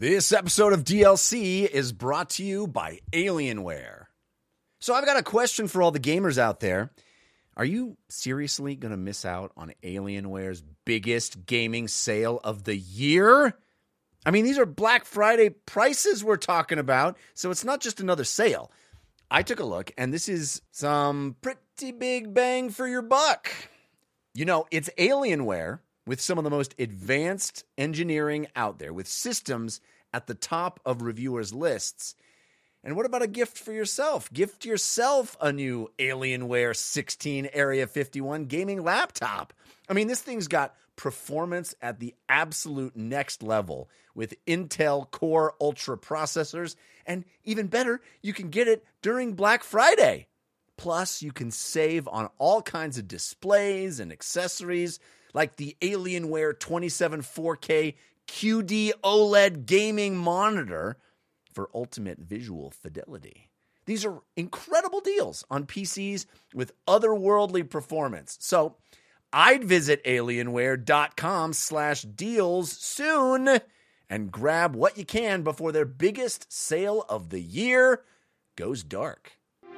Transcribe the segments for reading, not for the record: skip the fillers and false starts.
This episode of DLC is brought to you by Alienware. So I've got a question for all the gamers out there. Are you seriously going to miss out on Alienware's biggest gaming sale of the year? I mean, these are Black Friday prices we're talking about, so it's not just another sale. I took a look, and this is some pretty big bang for your buck. You know, it's Alienware with some of the most advanced engineering out there, with systems at the top of reviewers' lists. And what about a gift for yourself? Gift yourself a new Alienware 16 Area 51 gaming laptop. I mean, this thing's got performance at the absolute next level with Intel Core Ultra processors. And even better, you can get it during Black Friday. Plus, you can save on all kinds of displays and accessories like the Alienware 27 4K QD OLED gaming monitor for ultimate visual fidelity. These are incredible deals on PCs with otherworldly performance. So I'd visit alienware.com/deals soon and grab what you can before their biggest sale of the year goes dark.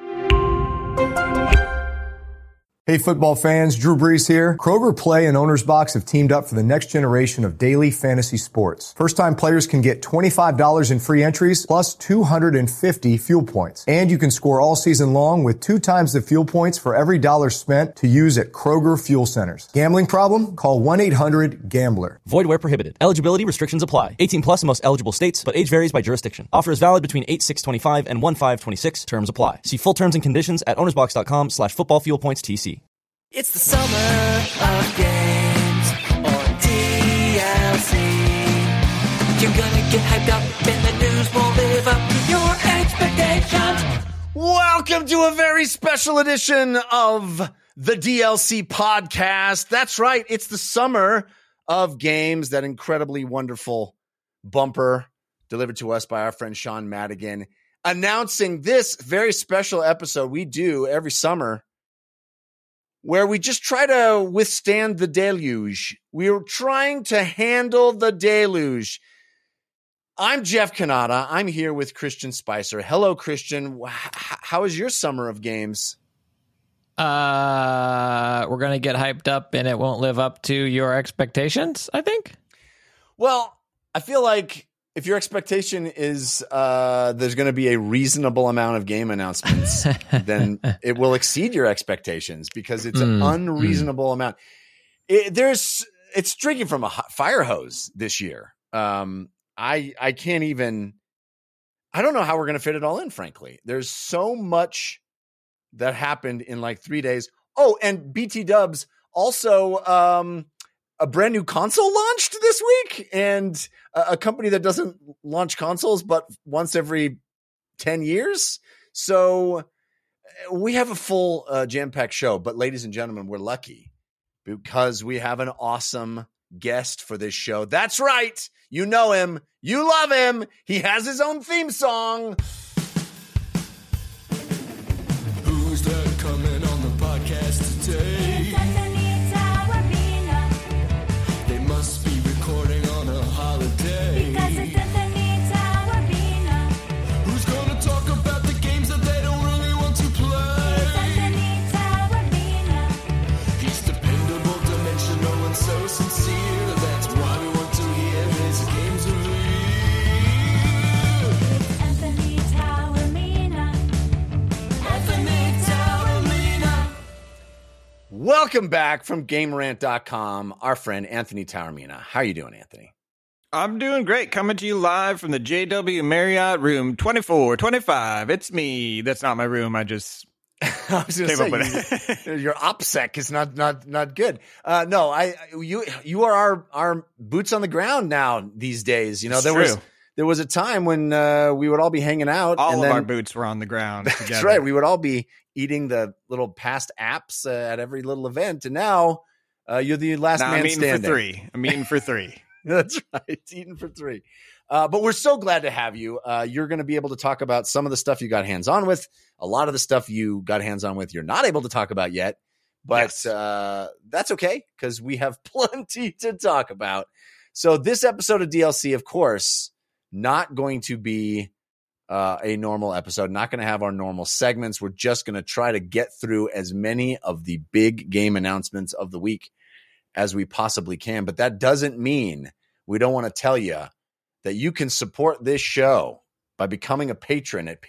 Hey football fans, Drew Brees here. Kroger Play and Owner's Box have teamed up for the next generation of daily fantasy sports. First-time players can get $25 in free entries plus 250 fuel points. And you can score all season long with 2 times the fuel points for every dollar spent to use at Kroger Fuel Centers. Gambling problem? Call 1-800-GAMBLER. Void where prohibited. Eligibility restrictions apply. 18 plus in most eligible states, but age varies by jurisdiction. Offer is valid between 8/6/25 and 1/5/26. Terms apply. See full terms and conditions at ownersbox.com/footballfuelpoints-TC. It's the summer of games on DLC. You're gonna get hyped up and the news won't live up to your expectations. Welcome to a very special edition of the DLC podcast. That's right. It's the summer of games, that incredibly wonderful bumper delivered to us by our friend Sean Madigan, announcing this very special episode we do every summer, where we just try to withstand the deluge. We're trying to handle the deluge. I'm Jeff Cannata. I'm here with Christian Spicer. Hello, Christian. How is your summer of games? We're going to get hyped up and it won't live up to your expectations, I think. Well, I feel like if your expectation is there's going to be a reasonable amount of game announcements, then it will exceed your expectations because it's an unreasonable amount. It's drinking from a fire hose this year. I can't even. I don't know how we're going to fit it all in. Frankly, there's so much that happened in like 3 days. Oh, and BT Dubs also. A brand new console launched this week, and a company that doesn't launch consoles but once every 10 years. So we have a full jam-packed show, but ladies and gentlemen, we're lucky because we have an awesome guest for this show. That's right. You know him. You love him. He has his own theme song. Who's that coming on the podcast today? Welcome back from GameRant.com, our friend Anthony Taormina. How are you doing, Anthony? I'm doing great. Coming to you live from the JW Marriott room 2425. It's me. That's not my room. I just I was came up with it. Your OPSEC is not good. No, you are our boots on the ground now these days. You know, there was a time when we would all be hanging out. All of our boots were on the ground together. That's right. We would all be eating the little past apps at every little event. And now you're the last man standing. I'm eating for three. That's right. Eating for three. But we're so glad to have you. You're going to be able to talk about some of the stuff you got hands-on with. A lot of the stuff you got hands-on with, you're not able to talk about yet. But that's okay, because we have plenty to talk about. So this episode of DLC, of course, not going to be a normal episode, not going to have our normal segments. We're just going to try to get through as many of the big game announcements of the week as we possibly can. But that doesn't mean we don't want to tell you that you can support this show by becoming a patron at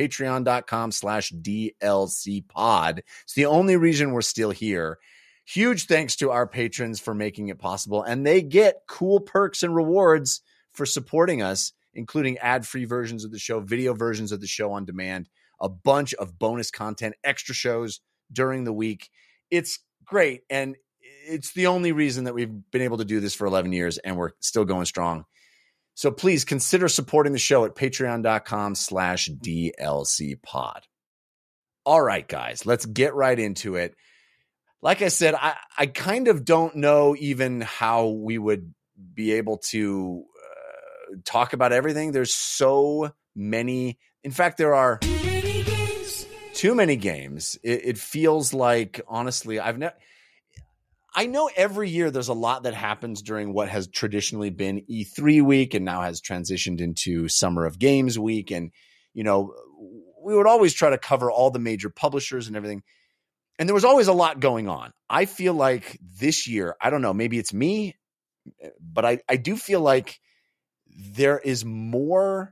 patreon.com/DLCpod. It's the only reason we're still here. Huge thanks to our patrons for making it possible. And they get cool perks and rewards for supporting us, including ad-free versions of the show, video versions of the show on demand, a bunch of bonus content, extra shows during the week. It's great. And it's the only reason that we've been able to do this for 11 years and we're still going strong. So please consider supporting the show at patreon.com/DLCpod. All right, guys, let's get right into it. Like I said, I kind of don't know even how we would be able to talk about everything. There's so many. In fact, there are too many games. It feels like, honestly, I know every year there's a lot that happens during what has traditionally been E3 week and now has transitioned into Summer of Games week. And, we would always try to cover all the major publishers and everything. And there was always a lot going on. I feel like this year, I don't know, maybe it's me, but I do feel like there is more,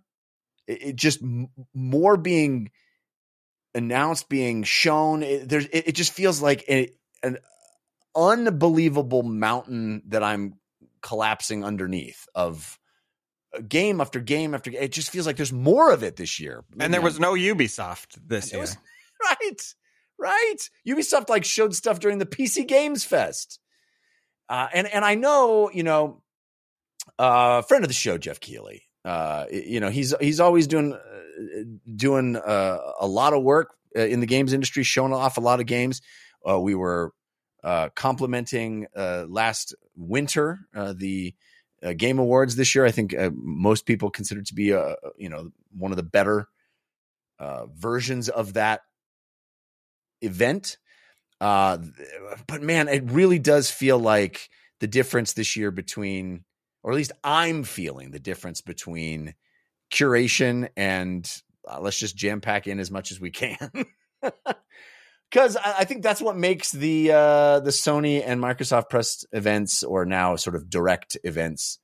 more being announced, being shown. It just feels like an unbelievable mountain that I'm collapsing underneath of game after game after game. It just feels like there's more of it this year. And there was no Ubisoft this year. Right. Ubisoft showed stuff during the PC Games Fest. And I know, friend of the show, Jeff Keighley, he's always doing a lot of work in the games industry, showing off a lot of games. We were complimenting last winter the Game Awards this year. I think most people consider it to be one of the better versions of that event. But man, it really does feel like the difference this year between, or at least I'm feeling the difference between curation and let's just jam pack in as much as we can. Because I think that's what makes the Sony and Microsoft press events, or now sort of direct events,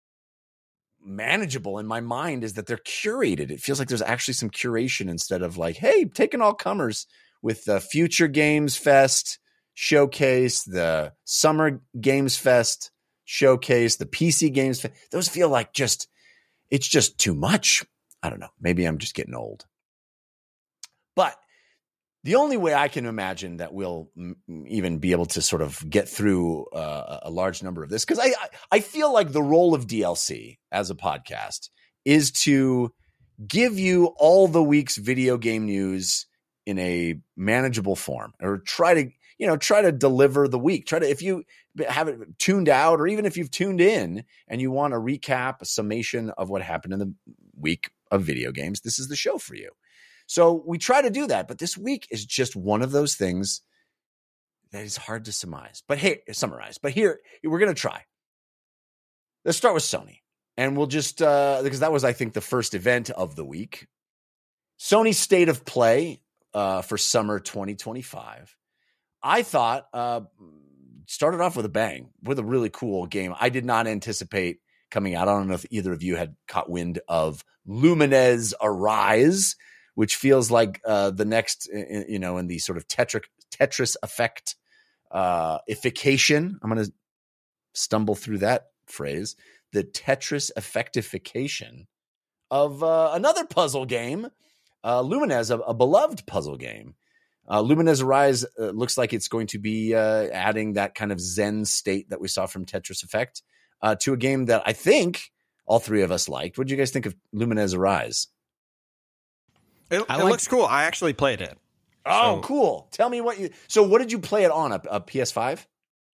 manageable in my mind, is that they're curated. It feels like there's actually some curation instead of hey, taking all comers with the Future Games Fest showcase, the Summer Games Fest showcase, the PC Games Fest. Those feel like it's just too much. I don't know. Maybe I'm just getting old. But the only way I can imagine that we'll even be able to sort of get through a large number of this, because I feel like the role of DLC as a podcast is to give you all the week's video game news in a manageable form, or try to deliver the week. If you have it tuned out, or even if you've tuned in and you want a recap, a summation of what happened in the week of video games, this is the show for you. So we try to do that, but this week is just one of those things that is hard to summarize. But here we're going to try. Let's start with Sony, and we'll just because that was, I think, the first event of the week. Sony's State of Play for summer 2025. I thought started off with a bang, with a really cool game. I did not anticipate coming out. I don't know if either of you had caught wind of Lumines Arise, which feels like the next, in the sort of Tetris effect ification. I'm going to stumble through that phrase. The Tetris effectification of another puzzle game, Lumines, a beloved puzzle game. Lumines Arise looks like it's going to be adding that kind of Zen state that we saw from Tetris Effect to a game that I think all three of us liked. What did you guys think of Lumines Arise? It looks cool. I actually played it. Oh, cool. Tell me what did you play it on? A PS5?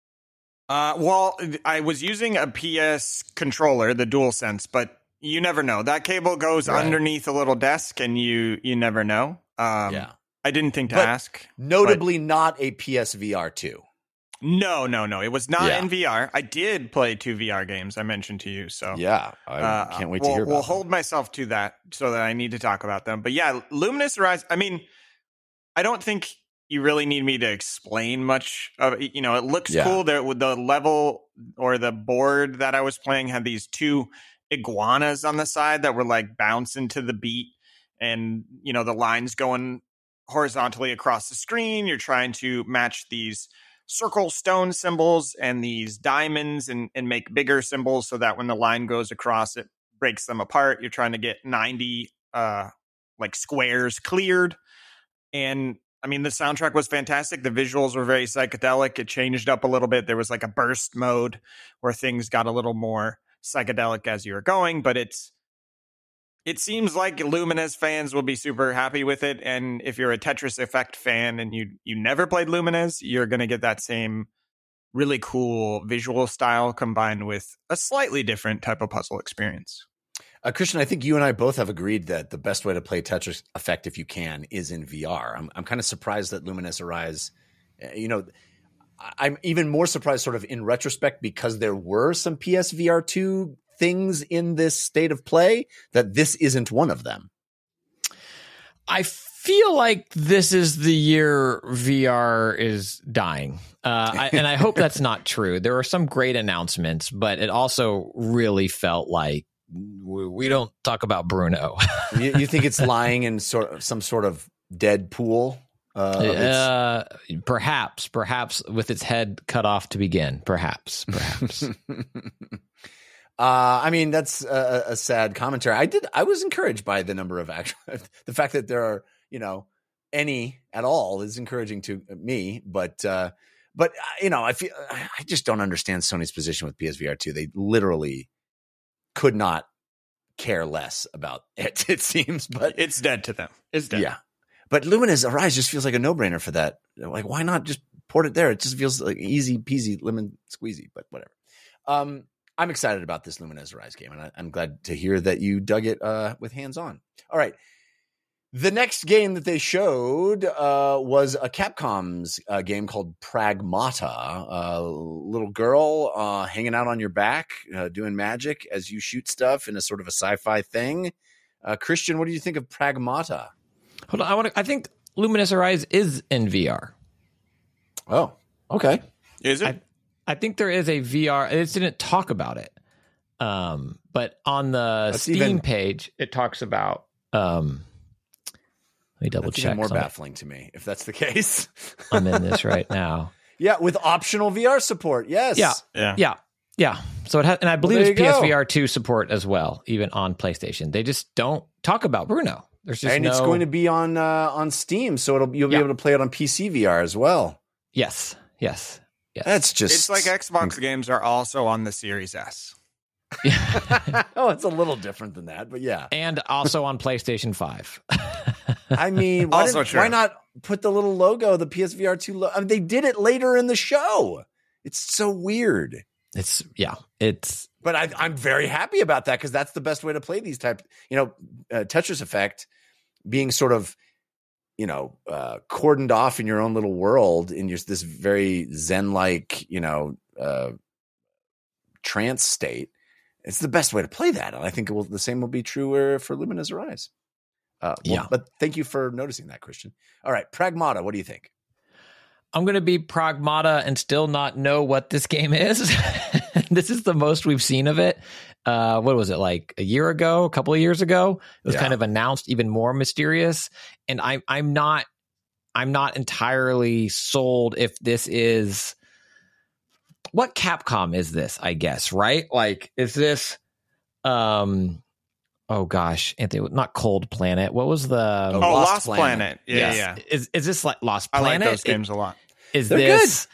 Well, I was using a PS controller, the DualSense, but you never know. That cable goes underneath a little desk, and you never know. Yeah. I didn't think to ask. Notably not a PSVR 2. No. It was not Yeah. in VR. I did play 2 VR games I mentioned to you. So Yeah, I can't wait to hear about We'll them. hold myself to that so that I need to talk about them. But yeah, Luminous Horizon, I mean, I don't think you really need me to explain much of it. You know, it looks Yeah. cool. There with the level or the board that I was playing had these 2 iguanas on the side that were like bouncing to the beat, and you know, the lines going horizontally across the screen. You're trying to match these circle stone symbols and these diamonds and make bigger symbols so that when the line goes across, it breaks them apart. You're trying to get 90 like squares cleared. And I mean, the soundtrack was fantastic. The visuals were very psychedelic. It changed up a little bit. There was like a burst mode where things got a little more psychedelic as you were going, but it seems like Lumines fans will be super happy with it. And if you're a Tetris Effect fan and you never played Lumines, you're going to get that same really cool visual style combined with a slightly different type of puzzle experience. Christian, I think you and I both have agreed that the best way to play Tetris Effect, if you can, is in VR. I'm kind of surprised that Luminous Arise, I'm even more surprised sort of in retrospect because there were some PSVR 2 things in this state of play that this isn't one of them. I feel like this is the year VR is dying. And I hope that's not true. There are some great announcements, but it also really felt like we don't talk about Bruno. You think it's lying in some sort of dead pool? Perhaps with its head cut off to begin. Perhaps. I mean, that's a sad commentary. I was encouraged by the number of the fact that there are, any at all is encouraging to me, but I just don't understand Sony's position with PSVR 2. They literally could not care less about it, it seems, but it's dead to them. It's dead. Yeah. But Luminous Arise just feels like a no-brainer for that. Like, why not just port it there? It just feels like easy peasy lemon squeezy, but whatever. I'm excited about this Luminous Arise game, and I'm glad to hear that you dug it with hands-on. All right. The next game that they showed was a Capcom's game called Pragmata. A little girl hanging out on your back, doing magic as you shoot stuff in a sort of a sci-fi thing. Christian, what do you think of Pragmata? Hold on, I think Luminous Arise is in VR. Oh, okay. Is it? I think there is a VR. It didn't talk about it, but on the Steam page, it talks about. Let me double that's check. Even more baffling to me if that's the case. I'm in this right now. Yeah, with optional VR support. Yes. Yeah. So it has, and I believe it's PSVR 2 support as well, even on PlayStation. They just don't talk about Bruno. There's just it's going to be on Steam, so you'll be able to play it on PC VR as well. Yes. That's just it's like Xbox games are also on the Series S. Oh, it's a little different than that, but yeah. And also on PlayStation 5. I mean, why not put the little logo, the PSVR 2 logo? I mean, they did it later in the show. It's so weird. But I'm very happy about that because that's the best way to play these type. Tetris Effect being sort of, cordoned off in your own little world in just this very Zen-like, trance state. It's the best way to play that, and I think the same will be true for Luminous Arise. But thank you for noticing that, Christian. All right, Pragmata, what do you think? I'm going to be Pragmata and still not know what this game is. This is the most we've seen of it. What was it, like a year ago, a couple of years ago? It was kind of announced even more mysterious. And I'm not entirely sold if this is what Capcom is this, I guess, right? Like, is this oh gosh, Anthony, not Cold Planet. What was the Lost Planet? Yeah. Is this like Lost Planet? I like those games a lot. Is this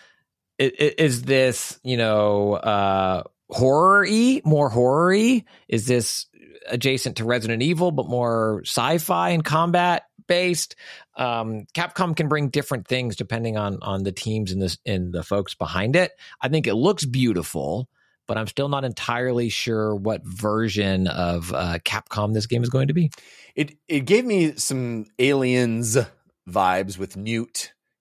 horror-y, more horror-y? Is this adjacent to Resident Evil but more sci-fi and combat based? Capcom can bring different things depending on the teams and the folks behind it. I think it looks beautiful, but I'm still not entirely sure what version of Capcom this game is going to be. It gave me some Aliens vibes with Newt,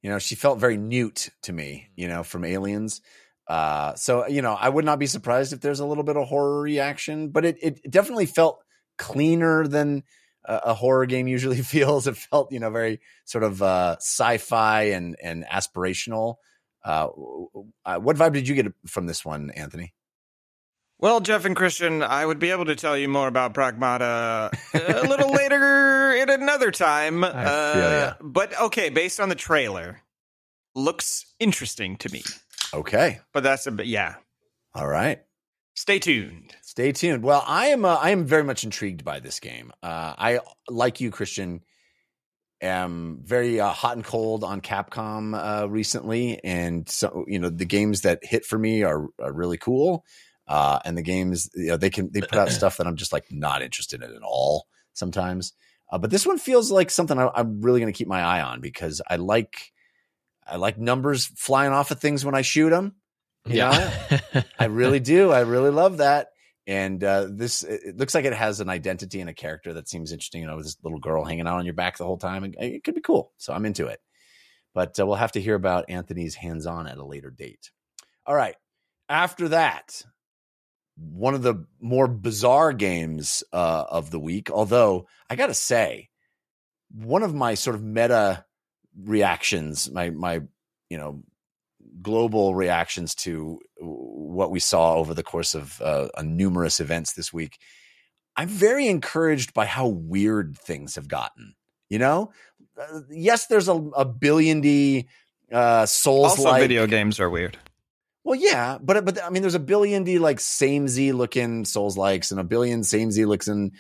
She felt very Newt to me, from Aliens. So, I would not be surprised if there's a little bit of horror reaction, but it definitely felt cleaner than a horror game usually feels. It felt, very sort of sci-fi and aspirational. What vibe did you get from this one, Anthony? Well, Jeff and Christian, I would be able to tell you more about Pragmata a little later at another time. But okay, based on the trailer, looks interesting to me. Okay. But that's a bit, yeah. All right. Stay tuned. Well, I am very much intrigued by this game. I, like you, Christian, am very hot and cold on Capcom recently. And so, the games that hit for me are really cool. And the games, they put out stuff that I'm just like not interested in at all sometimes. But this one feels like something I'm really going to keep my eye on because I like numbers flying off of things when I shoot them. I really do. I really love that. And it looks like it has an identity and a character that seems interesting. With this little girl hanging out on your back the whole time. It could be cool. So I'm into it. But we'll have to hear about Anthony's hands-on at a later date. All right. After that, one of the more bizarre games of the week, although I got to say, one of my sort of meta reactions, my global reactions to what we saw over the course of numerous events this week, I'm very encouraged by how weird things have gotten. Yes, there's a billion-y Souls-like. Also, video games are weird. Well, yeah, but I mean, there's a billion-y like samey looking Souls-likes and a billion samey looking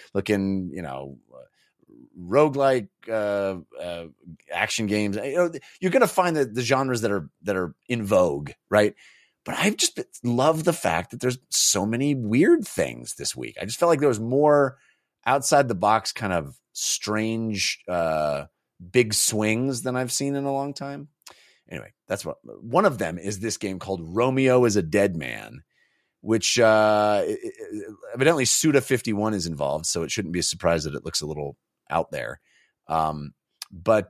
roguelike action games. You're going to find the genres that are in vogue, right? But I've just love the fact that there's so many weird things this week. I just felt like there was more outside the box kind of strange big swings than I've seen in a long time. Anyway, that's what one of them is. This game called Romeo is a Dead Man, which evidently Suda51 is involved, so it shouldn't be a surprise that it looks a little out there. But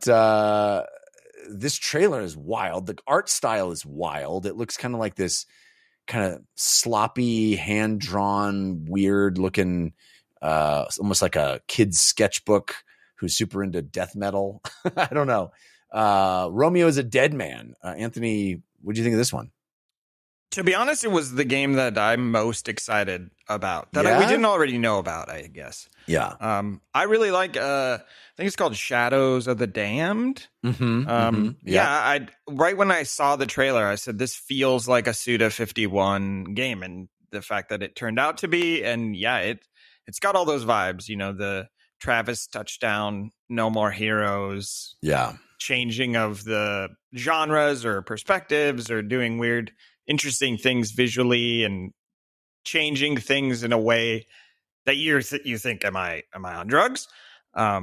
this trailer is wild. The art style is wild. It looks kind of like this kind of sloppy, hand-drawn, weird-looking, almost like a kid's sketchbook who's super into death metal. I don't know. Romeo is a Dead Man. Anthony, what do you think of this one? To be honest, it was the game that I'm most excited about that we didn't already know about, I guess. Yeah. I really like, I think it's called Shadows of the Damned. Yeah. Right when I saw the trailer, I said, this feels like a Suda51 game. And the fact that it turned out to be, and yeah, it's got all those vibes, the Travis touchdown, No More Heroes. Yeah. Changing of the genres or perspectives or doing weird, interesting things visually and changing things in a way that you think, am I on drugs? I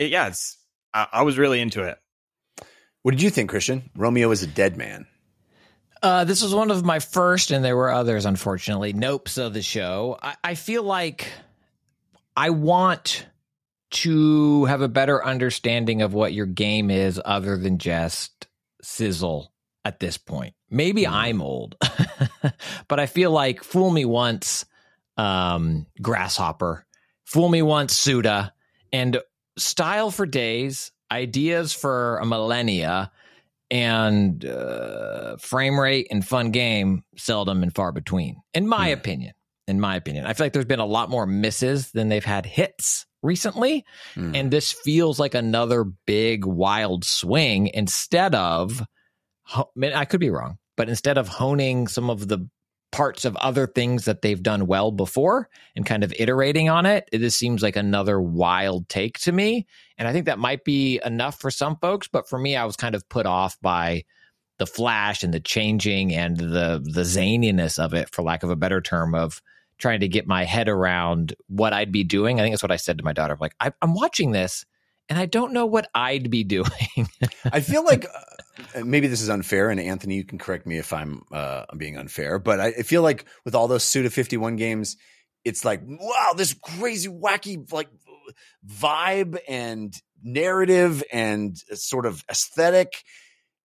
was really into it. What did you think, Christian? Romeo is a Dead Man. This was one of my first, and there were others, unfortunately, nopes of the show. I feel like I want to have a better understanding of what your game is other than just sizzle at this point. Maybe I'm old, but I feel like fool me once, Grasshopper, fool me once, Suda, and style for days, ideas for a millennia, and frame rate and fun game seldom and far between, in my opinion. I feel like there's been a lot more misses than they've had hits recently. And this feels like another big wild swing instead of, I could be wrong, but instead of honing some of the parts of other things that they've done well before and kind of iterating on it, it just seems like another wild take to me. And I think that might be enough for some folks, but for me, I was kind of put off by the flash and the changing and the zaniness of it, for lack of a better term, of trying to get my head around what I'd be doing. I think that's what I said to my daughter. I'm like, I'm watching this and I don't know what I'd be doing. I feel like maybe this is unfair, and Anthony, you can correct me if I'm being unfair, but I feel like with all those Suda51 games, it's like, wow, this crazy, wacky, like vibe and narrative and sort of aesthetic.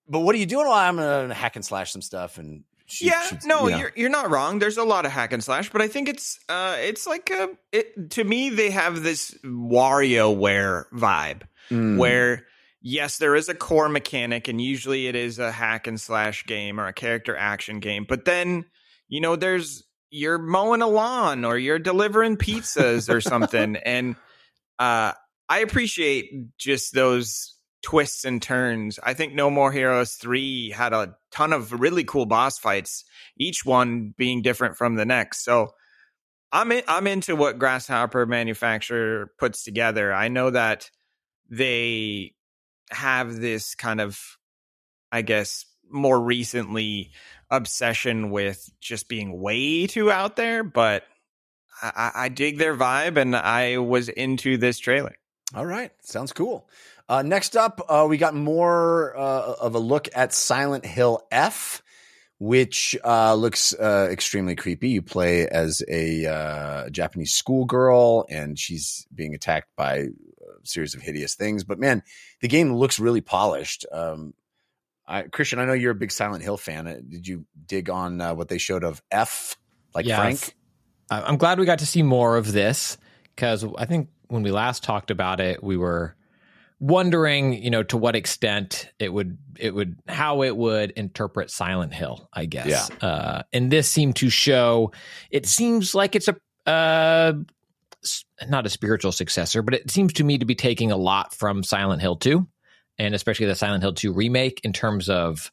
But what are you doing? Well, I'm gonna hack and slash some stuff and shoot, you're not wrong. There's a lot of hack and slash, but I think it's like to me they have this WarioWare vibe where yes, there is a core mechanic, and usually it is a hack and slash game or a character action game. But then you're mowing a lawn or you're delivering pizzas or something, and I appreciate just those twists and turns. I think No More Heroes 3 had a ton of really cool boss fights, each one being different from the next. So I'm into what Grasshopper Manufacturer puts together. I know that they have this kind of, I guess, more recently obsession with just being way too out there, but I dig their vibe, and I was into this trailer. All right. Sounds cool. Next up, we got more of a look at Silent Hill F, which looks extremely creepy. You play as a Japanese schoolgirl, and she's being attacked by a series of hideous things. But, man, the game looks really polished. Christian, I know you're a big Silent Hill fan. Did you dig on what they showed of F, Frank? I'm glad we got to see more of this, because I think when we last talked about it, we were wondering, to what extent how it would interpret Silent Hill, I guess. Yeah. And this seemed to show, it seems like it's not a spiritual successor, but it seems to me to be taking a lot from Silent Hill 2, and especially the Silent Hill 2 remake in terms of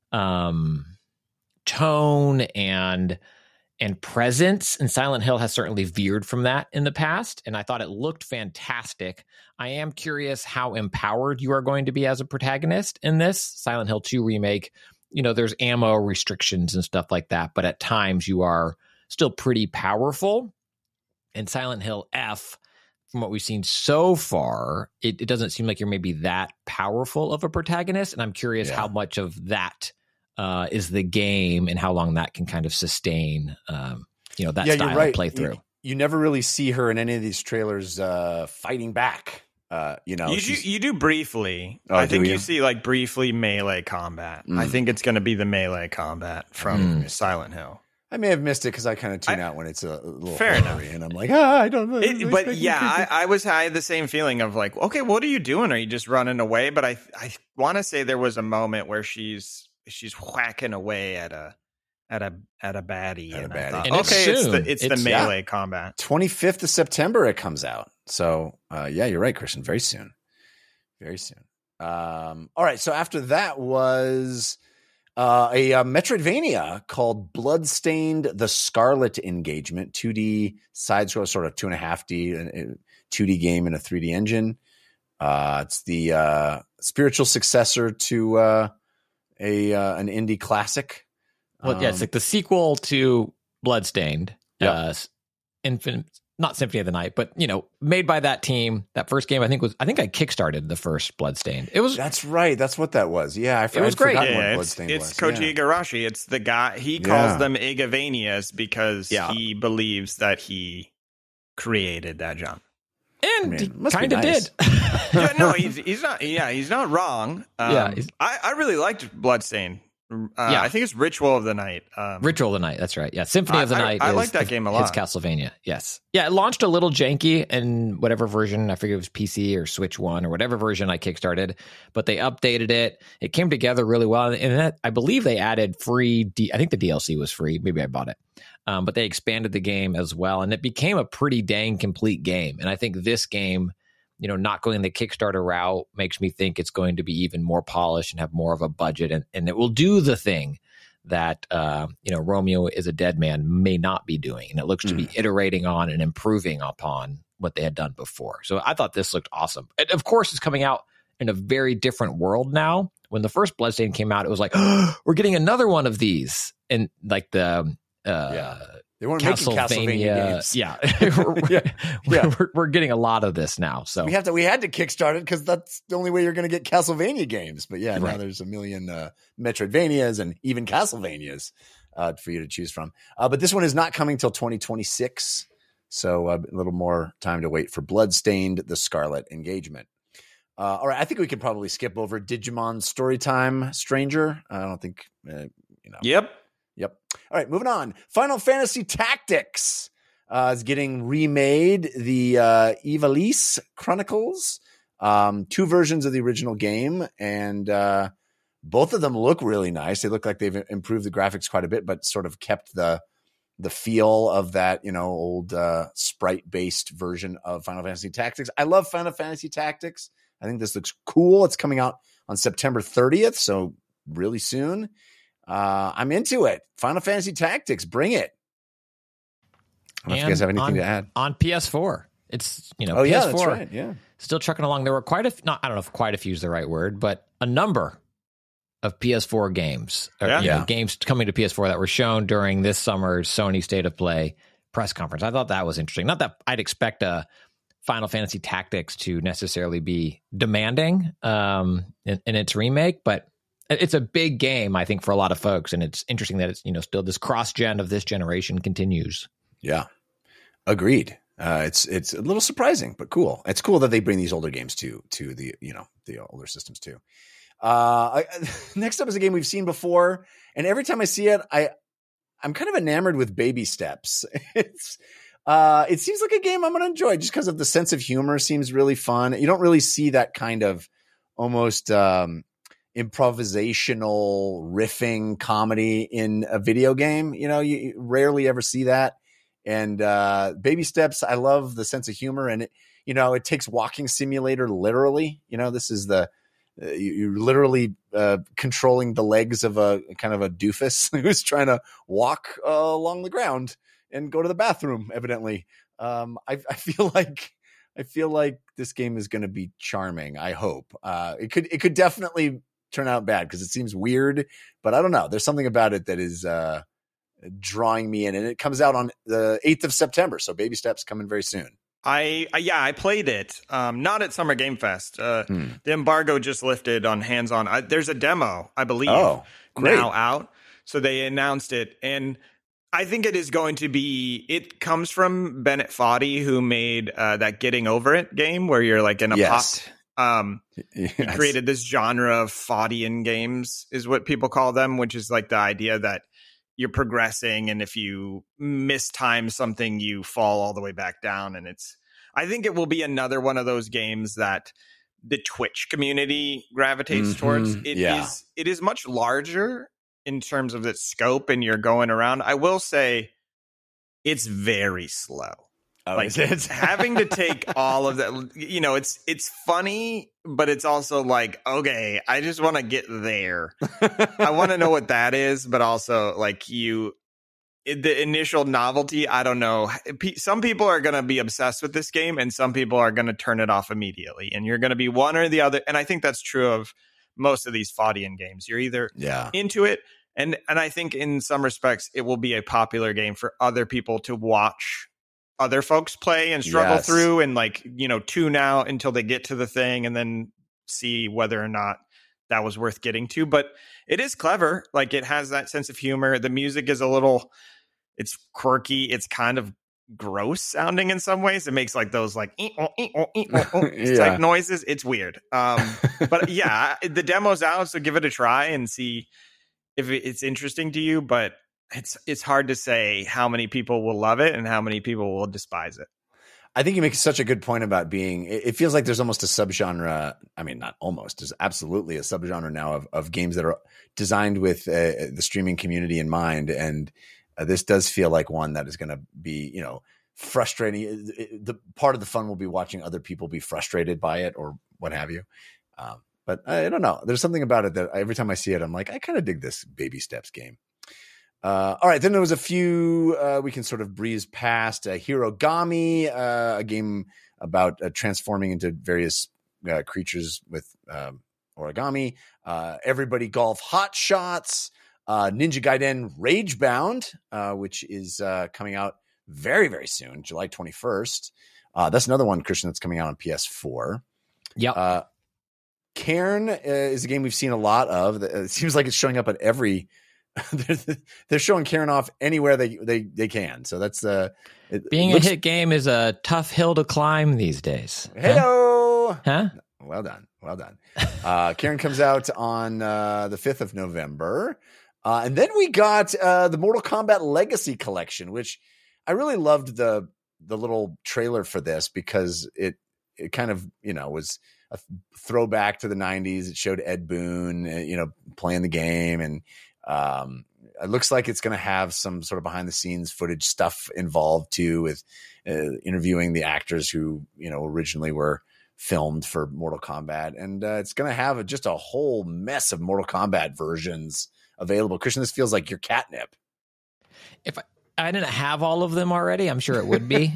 tone and presence. And Silent Hill has certainly veered from that in the past, and I thought it looked fantastic. I am curious how empowered you are going to be as a protagonist in this Silent Hill 2 remake. There's ammo restrictions and stuff like that, but at times you are still pretty powerful. And Silent Hill F, from what we've seen so far, it doesn't seem like you're maybe that powerful of a protagonist, and I'm curious how much of that is the game and how long that can kind of sustain, that style of playthrough. You never really see her in any of these trailers fighting back. You do briefly. I think you see briefly melee combat. I think it's going to be the melee combat from Silent Hill. I may have missed it because I kind of tune out when it's a little fair enough, and I'm like, I don't know. But yeah, I had the same feeling of like, okay, what are you doing? Are you just running away? But I want to say there was a moment where she's whacking away at a baddie. And it's the melee combat. 25th of September it comes out. So you're right, Christian. Very soon. Very soon. All right. So after that was a Metroidvania called Bloodstained: The Scarlet Engagement, 2D side scroll, sort of 2.5D 2D game in a 3D engine. It's the spiritual successor to an indie classic. Well, it's like the sequel to Bloodstained, not Symphony of the Night, but made by that team. That first game, I think I kickstarted the first Bloodstained. That's right. That's what that was. Yeah, it was great. It's Koji Igarashi. It's the guy. He calls them Igavanias because he believes that he created that genre. And he kind of did. He's not. Yeah, he's not wrong. I really liked Bloodstained. I think it's Ritual of the Night. Ritual of the Night, that's right. Yeah, Symphony of the Night. I like that game a lot. It's Castlevania, yes. Yeah, it launched a little janky in whatever version. I forget it was PC or Switch 1 or whatever version I kickstarted, but they updated it. It came together really well. And I believe they added free, I think the DLC was free. Maybe I bought it. But they expanded the game as well. And it became a pretty dang complete game. And I think this game, not going the Kickstarter route makes me think it's going to be even more polished and have more of a budget. And it will do the thing that, Romeo is a Dead Man may not be doing. And it looks to be iterating on and improving upon what they had done before. So I thought this looked awesome. And of course, it's coming out in a very different world now. When the first Bloodstained came out, it was like, we're getting another one of these. And like the... They weren't making Castlevania games. We're getting a lot of this now. So we had to kickstart it because that's the only way you're going to get Castlevania games. But now there's a million Metroidvanias and even Castlevanias for you to choose from. But this one is not coming till 2026, so a little more time to wait for Bloodstained: The Scarlet Engagement. All right, I think we could probably skip over Digimon Storytime Stranger. I don't think, Yep. Yep. All right, moving on. Final Fantasy Tactics is getting remade. The Ivalice Chronicles, 2 versions of the original game, and both of them look really nice. They look like they've improved the graphics quite a bit, but sort of kept the feel of that, old sprite-based version of Final Fantasy Tactics. I love Final Fantasy Tactics. I think this looks cool. It's coming out on September 30th, so really soon. I'm into it. Final Fantasy Tactics, bring it. I don't know if you guys have anything to add. On PS4. It's, PS4. Oh, yeah, that's right. Yeah. Still trucking along. There were I don't know if quite a few is the right word, but a number of PS4 games, games coming to PS4 that were shown during this summer's Sony State of Play press conference. I thought that was interesting. Not that I'd expect a Final Fantasy Tactics to necessarily be demanding in its remake, but it's a big game, I think, for a lot of folks, and it's interesting that it's still this cross-gen of this generation continues. Yeah, agreed. It's a little surprising, but cool. It's cool that they bring these older games to the the older systems too. Next up is a game we've seen before, and every time I see it, I'm kind of enamored with Baby Steps. It seems like a game I'm going to enjoy just because of the sense of humor. Seems really fun. You don't really see that kind of almost improvisational riffing comedy in a video game. You rarely ever see that. And Baby Steps, I love the sense of humor, and it takes Walking Simulator literally. This is you're literally controlling the legs of a kind of a doofus who's trying to walk along the ground and go to the bathroom. Evidently, I feel like this game is going to be charming. I hope it could definitely turn out bad because it seems weird, but I don't know. There's something about it that is drawing me in, and it comes out on the 8th of September. So Baby Steps coming very soon. I played it, not at Summer Game Fest. The embargo just lifted on hands-on. There's a demo, I believe, now out. So they announced it, and I think it is going to be. It comes from Bennett Foddy, who made that Getting Over It game, where you're like in a pot. He created this genre of Foddian games, is what people call them, which is like the idea that you're progressing, and if you mistime something, you fall all the way back down. And I think it will be another one of those games that the Twitch community gravitates towards. It is much larger in terms of its scope, and you're going around. I will say it's very slow. It's having to take all of that. It's funny, but it's also like, okay, I just want to get there. I want to know what that is, but also like the initial novelty. I don't know. Some people are going to be obsessed with this game, and some people are going to turn it off immediately. And you're going to be one or the other. And I think that's true of most of these Foddian games. You're either into it, and I think in some respects it will be a popular game for other people to watch other folks play and struggle through, and tune out until they get to the thing and then see whether or not that was worth getting to. But it is clever. Like, it has that sense of humor. The music is it's quirky. It's kind of gross sounding in some ways. It makes like those like type noises. It's weird. But yeah, the demo's out, so give it a try and see if it's interesting to you. But it's hard to say how many people will love it and how many people will despise it. I think you make such a good point about it feels like there's almost a subgenre. I mean, not almost, there's absolutely a subgenre now of games that are designed with the streaming community in mind. And this does feel like one that is going to be, frustrating. The part of the fun will be watching other people be frustrated by it or what have you. But I don't know. There's something about it that every time I see it, I'm like, I kind of dig this Baby Steps game. All right, then there was a few we can sort of breeze past. Hirogami, a game about transforming into various creatures with origami. Everybody Golf Hot Shots. Ninja Gaiden Ragebound, which is coming out very, very soon, July 21st. That's another one, Christian, that's coming out on PS4. Yep. Cairn is a game we've seen a lot of. It seems like it's showing up at every... they're showing Cairn off anywhere they can. So that's being a hit game is a tough hill to climb these days. Hello. Huh? Well done. Karen comes out on the 5th of November. And then we got the Mortal Kombat Legacy Collection, which I really loved the little trailer for this because it kind of, was a throwback to the 90s. It showed Ed Boon, playing the game. And it looks like it's going to have some sort of behind the scenes footage stuff involved too, with interviewing the actors who, originally were filmed for Mortal Kombat. And it's going to have just a whole mess of Mortal Kombat versions available. Christian, this feels like your catnip. If I didn't have all of them already, I'm sure it would be.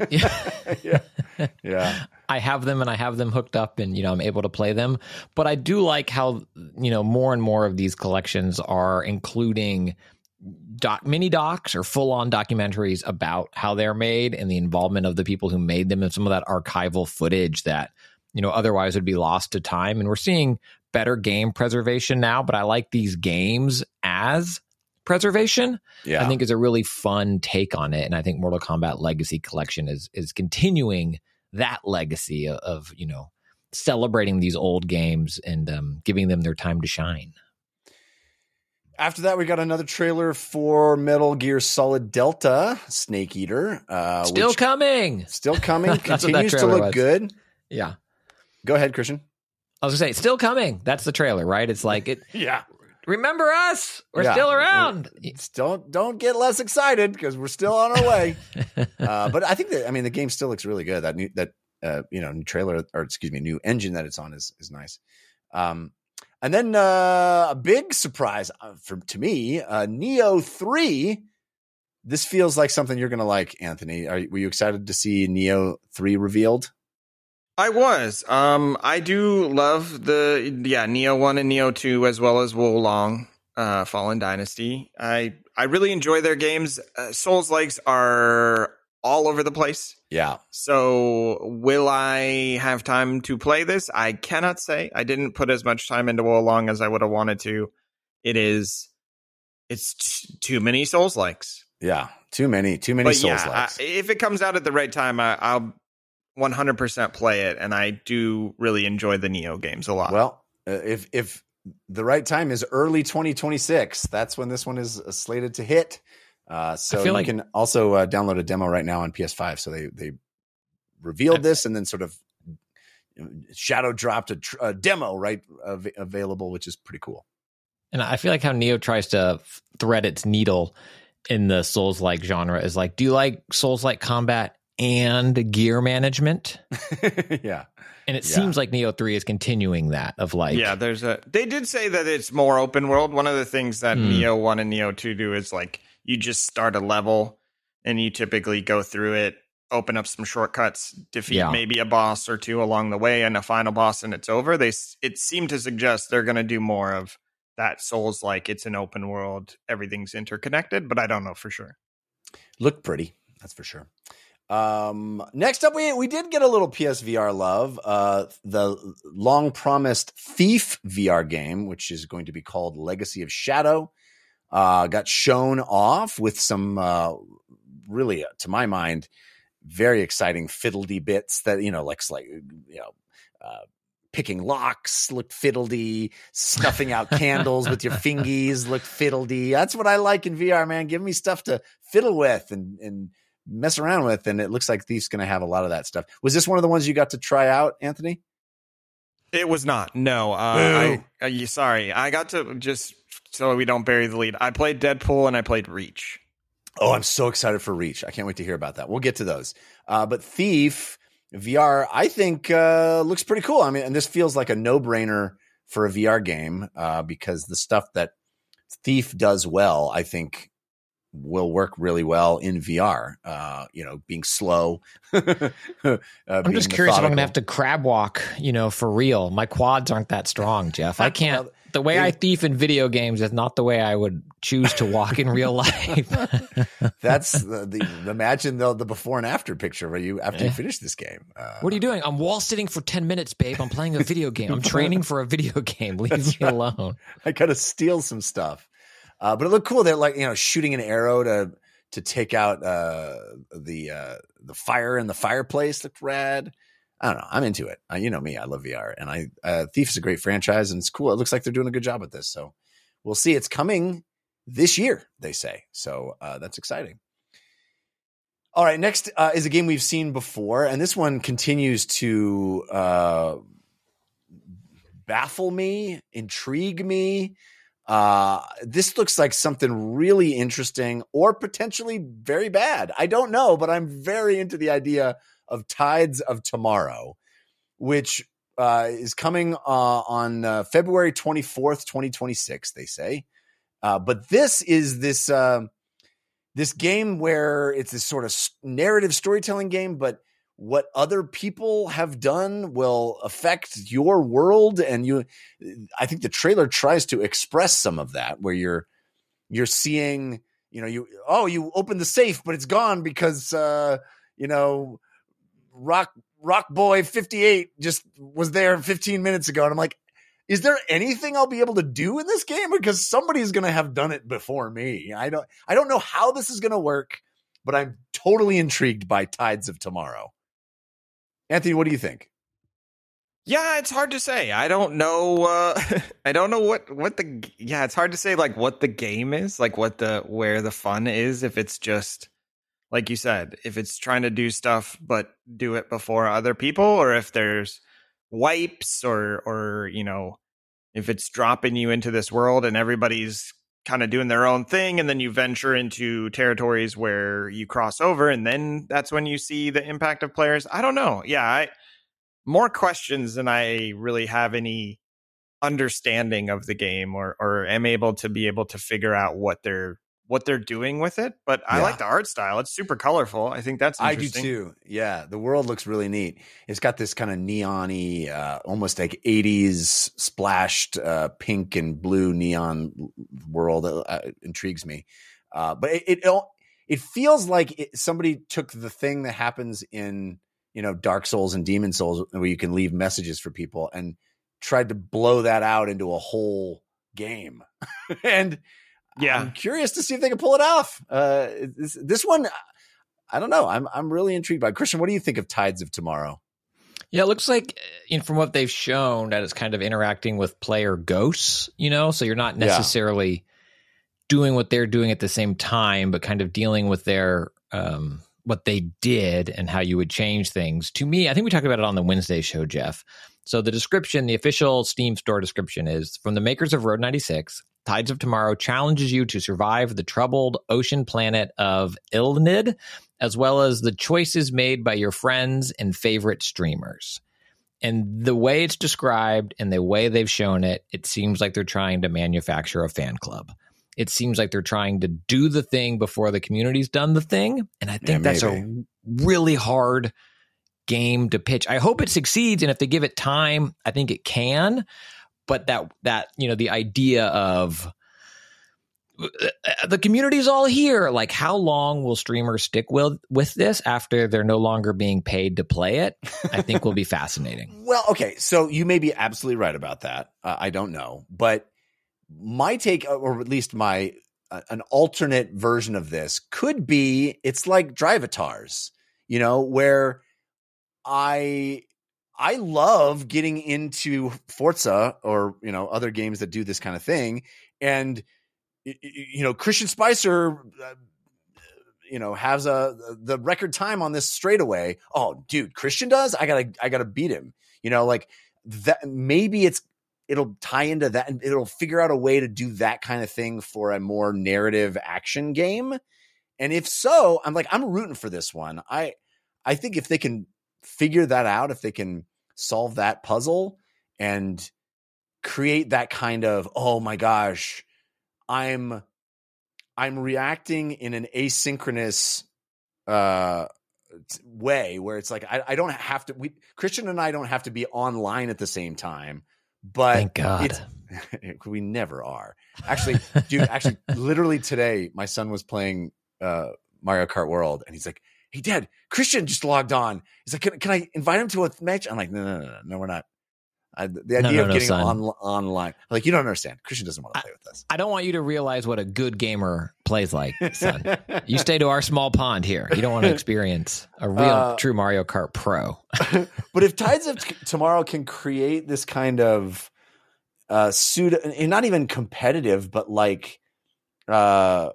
Yeah. I have them and I have them hooked up and, I'm able to play them. But I do like how, more and more of these collections are including mini docs or full-on documentaries about how they're made and the involvement of the people who made them and some of that archival footage that, otherwise would be lost to time. And we're seeing better game preservation now, but I like these games as preservation. Yeah. I think is a really fun take on it. And I think Mortal Kombat Legacy Collection is continuing that legacy of celebrating these old games and giving them their time to shine. After that, we got another trailer for Metal Gear Solid Delta Snake Eater. Still coming. Continues to look good. Yeah. Go ahead, Christian. I was going to say, it's still coming. That's the trailer, right? It's like it. Yeah. Remember us? We're still around. Don't get less excited because we're still on our way. But I think the game still looks really good. New trailer, or new engine that it's on is nice. And then a big surprise to me, Neo 3. This feels like something you're going to like, Anthony. Were you excited to see Neo 3 revealed? I was. I do love Neo 1 and Neo 2 as well as Wolong, Fallen Dynasty. I really enjoy their games. Souls-likes are all over the place. Yeah. So will I have time to play this? I cannot say. I didn't put as much time into Wolong as I would have wanted to. It's too many Souls-likes. Yeah. Too many Souls-likes. If it comes out at the right time, I'll 100% play it, and I do really enjoy the Neo games a lot. Well, if the right time is early 2026, that's when this one is slated to hit. So you can also download a demo right now on PS5. So they revealed this and then sort of shadow dropped a demo available, which is pretty cool. And I feel like how Neo tries to thread its needle in the Souls-like genre is like, do you like Souls-like combat and gear management? Yeah. And it seems like Neo 3 is continuing that of like... Yeah, they did say that it's more open world. One of the things that Neo 1 and Neo 2 do is like, you just start a level and you typically go through it, open up some shortcuts, defeat maybe a boss or two along the way and a final boss and it's over. It seemed to suggest they're going to do more of that Souls, like it's an open world, everything's interconnected, but I don't know for sure. Looked pretty, that's for sure. Next up, we did get a little PSVR love. The long promised Thief VR game, which is going to be called Legacy of Shadow, got shown off with some really, to my mind, very exciting fiddly bits that picking locks looked fiddly, snuffing out candles with your fingies looked fiddly. That's what I like in VR, man. Give me stuff to fiddle with and mess around with, and it looks like Thief's going to have a lot of that stuff. Was this one of the ones you got to try out, Anthony? It was not. No. Sorry. I got to, just so we don't bury the lead, I played Deadpool and I played Reach. Oh, I'm so excited for Reach. I can't wait to hear about that. We'll get to those. But Thief VR, I think, looks pretty cool. I mean, and this feels like a no-brainer for a VR game because the stuff that Thief does well, I think, will work really well in VR. Being slow. I'm just curious if I'm going to have to crab walk, for real. My quads aren't that strong, Jeff. I can't. The way I thief in video games is not the way I would choose to walk in real life. That's the imagine the before and after picture where you finish this game. What are you doing? I'm wall sitting for 10 minutes, babe. I'm playing a video game. I'm training for a video game. Leave me alone. I got to steal some stuff. But it looked cool. They're shooting an arrow to take out the fire in the fireplace looked rad. I don't know. I'm into it. You know me. I love VR, and Thief is a great franchise, and it's cool. It looks like they're doing a good job with this. So we'll see. It's coming this year, they say. So that's exciting. All right, next is a game we've seen before, and this one continues to baffle me, intrigue me. This looks like something really interesting or potentially very bad. I don't know, but I'm very into the idea of Tides of Tomorrow, which is coming on February 24th, 2026, they say. But this is this game where it's this sort of narrative storytelling game, but what other people have done will affect your world. And I think the trailer tries to express some of that, where you're seeing, you open the safe, but it's gone because, Rock Boy 58 just was there 15 minutes ago. And I'm like, is there anything I'll be able to do in this game? Because somebody's going to have done it before me. I don't know how this is going to work, but I'm totally intrigued by Tides of Tomorrow. Anthony, what do you think? Yeah, it's hard to say. I don't know. I don't know it's hard to say like what the game is, like where the fun is. If it's just, like you said, if it's trying to do stuff, but do it before other people, or if there's wipes or if it's dropping you into this world and everybody's kind of doing their own thing, and then you venture into territories where you cross over, and then that's when you see the impact of players. I don't know. Yeah, more questions than I really have any understanding of the game or am able to figure out what they're doing with it. But I like the art style. It's super colorful. I think that's interesting. I do too. Yeah, the world looks really neat. It's got this kind of neon-y, almost like 80s splashed pink and blue neon world. Intrigues me. But it feels like somebody took the thing that happens in Dark Souls and Demon Souls, where you can leave messages for people, and tried to blow that out into a whole game. And yeah, I'm curious to see if they can pull it off. This one, I don't know. I'm really intrigued by it. Christian, what do you think of Tides of Tomorrow? Yeah, it looks like from what they've shown that it's kind of interacting with player ghosts, so you're not necessarily doing what they're doing at the same time, but kind of dealing with their what they did and how you would change things. To me, I think we talked about it on the Wednesday show, Jeff. So the description, the official Steam store description is, from the makers of Road 96, Tides of Tomorrow challenges you to survive the troubled ocean planet of Ilnid, as well as the choices made by your friends and favorite streamers. And the way it's described and the way they've shown it, it seems like they're trying to manufacture a fan club. It seems like they're trying to do the thing before the community's done the thing. And I think that's a really hard game to pitch. I hope it succeeds. And if they give it time, I think it can. But that the idea of the community's all here, like how long will streamers stick with this after they're no longer being paid to play it? I think will be fascinating. Well, okay, so you may be absolutely right about that. I don't know, but my take, or at least an alternate version of this could be, it's like Drivatars, where I love getting into Forza or, other games that do this kind of thing. And, Christian Spicer, has the record time on this straightaway. Oh, dude, Christian does? I gotta beat him. Like that. Maybe it'll tie into that, and it'll figure out a way to do that kind of thing for a more narrative action game. And if so, I'm rooting for this one. I think if they can figure that out, if they can solve that puzzle and create that kind of, oh my gosh, I'm reacting in an asynchronous way where it's like I don't have to. Christian and I don't have to be online at the same time. But thank God, we never are. Actually, dude. Literally today, my son was playing Mario Kart World, and he's like, "Hey, Dad, Christian just logged on." He's like, "Can I invite him to a match?" I'm like, "No, we're not. The idea of getting son. online, like, you don't understand. Christian doesn't want to play with this. I don't want you to realize what a good gamer plays like, son. You stay to our small pond here. You don't want to experience a real, true Mario Kart Pro. But if Tides of Tomorrow can create this kind of pseudo, and not even competitive, but like, a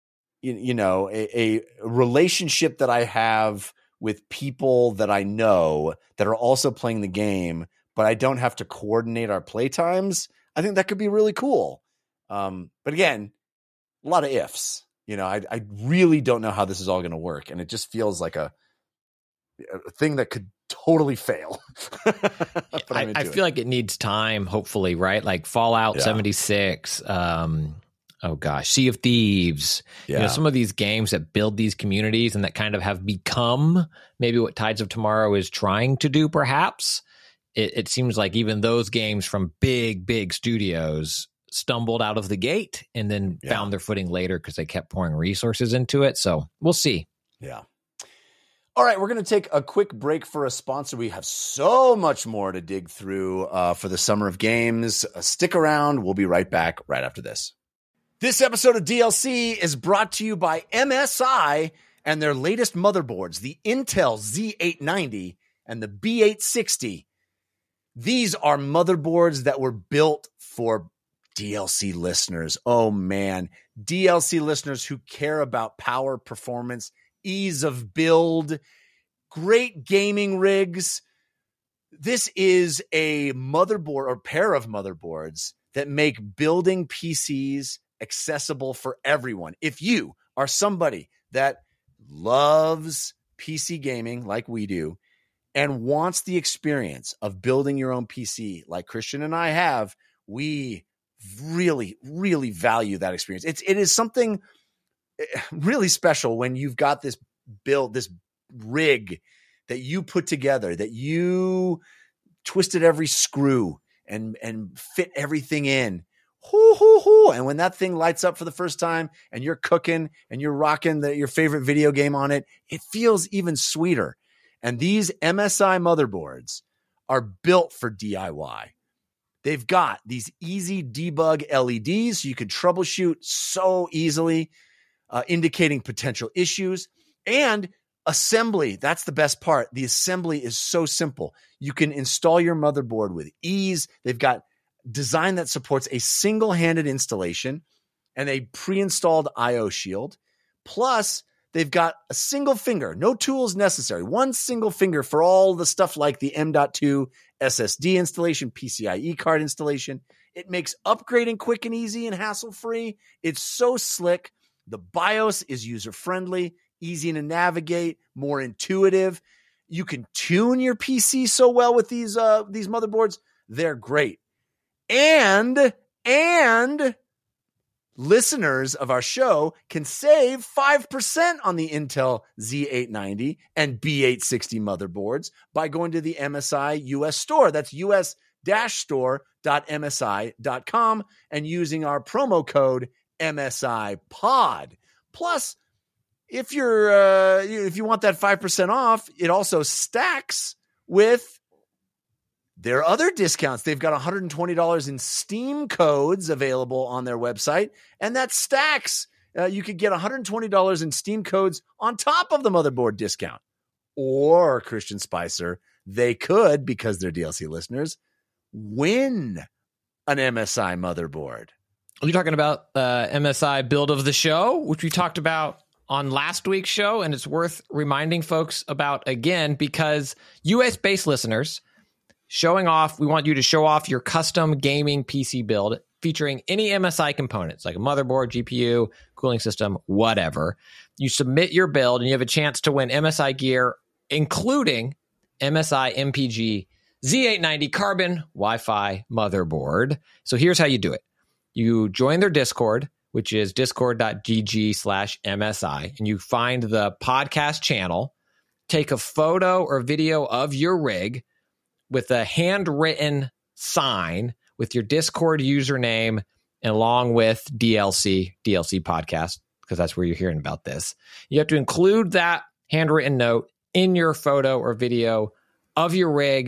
relationship that I have with people that I know that are also playing the game, but I don't have to coordinate our play times, I think that could be really cool. But again, a lot of ifs. I really don't know how this is all going to work, and it just feels like a thing that could totally fail. But I feel like it needs time, hopefully, right? Like Fallout 76, Sea of Thieves. Yeah. Some of these games that build these communities and that kind of have become maybe what Tides of Tomorrow is trying to do, perhaps. It seems like even those games from big studios stumbled out of the gate and then found their footing later because they kept pouring resources into it. So we'll see. Yeah. All right, we're going to take a quick break for a sponsor. We have so much more to dig through for the summer of games. Stick around. We'll be right back right after this. This episode of DLC is brought to you by MSI and their latest motherboards, the Intel Z890 and the B860. These are motherboards that were built for DLC listeners. Oh, man. DLC listeners who care about power, performance, ease of build, great gaming rigs. This is a motherboard or pair of motherboards that make building PCs accessible for everyone. If you are somebody that loves PC gaming like we do and wants the experience of building your own PC like Christian and I have, we really, really value that experience. It is something really special when you've got this build, this rig that you put together, that you twisted every screw and fit everything in. And when that thing lights up for the first time and you're cooking and you're rocking your favorite video game on it, it feels even sweeter. And these MSI motherboards are built for DIY. They've got these easy debug LEDs so you can troubleshoot so easily, indicating potential issues. And assembly, that's the best part. The assembly is so simple. You can install your motherboard with ease. They've got design that supports a single-handed installation and a pre-installed IO shield. Plus, they've got a single finger, no tools necessary, one single finger for all the stuff like the M.2 SSD installation, PCIe card installation. It makes upgrading quick and easy and hassle-free. It's so slick. The BIOS is user-friendly, easy to navigate, more intuitive. You can tune your PC so well with these motherboards. They're great. And listeners of our show can save 5% on the Intel Z890 and B860 motherboards by going to the MSI US store. That's us-store.msi.com and using our promo code MSIPod. Plus, if you want that 5% off, it also stacks with their other discounts. They've got $120 in Steam codes available on their website, and that stacks. You could get $120 in Steam codes on top of the motherboard discount. Or, Christian Spicer, they could, because they're DLC listeners, win an MSI motherboard. Are you talking about MSI build of the show, which we talked about on last week's show? And it's worth reminding folks about again, because US-based listeners we want you to show off your custom gaming PC build featuring any MSI components like a motherboard, GPU, cooling system, whatever. You submit your build and you have a chance to win MSI gear, including MSI MPG Z890 Carbon Wi-Fi motherboard. So here's how you do it. You join their Discord, which is discord.gg/MSI, and you find the podcast channel, take a photo or video of your rig with a handwritten sign with your Discord username and along with DLC podcast, because that's where you're hearing about this. You have to include that handwritten note in your photo or video of your rig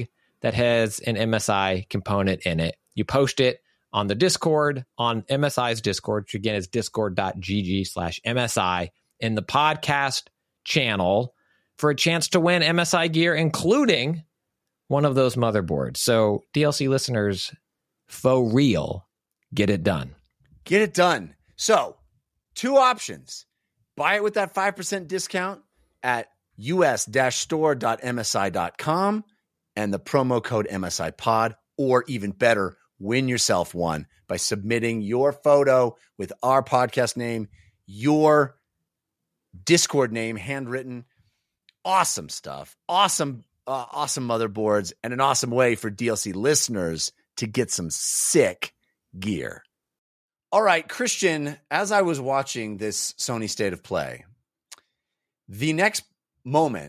that has an MSI component in it. You post it on the Discord, on MSI's Discord, which again is discord.gg/MSI, in the podcast channel for a chance to win MSI gear, including one of those motherboards. So DLC listeners, for real, get it done. Get it done. So 2 options. Buy it with that 5% discount at us-store.msi.com and the promo code MSIPod, or even better, win yourself one by submitting your photo with our podcast name, your Discord name, handwritten. Awesome stuff. Awesome motherboards, and an awesome way for DLC listeners to get some sick gear. All right, Christian, as I was watching this Sony State of Play, the next moment,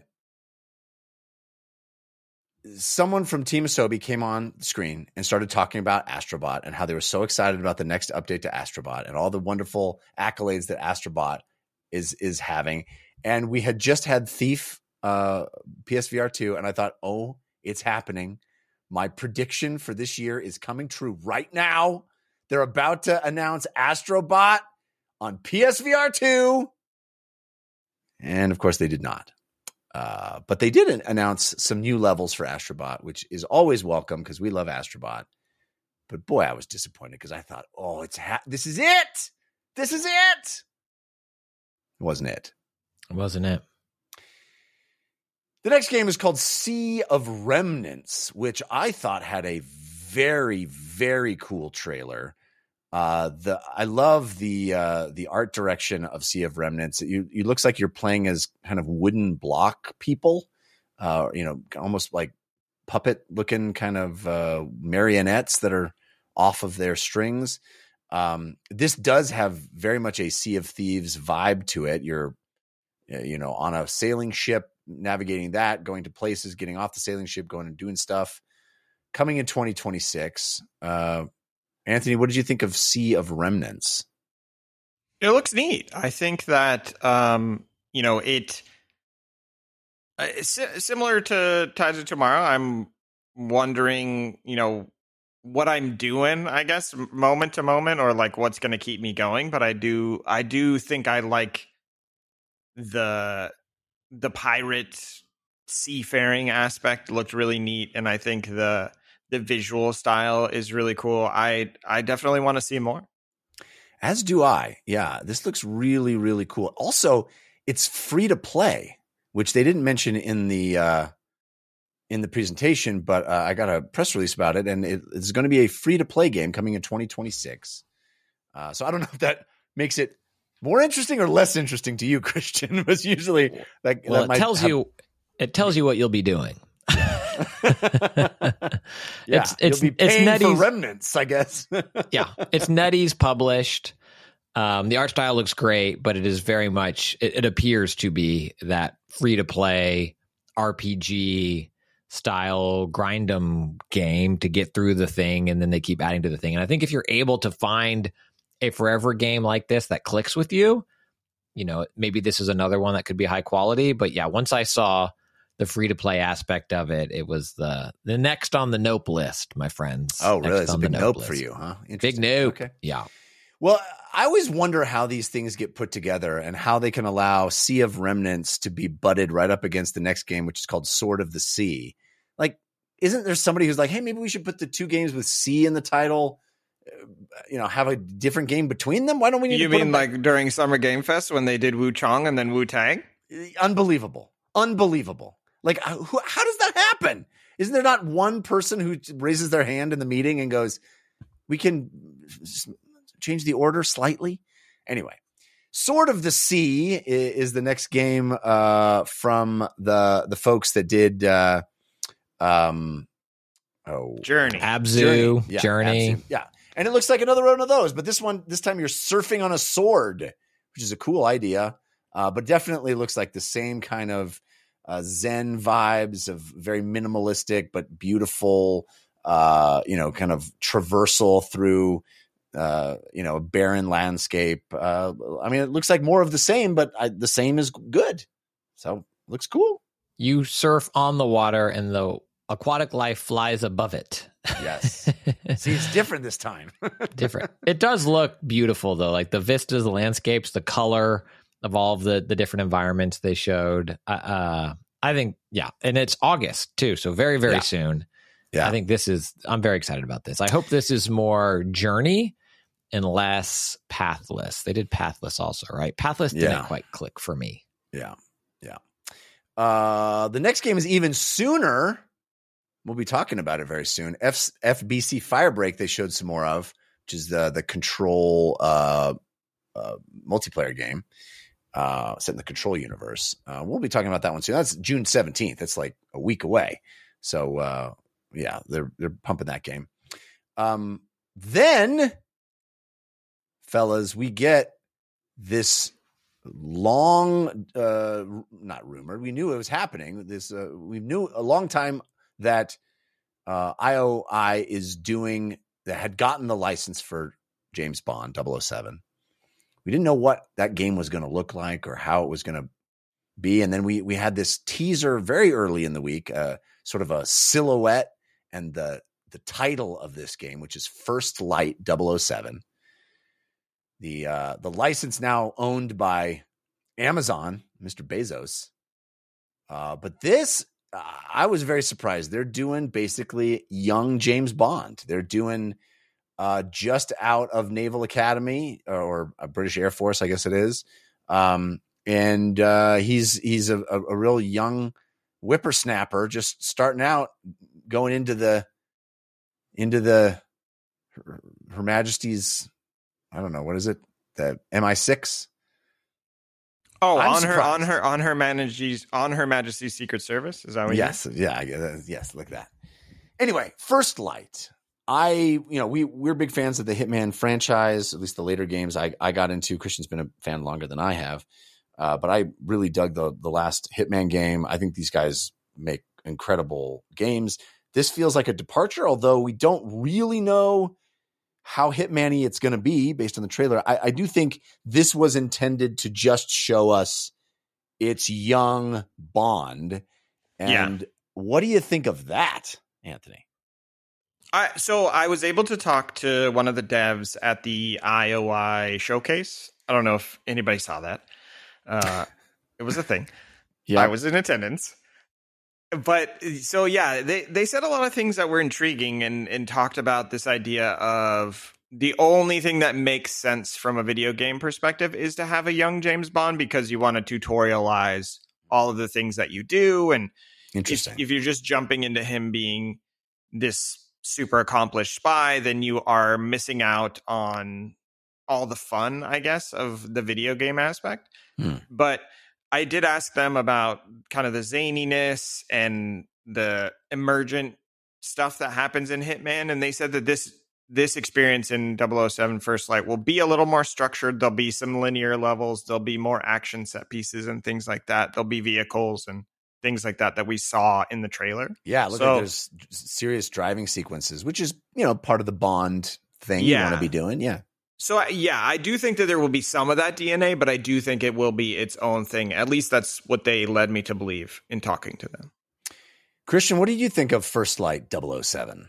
someone from Team Asobi came on the screen and started talking about Astrobot and how they were so excited about the next update to Astrobot and all the wonderful accolades that Astrobot is having. And we had just had Thief PSVR 2, and I thought, oh, it's happening. My prediction for this year is coming true right now. They're about to announce Astrobot on PSVR 2. And of course, they did not. But they did announce some new levels for Astrobot, which is always welcome because we love Astrobot. But boy, I was disappointed because I thought, oh, this is it. This is it. It wasn't it. It wasn't it. The next game is called Sea of Remnants, which I thought had a very, very cool trailer. I love the art direction of Sea of Remnants. It looks like you're playing as kind of wooden block people, almost like puppet looking kind of marionettes that are off of their strings. This does have very much a Sea of Thieves vibe to it. You're, on a sailing ship, navigating that, going to places, getting off the sailing ship, going and doing stuff. Coming in 2026. Anthony, what did you think of Sea of Remnants? It looks neat. I think that it's similar to Tides of Tomorrow. I'm wondering, what I'm doing, I guess, moment to moment, or like what's going to keep me going. But I do think I like the pirate seafaring aspect. Looked really neat, and I think the visual style is really cool. I definitely want to see more. As do I. Yeah, this looks really, really cool. Also, it's free to play, which they didn't mention in the presentation, but I got a press release about it, and it's going to be a free to play game coming in 2026. So I don't know if that makes it more interesting or less interesting to you, Christian. Was usually like, well, it tells you what you'll be doing. Yeah, it's you'll be paying for Remnants, I guess. Yeah, it's NetEase published. The art style looks great, but it is very much, it appears to be that free to play RPG style grind 'em game to get through the thing, and then they keep adding to the thing. And I think if you're able to find a forever game like this that clicks with you, maybe this is another one that could be high quality. But yeah, once I saw the free-to-play aspect of it, it was the next on the nope list, my friends. Oh, really? It's a big nope list for you, huh? Big nope. Okay. Yeah. Well, I always wonder how these things get put together and how they can allow Sea of Remnants to be butted right up against the next game, which is called Sword of the Sea. Like, isn't there somebody who's like, hey, maybe we should put the 2 games with sea in the title, have a different game between them? Why don't we need to put them like during Summer Game Fest when they did Wu Chong and then Wu Tang? Unbelievable. Like, how does that happen? Isn't there not one person who raises their hand in the meeting and goes, we can change the order slightly? Anyway, Sword of the Sea is the next game from the folks that did Journey. Abzu, Yeah, Journey. Abzu. Yeah. And it looks like another one of those, but this time you're surfing on a sword, which is a cool idea, but definitely looks like the same kind of Zen vibes of very minimalistic but beautiful, kind of traversal through, a barren landscape. It looks like more of the same, but the same is good. So it looks cool. You surf on the water, and the aquatic life flies above it. Yes. See, it's different this time. Different. It does look beautiful, though. Like the vistas, the landscapes, the color of all of the different environments they showed. I think, yeah. And it's August, too. So very, very soon. Yeah. I think I'm very excited about this. I hope this is more Journey and less Pathless. They did Pathless also, right? Pathless didn't quite click for me. Yeah. The next game is even sooner. We'll be talking about it very soon. FBC Firebreak they showed some more of, which is the Control multiplayer game set in the Control universe. We'll be talking about that one soon. That's June 17th. It's like a week away. So they're pumping that game. Then, fellas, we get this long, not rumor. We knew it was happening. We knew a long time that IOI had gotten the license for James Bond 007. We didn't know what that game was going to look like or how it was going to be. And then we had this teaser very early in the week, sort of a silhouette and the title of this game, which is First Light 007. The license now owned by Amazon, Mr. Bezos. But this, I was very surprised. They're doing basically young James Bond. They're doing just out of Naval Academy or a British Air Force, I guess it is. And he's a real young whippersnapper, just starting out, going into Her Majesty's, I don't know, what is it? The MI6. Oh, on Her Majesty's Secret Service. Is that what? Yes, yes. Look at that. Anyway, First Light. We're big fans of the Hitman franchise. At least the later games I got into. Christian's been a fan longer than I have, but I really dug the last Hitman game. I think these guys make incredible games. This feels like a departure, although we don't really know how Hitman-y it's going to be based on the trailer. I do think this was intended to just show us it's young Bond. And what do you think of that, Anthony? So I was able to talk to one of the devs at the IOI showcase. I don't know if anybody saw that. It was a thing. Yeah, I was in attendance. But so, yeah, they said a lot of things that were intriguing and talked about this idea of the only thing that makes sense from a video game perspective is to have a young James Bond because you want to tutorialize all of the things that you do. And if you're just jumping into him being this super accomplished spy, then you are missing out on all the fun, I guess, of the video game aspect. But I did ask them about kind of the zaniness and the emergent stuff that happens in Hitman. And they said that this experience in 007 First Light will be a little more structured. There'll be some linear levels. There'll be more action set pieces and things like that. There'll be vehicles and things like that we saw in the trailer. Yeah, look, like there's serious driving sequences, which is, part of the Bond thing you want to be doing. Yeah. So, I do think that there will be some of that DNA, but I do think it will be its own thing. At least that's what they led me to believe in talking to them. Christian, what did you think of First Light 007?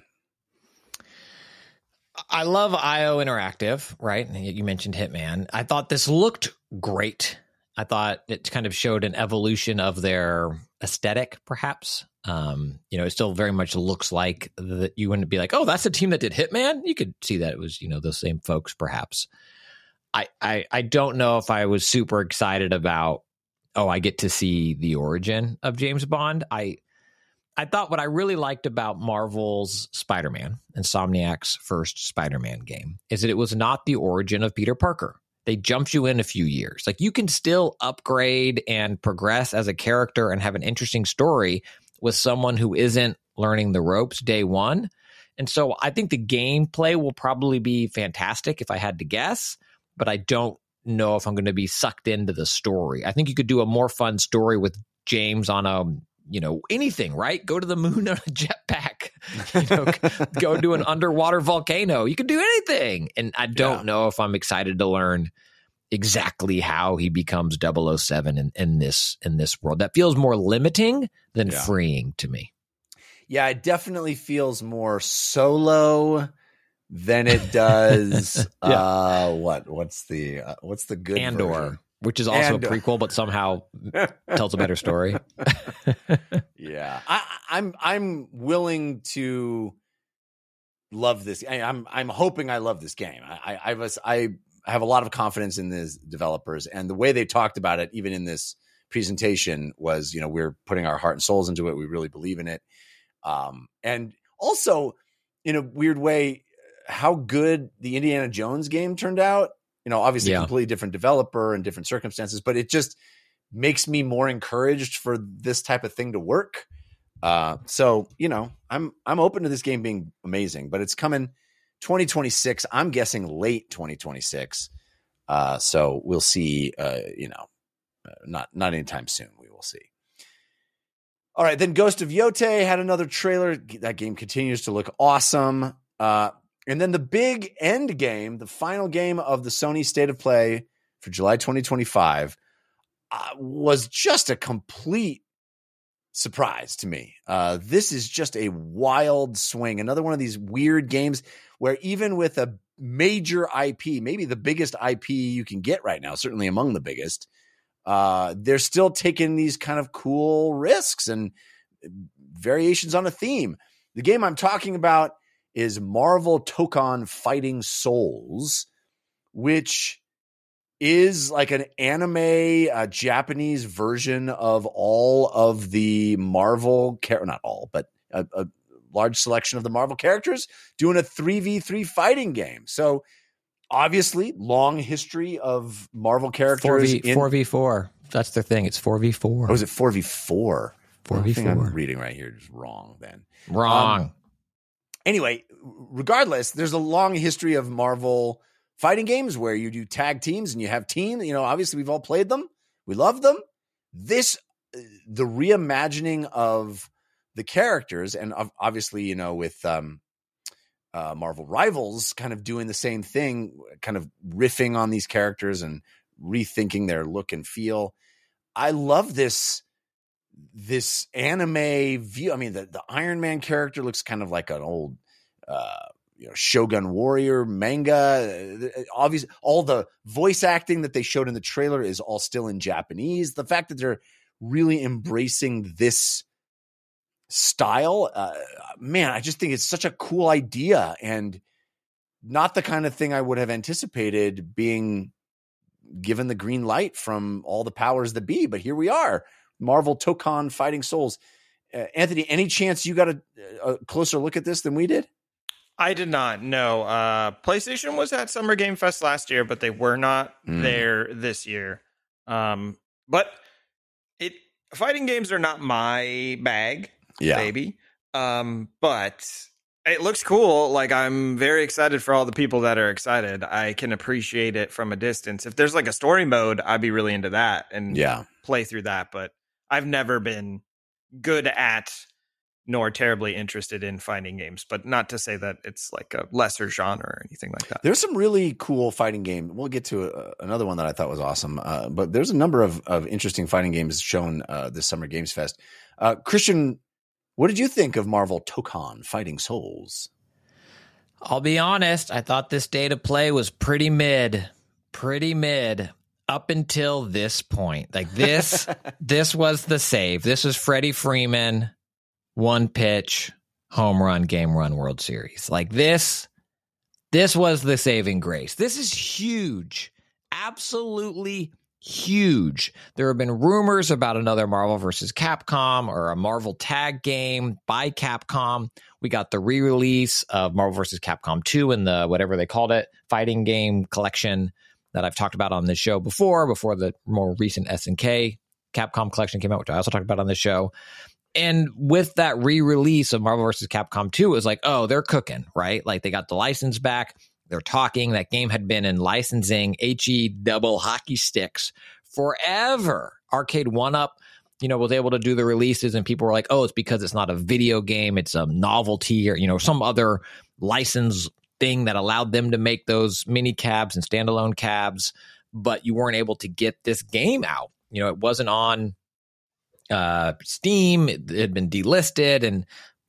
I love IO Interactive, right? You mentioned Hitman. I thought this looked great. I thought it kind of showed an evolution of their aesthetic, perhaps. It still very much looks like that. You wouldn't be like, oh, that's the team that did Hitman. You could see that it was, those same folks, perhaps. I don't know if I was super excited about, I get to see the origin of James Bond. I thought what I really liked about Marvel's Spider-Man, Insomniac's first Spider-Man game, is that it was not the origin of Peter Parker. They jumped you in a few years. Like, you can still upgrade and progress as a character and have an interesting story with someone who isn't learning the ropes day one. And so I think the gameplay will probably be fantastic if I had to guess, but I don't know if I'm going to be sucked into the story. I think you could do a more fun story with James on a, anything, right? Go to the moon on a jetpack, go to an underwater volcano. You can do anything. And I don't know if I'm excited to learn exactly how he becomes 007 in this world. That feels more limiting than freeing to me. Yeah, it definitely feels more solo than it does. What's the good Andor, version? which is also a prequel, but somehow tells a better story. Yeah, I'm willing to love this. I'm hoping I love this game. I have a lot of confidence in these developers, and the way they talked about it, even in this presentation, was, you know, we're putting our heart and souls into it. We really believe in it. And also, in a weird way, how good the Indiana Jones game turned out. You know, obviously a completely different developer and different circumstances, but it just makes me more encouraged for this type of thing to work. So, you know, I'm open to this game being amazing, but it's coming 2026. I'm guessing late 2026. So we'll see, not anytime soon. We will see. All right. Then Ghost of Yote had another trailer. That game continues to look awesome. And then the big end game, the final game of the Sony State of Play for July 2025, was just a complete surprise to me. This is just a wild swing. Another one of these weird games where even with a major IP, maybe the biggest IP you can get right now, certainly among the biggest, they're still taking these kind of cool risks and variations on a theme. The game I'm talking about is Marvel Tokon Fighting Souls, which is like an anime, Japanese version of all of the Marvel, not all, but a large selection of the Marvel characters doing a 3v3 fighting game. So obviously long history of Marvel characters. 4v4. That's their thing. It's 4v4. Oh, is it 4v4? 4v4. I think I'm reading right here just wrong then. Wrong. Anyway, regardless, there's a long history of Marvel fighting games where you do tag teams and you have teams. You know, obviously we've all played them. We love them. The reimagining of the characters, and obviously, you know, with Marvel Rivals kind of doing the same thing, kind of riffing on these characters and rethinking their look and feel. I love this anime view. I mean, the Iron Man character looks kind of like an old, Shogun Warrior manga. Obviously, all the voice acting that they showed in the trailer is all still in Japanese. The fact that they're really embracing this style, man, I just think it's such a cool idea and not the kind of thing I would have anticipated being given the green light from all the powers that be. But here we are. Marvel Tokon Fighting Souls. Anthony, any chance you got a closer look at this than we did? I did not. No. PlayStation was at Summer Game Fest last year, but they were not there this year. But fighting games are not my bag, baby. But it looks cool. Like, I'm very excited for all the people that are excited. I can appreciate it from a distance. If there's like a story mode, I'd be really into that and play through that. But I've never been good at nor terribly interested in fighting games, but not to say that it's like a lesser genre or anything like that. There's some really cool fighting game. We'll get to another one that I thought was awesome. But there's a number of interesting fighting games shown this Summer Games Fest. Christian, what did you think of Marvel Tokon Fighting Souls? I'll be honest. I thought this State of Play was pretty mid up until this point. Like this was the save. This is Freddie Freeman. One pitch, home run, game run, World Series. Like this was the saving grace. This is huge. Absolutely huge. There have been rumors about another Marvel versus Capcom or a Marvel tag game by Capcom. We got the re-release of Marvel versus Capcom 2 in the whatever they called it, fighting game collection that I've talked about on this show before the more recent SNK Capcom collection came out, which I also talked about on this show. And with that re-release of Marvel vs. Capcom 2, it was like, oh, they're cooking, right? Like they got the license back. They're talking. That game had been in licensing HE double hockey sticks forever. Arcade 1-Up, was able to do the releases and people were like, oh, it's because it's not a video game. It's a novelty or, some other license thing that allowed them to make those mini cabs and standalone cabs. But you weren't able to get this game out. It wasn't on Steam. It had been delisted and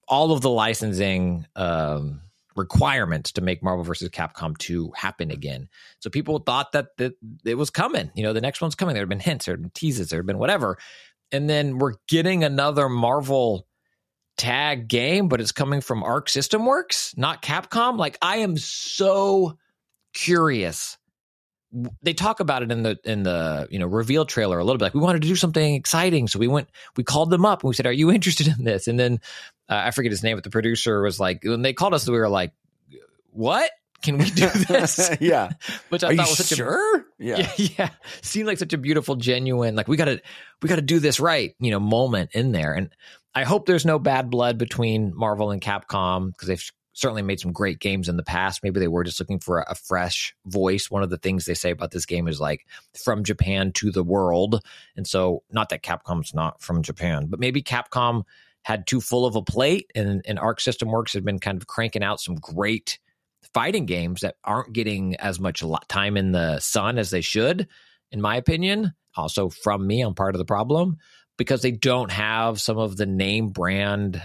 all of the licensing requirements to make Marvel vs. Capcom 2 happen again. So people thought that it was coming. The next one's coming. There had been hints, there had been teases, there had been whatever. And then we're getting another Marvel tag game, but it's coming from Arc System Works, not Capcom. Like, I am so curious. They talk about it in the reveal trailer a little bit. Like, we wanted to do something exciting, so we called them up and we said, "Are you interested in this?" And then I forget his name, but the producer was like, when they called us, we were like, "What? Can we do this?" Yeah. Which I Are thought you was such sure? yeah, seemed like such a beautiful, genuine, like, we gotta do this right, moment in there. And I hope there's no bad blood between Marvel and Capcom, because they've certainly made some great games in the past. Maybe they were just looking for a fresh voice. One of the things they say about this game is like, from Japan to the world. And so, not that Capcom's not from Japan, but maybe Capcom had too full of a plate, and Arc System Works had been kind of cranking out some great fighting games that aren't getting as much time in the sun as they should, in my opinion. Also, from me, I'm part of the problem, because they don't have some of the name brand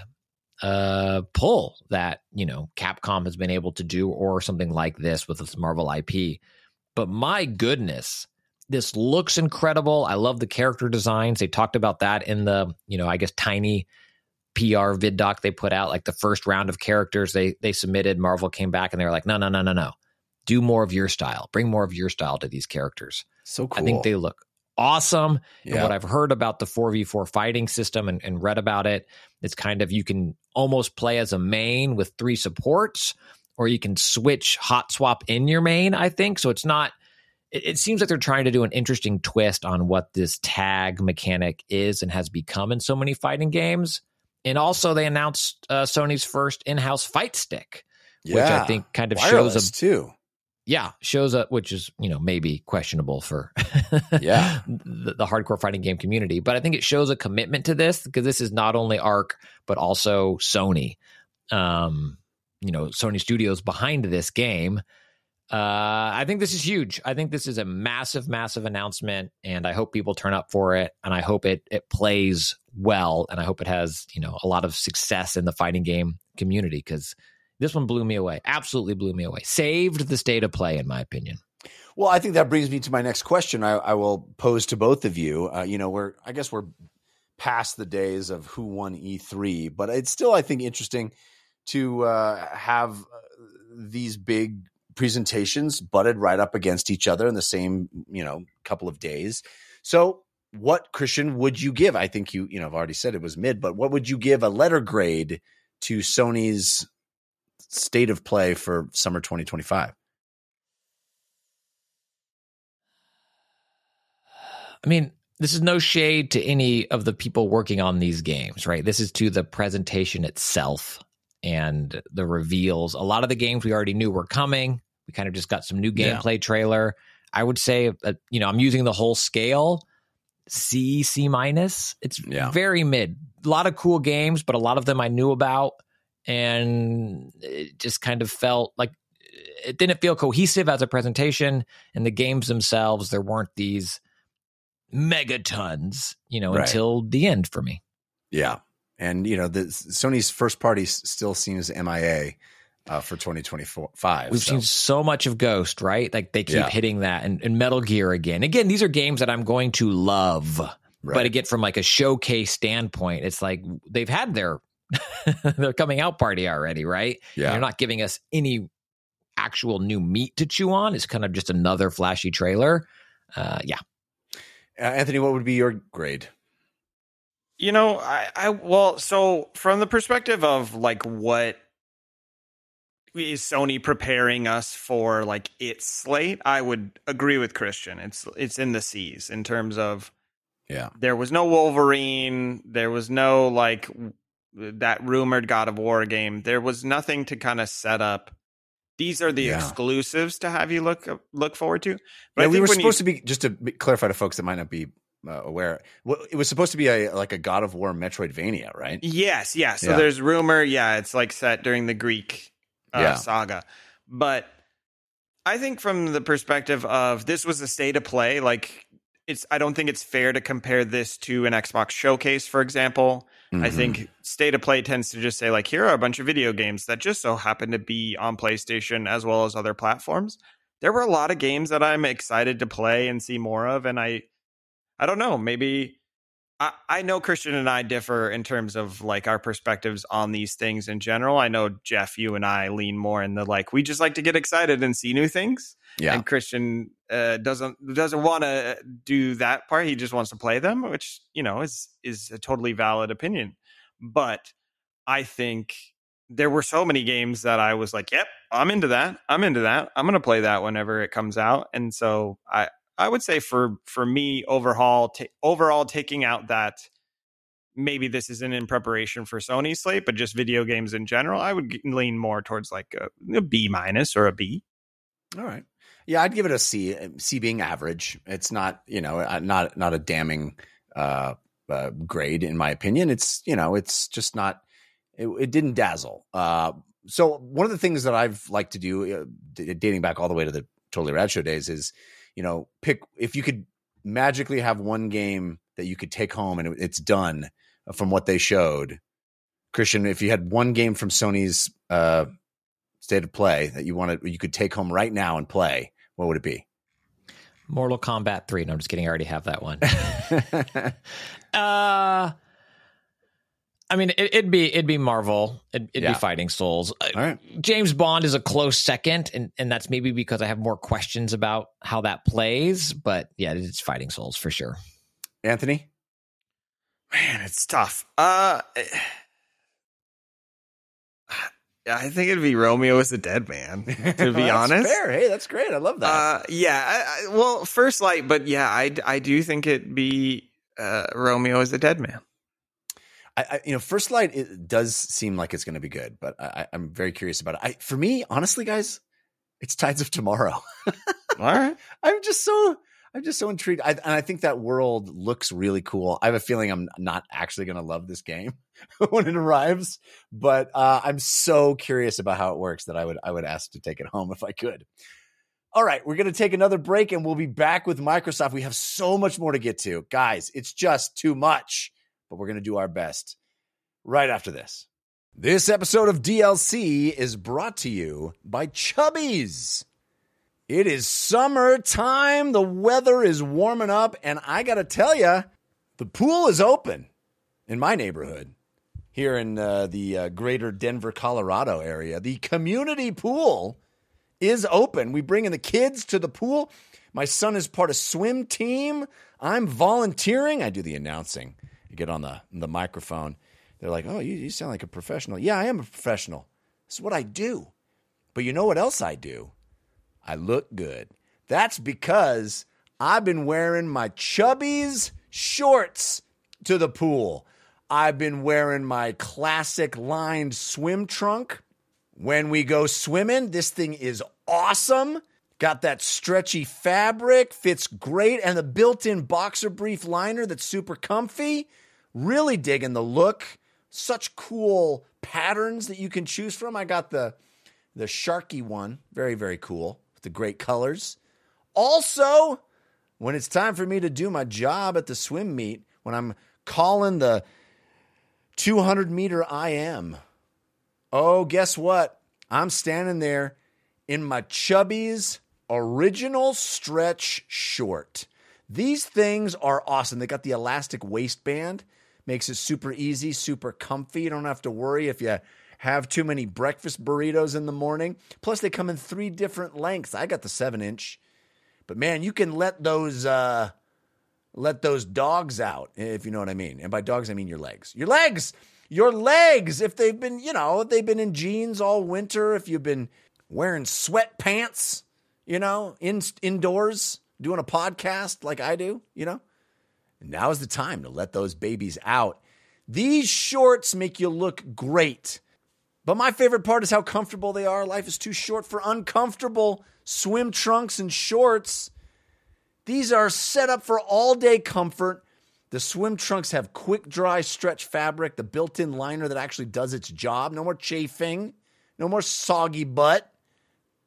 pull that Capcom has been able to do, or something like this with this Marvel IP. But my goodness, this looks incredible. I love the character designs. They talked about that in the I guess tiny PR vid doc they put out. Like, the first round of characters they submitted, Marvel came back and they were like, no, do more of your style, bring more of your style to these characters. So cool. I think they look awesome. Yeah. And what I've heard about the 4v4 fighting system and read about it, it's kind of, you can almost play as a main with 3 supports, or you can switch hot swap in your main, I think. So it's not, it seems like they're trying to do an interesting twist on what this tag mechanic is and has become in so many fighting games. And also, they announced Sony's first in-house fight stick, which I think kind of wireless too. Yeah, shows up, which is, maybe questionable for the hardcore fighting game community. But I think it shows a commitment to this, because this is not only Arc, but also Sony. Sony Studios behind this game. I think this is huge. I think this is a massive, massive announcement, and I hope people turn up for it, and I hope it plays well, and I hope it has, a lot of success in the fighting game community, because this one blew me away. Absolutely blew me away. Saved the state of play, in my opinion. Well, I think that brings me to my next question. I will pose to both of you. We're past the days of who won E3, but it's still, I think, interesting to have these big presentations butted right up against each other in the same, couple of days. So what, Christian, would you give? I think I've already said it was mid, but what would you give a letter grade to Sony's state of play for summer 2025? I mean, this is no shade to any of the people working on these games, right? This is to the presentation itself and the reveals. A lot of the games we already knew were coming. We kind of just got some new gameplay trailer. I would say, I'm using the whole scale, C minus. It's very mid. A lot of cool games, but a lot of them I knew about, and it just kind of felt like it didn't feel cohesive as a presentation. And the games themselves, there weren't these megatons, until the end for me. Yeah. And, the Sony's first party still seems MIA for 2025. We've seen so much of Ghost, right? Like, they keep hitting that, and Metal Gear again. Again, these are games that I'm going to love. Right. But again, from like a showcase standpoint, it's like they've had their coming out party already, right? Yeah. And you're not giving us any actual new meat to chew on. It's kind of just another flashy trailer. Anthony, what would be your grade? So from the perspective of like, what is Sony preparing us for, like, its slate, I would agree with Christian. It's in the C's in terms of, there was no Wolverine, there was no like that rumored God of War game. There was nothing to kind of set up. These are the exclusives to have you look forward to. But we were supposed to be, just to clarify to folks that might not be aware, it was supposed to be a God of War Metroidvania, right? Yes. So there's rumor. It's like set during the Greek saga. But I think from the perspective of, this was a state of play, like, I don't think it's fair to compare this to an Xbox showcase, for example. I think State of Play tends to just say, like, here are a bunch of video games that just so happen to be on PlayStation as well as other platforms. There were a lot of games that I'm excited to play and see more of. And I don't know, maybe I know Christian and I differ in terms of like our perspectives on these things in general. I know, Jeff, you and I lean more in the like, we just like to get excited and see new things. Yeah. And Christian doesn't want to do that part. He just wants to play them, which, you know, is a totally valid opinion. But I think there were so many games that I was like, yep, I'm into that. I'm going to play that whenever it comes out. And so I would say for me, overall taking out that maybe this isn't in preparation for Sony's slate, but just video games in general, I would lean more towards like a B- or a B. All right. Yeah, I'd give it a C. C being average. It's not, you know, not a damning grade in my opinion. It's, you know, it's just not. It didn't dazzle. So one of the things that I've liked to do, dating back all the way to the Totally Rad Show days, is, you know, pick if you could magically have one game that you could take home and it's done from what they showed. Christian, if you had one game from Sony's State of Play that you could take home right now and play, what would it be? Mortal Kombat 3. No, I'm just kidding. I already have that one. I mean, it'd be Marvel. It'd be Fighting Souls. All right. James Bond is a close second, and that's maybe because I have more questions about how that plays. But yeah, it's Fighting Souls for sure. Anthony? Man, it's tough. I think it'd be Romeo is the Dead Man, to be honest. Fair. Hey, that's great. I love that. Well, First Light, but yeah, I do think it'd be Romeo is the Dead Man. First Light, it does seem like it's going to be good, but I'm very curious about it. For me, honestly, guys, it's Tides of Tomorrow. All right. I'm just so intrigued. I think that world looks really cool. I have a feeling I'm not actually going to love this game when it arrives, but I'm so curious about how it works that I would ask to take it home if I could. All right, we're going to take another break and we'll be back with Microsoft. We have so much more to get to. Guys, it's just too much, but we're going to do our best right after this. This episode of DLC is brought to you by Chubbies. It is summertime. The weather is warming up, and I got to tell you, the pool is open in my neighborhood here in the greater Denver, Colorado area. The community pool is open. We bring in the kids to the pool. My son is part of swim team. I'm volunteering. I do the announcing. I get on the microphone. They're like, oh, you sound like a professional. Yeah, I am a professional. This is what I do. But you know what else I do? I look good. That's because I've been wearing my Chubbies shorts to the pool. I've been wearing my classic lined swim trunk. When we go swimming, this thing is awesome. Got that stretchy fabric, fits great, and the built-in boxer brief liner that's super comfy. Really digging the look. Such cool patterns that you can choose from. I got the Sharky one. Very, very cool. The great colors. Also, when it's time for me to do my job at the swim meet, when I'm calling the 200-meter IM, oh, guess what? I'm standing there in my Chubbies original stretch short. These things are awesome. They got the elastic waistband. Makes it super easy, super comfy. You don't have to worry if you have too many breakfast burritos in the morning. Plus, they come in 3 different lengths. I got the 7-inch. But, man, you can let those dogs out, if you know what I mean. And by dogs, I mean your legs. Your legs! Your legs! If they've been, they've been in jeans all winter, if you've been wearing sweatpants, indoors, doing a podcast like I do, now's the time to let those babies out. These shorts make you look great. But my favorite part is how comfortable they are. Life is too short for uncomfortable swim trunks and shorts. These are set up for all-day comfort. The swim trunks have quick, dry stretch fabric, the built-in liner that actually does its job. No more chafing. No more soggy butt.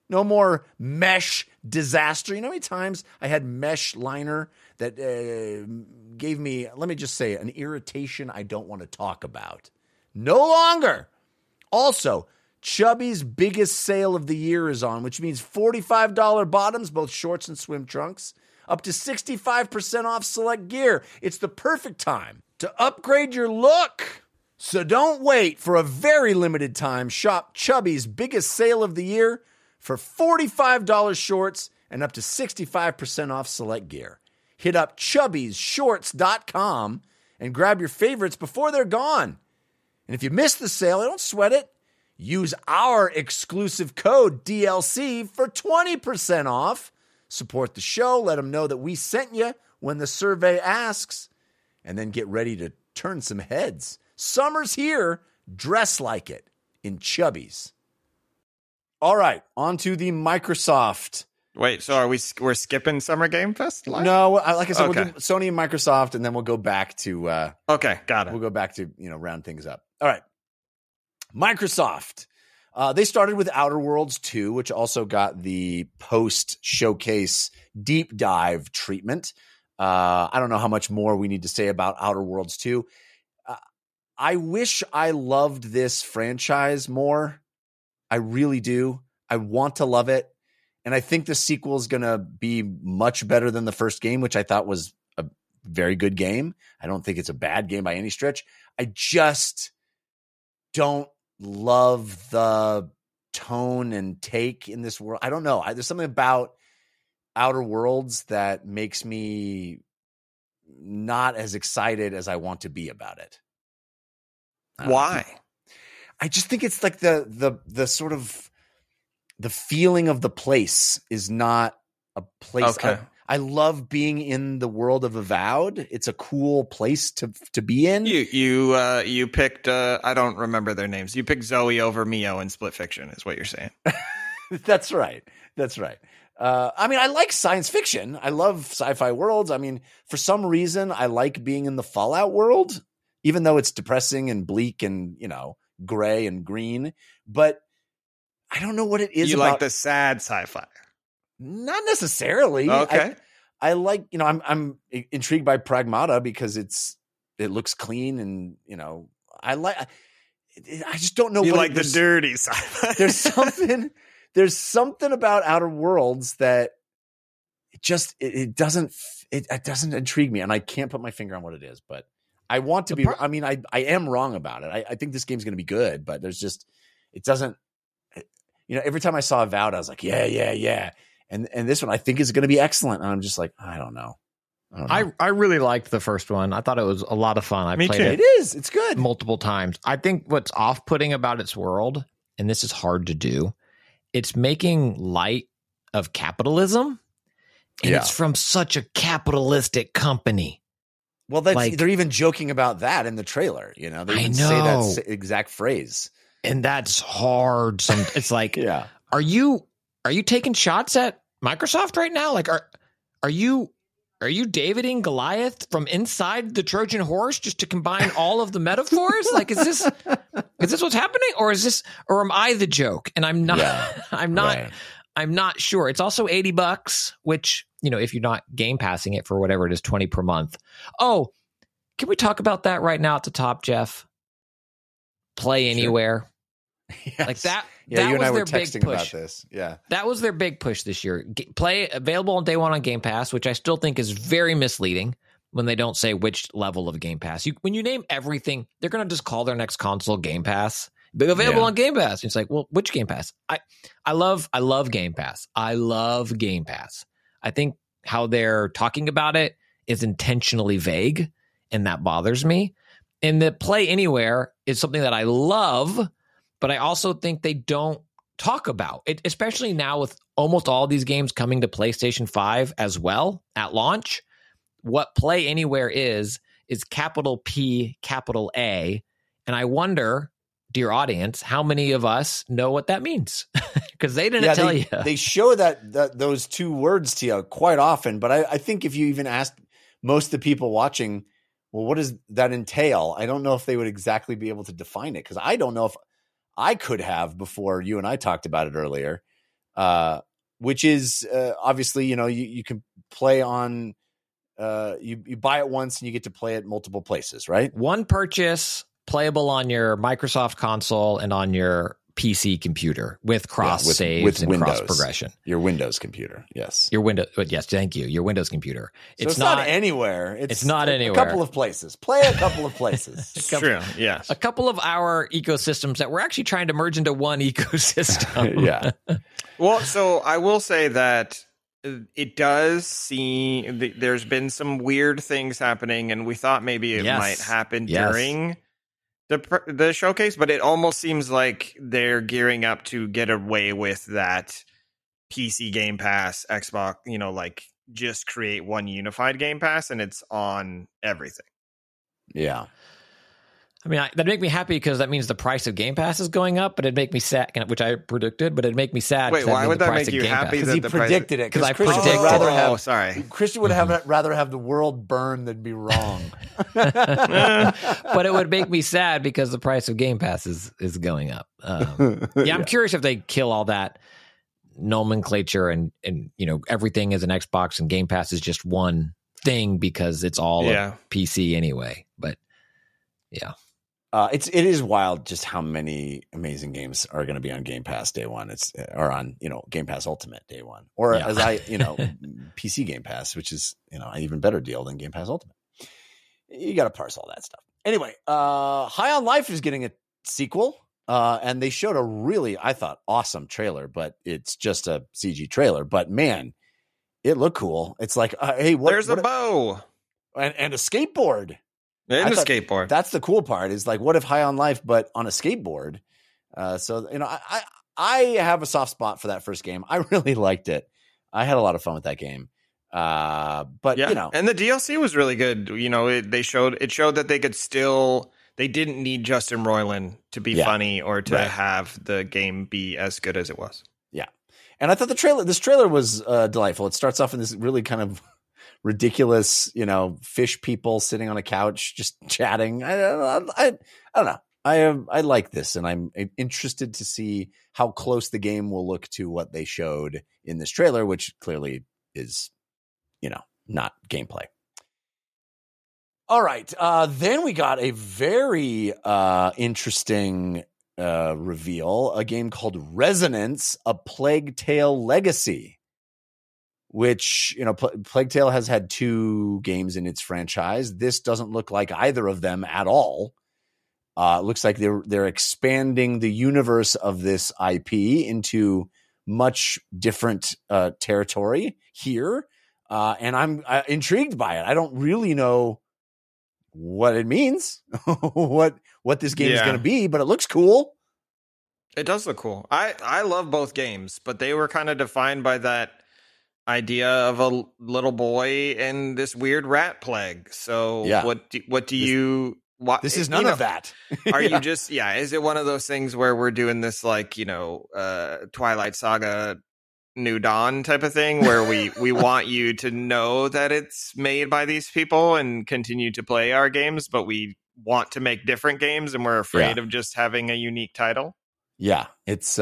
No more mesh disaster. You know how many times I had mesh liner that gave me, let me just say, an irritation I don't want to talk about? No longer. Also, Chubby's biggest sale of the year is on, which means $45 bottoms, both shorts and swim trunks, up to 65% off select gear. It's the perfect time to upgrade your look. So don't wait. For a very limited time, shop Chubby's biggest sale of the year for $45 shorts and up to 65% off select gear. Hit up chubbysshorts.com and grab your favorites before they're gone. And if you missed the sale, don't sweat it. Use our exclusive code DLC for 20% off. Support the show. Let them know that we sent you when the survey asks. And then get ready to turn some heads. Summer's here. Dress like it in Chubbies. All right, on to the Microsoft. Wait, so we're skipping Summer Game Fest? Live? No, like I said, Okay. We'll do Sony and Microsoft, and then we'll go back to Okay, got it. we'll go back to round things up. All right, Microsoft. They started with Outer Worlds 2, which also got the post showcase deep dive treatment. I don't know how much more we need to say about Outer Worlds 2. I wish I loved this franchise more. I really do. I want to love it. And I think the sequel is going to be much better than the first game, which I thought was a very good game. I don't think it's a bad game by any stretch. I just don't love the tone and take in this world. I don't know. There's something about Outer Worlds that makes me not as excited as I want to be about it. Why? I just think it's like the sort of the feeling of the place is not a place. Okay. I love being in the world of Avowed. It's a cool place to be in. You picked I don't remember their names. You picked Zoe over Mio in Split Fiction, is what you're saying. That's right. That's right. I mean, I like science fiction. I love sci-fi worlds. I mean, for some reason, I like being in the Fallout world, even though it's depressing and bleak and gray and green. But I don't know what it is. You about like the sad sci-fi? Not necessarily. Okay. I like, I'm intrigued by Pragmata because it looks clean and, I just don't know. You what like the dirty sci-fi? There's something about Outer Worlds that it doesn't intrigue me, and I can't put my finger on what it is, but I want to be. I mean, I am wrong about it. I think this game's going to be good, but it doesn't. Every time I saw Avowed, I was like, yeah. And this one I think is going to be excellent. And I'm just like, I don't know. I really liked the first one. I thought it was a lot of fun. I Me played too. it It is. It's good. multiple times. I think what's off-putting about its world, and this is hard to do, it's making light of capitalism, and Yeah. it's from such a capitalistic company. Well, they're even joking about that in the trailer. They even say that exact phrase. And that's hard. It's like, Yeah. Are you taking shots at Microsoft right now? Like, are you Daviding Goliath from inside the Trojan horse just to combine all of the metaphors? Like, is this what's happening, or am I the joke? And I'm not. Yeah. I'm not. Right. I'm not sure. It's also $80, which if you're not Game Passing it for whatever it is, 20 per month. Oh, can we talk about that right now at the top, Jeff? Play Anywhere. Yes. Like that. Yeah, that you and was I were their big texting push. about this. Yeah. That was their big push this year. Play available on day one on Game Pass, which I still think is very misleading when they don't say which level of Game Pass. When you name everything, they're going to just call their next console Game Pass. But available on Game Pass. It's like, well, which Game Pass? I love Game Pass. I love Game Pass. I think how they're talking about it is intentionally vague, and that bothers me. And the Play Anywhere is something that I love, but I also think they don't talk about it, especially now with almost all these games coming to PlayStation 5 as well at launch. What Play Anywhere is capital P, capital A. And I wonder, dear audience, how many of us know what that means? Because they didn't tell you. They show that those two words to you quite often, but I think if you even asked most of the people watching, well, what does that entail? I don't know if they would exactly be able to define it, because I don't know if I could have before you and I talked about it earlier. which is obviously, you can play on, you buy it once and you get to play it multiple places, right? One purchase, playable on your Microsoft console and on your PC computer with cross saves and cross progression. Your Windows computer, yes. Yes, thank you. Your Windows computer. So it's not anywhere. It's not anywhere. A couple of places. Play a couple of places. True. Yes. A couple of our ecosystems that we're actually trying to merge into one ecosystem. Yeah. Well, so I will say that it does seem there's been some weird things happening, and we thought maybe it might happen during the showcase, but it almost seems like they're gearing up to get away with that PC Game Pass, Xbox, like just create one unified Game Pass and it's on everything. Yeah. I mean, that'd make me happy because that means the price of Game Pass is going up, but it'd make me sad, which I predicted, but it'd make me sad. Wait, why would that make you happy? Because he predicted it. Because I Christian predicted would rather it. have, sorry. Christian would rather have the world burn than be wrong. But it would make me sad because the price of Game Pass is going up. I'm curious if they kill all that nomenclature and everything is an Xbox and Game Pass is just one thing because it's all a PC anyway. But yeah. It is wild just how many amazing games are going to be on Game Pass day one. Or on Game Pass Ultimate day one, or as PC Game Pass, which is an even better deal than Game Pass Ultimate. You got to parse all that stuff. Anyway, High on Life is getting a sequel, and they showed a really, I thought, awesome trailer, but it's just a CG trailer. But man, it looked cool. It's like, hey, there's a bow and a skateboard. And a skateboard. That's the cool part is like, what if High on Life, but on a skateboard? I have a soft spot for that first game. I really liked it. I had a lot of fun with that game. But and the DLC was really good. It showed that they could still, they didn't need Justin Roiland to be funny or to have the game be as good as it was. Yeah. And I thought this trailer was delightful. It starts off in this really kind of ridiculous, fish people sitting on a couch just chatting. I don't know. I like this, and I'm interested to see how close the game will look to what they showed in this trailer, which clearly is, not gameplay. All right. Then we got a very interesting reveal, a game called Resonance, A Plague Tale Legacy. Which, Plague Tale has had 2 games in its franchise. This doesn't look like either of them at all. It looks like they're expanding the universe of this IP into much different territory here. And I'm intrigued by it. I don't really know what it means, what this game is going to be, but it looks cool. It does look cool. I love both games, but they were kind of defined by that idea of a little boy and this weird rat plague. So what do you this is none of that. Are you just is it one of those things where we're doing this like Twilight Saga New Dawn type of thing where we want you to know that it's made by these people and continue to play our games, but we want to make different games and we're afraid of just having a unique title? Yeah, it's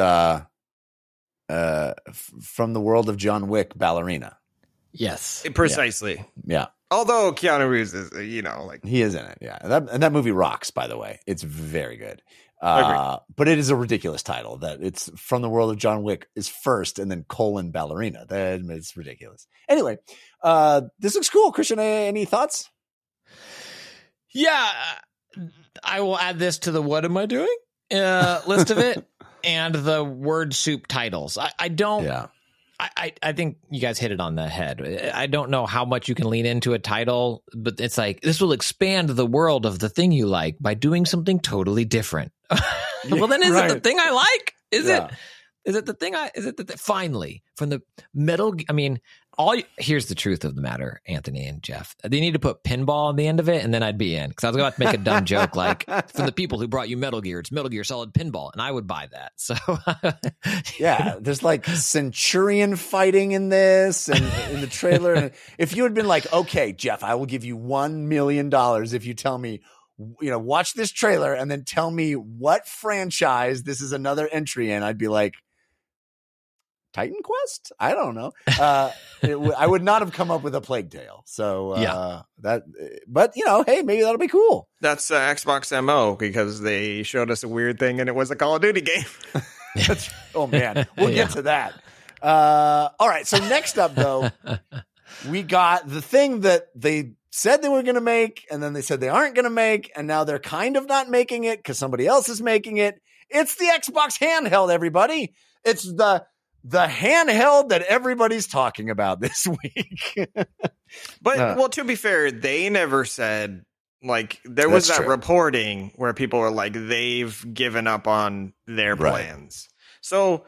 from the world of John Wick, Ballerina. Yes, precisely. Yeah. Although Keanu Reeves is, he is in it. Yeah, and that movie rocks. By the way, it's very good. But it is a ridiculous title that it's from the world of John Wick is first, and then Ballerina. It's ridiculous. Anyway, this looks cool. Christian, any thoughts? Yeah, I will add this to the "What am I doing?" list of it. And the word soup titles. I don't. Yeah. I think you guys hit it on the head. I don't know how much you can lean into a title, but it's like this will expand the world of the thing you like by doing something totally different. Well, then is it the thing I like? Is it the thing finally from the Metal? I mean, here's the truth of the matter, Anthony and Jeff. They need to put pinball on the end of it, and then I'd be in. Because I was about to make a dumb joke like, from the people who brought you Metal Gear, it's Metal Gear Solid Pinball, and I would buy that. So, yeah, there's like Centurion fighting in this, and in the trailer. And if you had been like, okay, Jeff, I will give you $1 million if you tell me, watch this trailer and then tell me what franchise this is another entry in, I'd be like, Titan Quest? I don't know. I would not have come up with a Plague Tale. So but hey, maybe that'll be cool. That's Xbox MO because they showed us a weird thing and it was a Call of Duty game. Oh man, we'll get to that. All right. So next up, though, we got the thing that they said they were going to make, and then they said they aren't going to make, and now they're kind of not making it because somebody else is making it. It's the Xbox handheld, everybody. It's the handheld that everybody's talking about this week. But to be fair, they never said, like, there was that reporting where people were like, they've given up on their plans. So,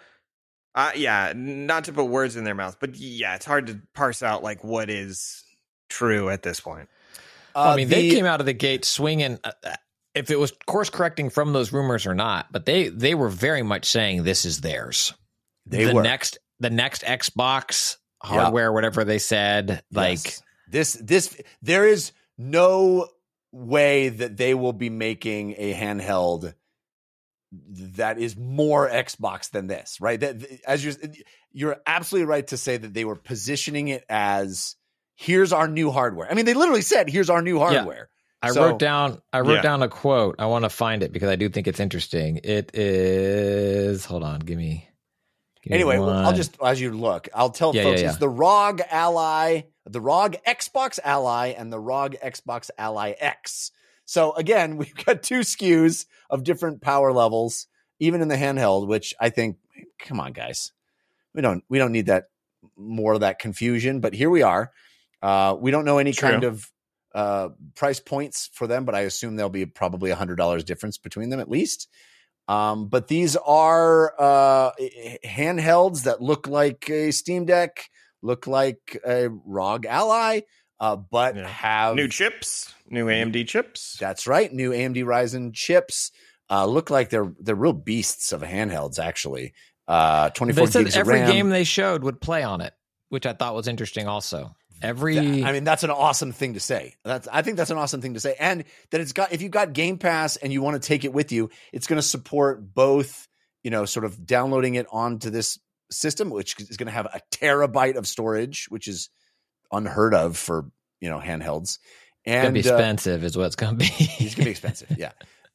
not to put words in their mouth, but it's hard to parse out like what is true at this point. They came out of the gate swinging. If it was course correcting from those rumors or not, but they were very much saying this is theirs. The next Xbox hardware, whatever they said, like this. There is no way that they will be making a handheld that is more Xbox than this, right? As you're absolutely right to say that they were positioning it as, here's our new hardware. I mean, they literally said, here's our new hardware. I wrote down a quote. I want to find it because I do think it's interesting. It is, hold on, give me anyway, I'll just, as you look, I'll tell folks, it's the ROG Ally, the ROG Xbox Ally, and the ROG Xbox Ally X. So again, we've got two SKUs of different power levels, even in the handheld, which I think, come on, guys, we don't need that, more of that confusion, but here we are. We don't know any kind of price points for them, but I assume there'll be probably $100 difference between them at least. But these are handhelds that look like a Steam Deck, look like a ROG Ally, but have new chips, new AMD chips. That's right, new AMD Ryzen chips. Look like they're real beasts of handhelds, actually. 24 they said gigs every of RAM. game they showed would play on it, which I thought was interesting also. That's an awesome thing to say. I think that's an awesome thing to say. And that if you've got Game Pass and you want to take it with you, it's going to support both, sort of downloading it onto this system, which is going to have a terabyte of storage, which is unheard of for, handhelds. And it's going to be expensive is what it's going to be. It's going to be expensive. Yeah.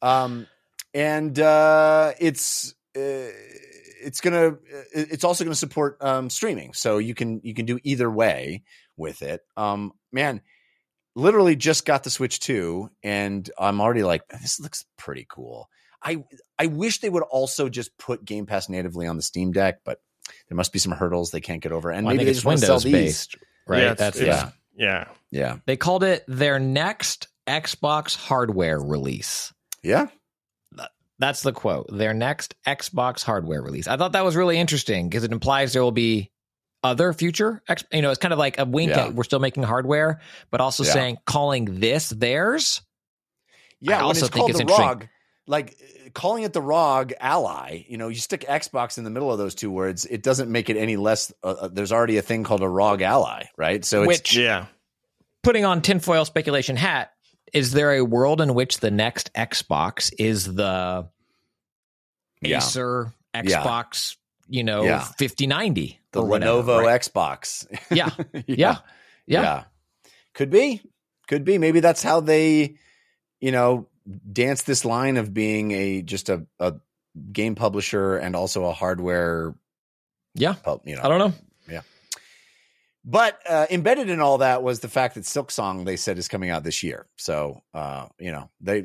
It's also going to support streaming. So you can do either way with it. Man, literally just got the Switch 2 and I'm already like, this looks pretty cool. I wish they would also just put Game Pass natively on the Steam Deck, but there must be some hurdles they can't get over. And maybe they just want to sell these. Based, right? Yeah. They called it their next Xbox hardware release. Yeah. That's the quote. Their next Xbox hardware release. I thought that was really interesting because it implies there will be other future, it's kind of like a wink at we're still making hardware, but also calling this theirs. Yeah, I also think it's the ROG, like calling it the ROG Ally, you stick Xbox in the middle of those two words, it doesn't make it any less. There's already a thing called a ROG Ally, right? So putting on tinfoil speculation hat, is there a world in which the next Xbox is the Acer Xbox, 5090? The Lenovo Xbox. Yeah. Could be. Maybe that's how they, dance this line of being just a game publisher and also a hardware. Yeah. I don't know. Yeah. But embedded in all that was the fact that Silksong, they said, is coming out this year. So, they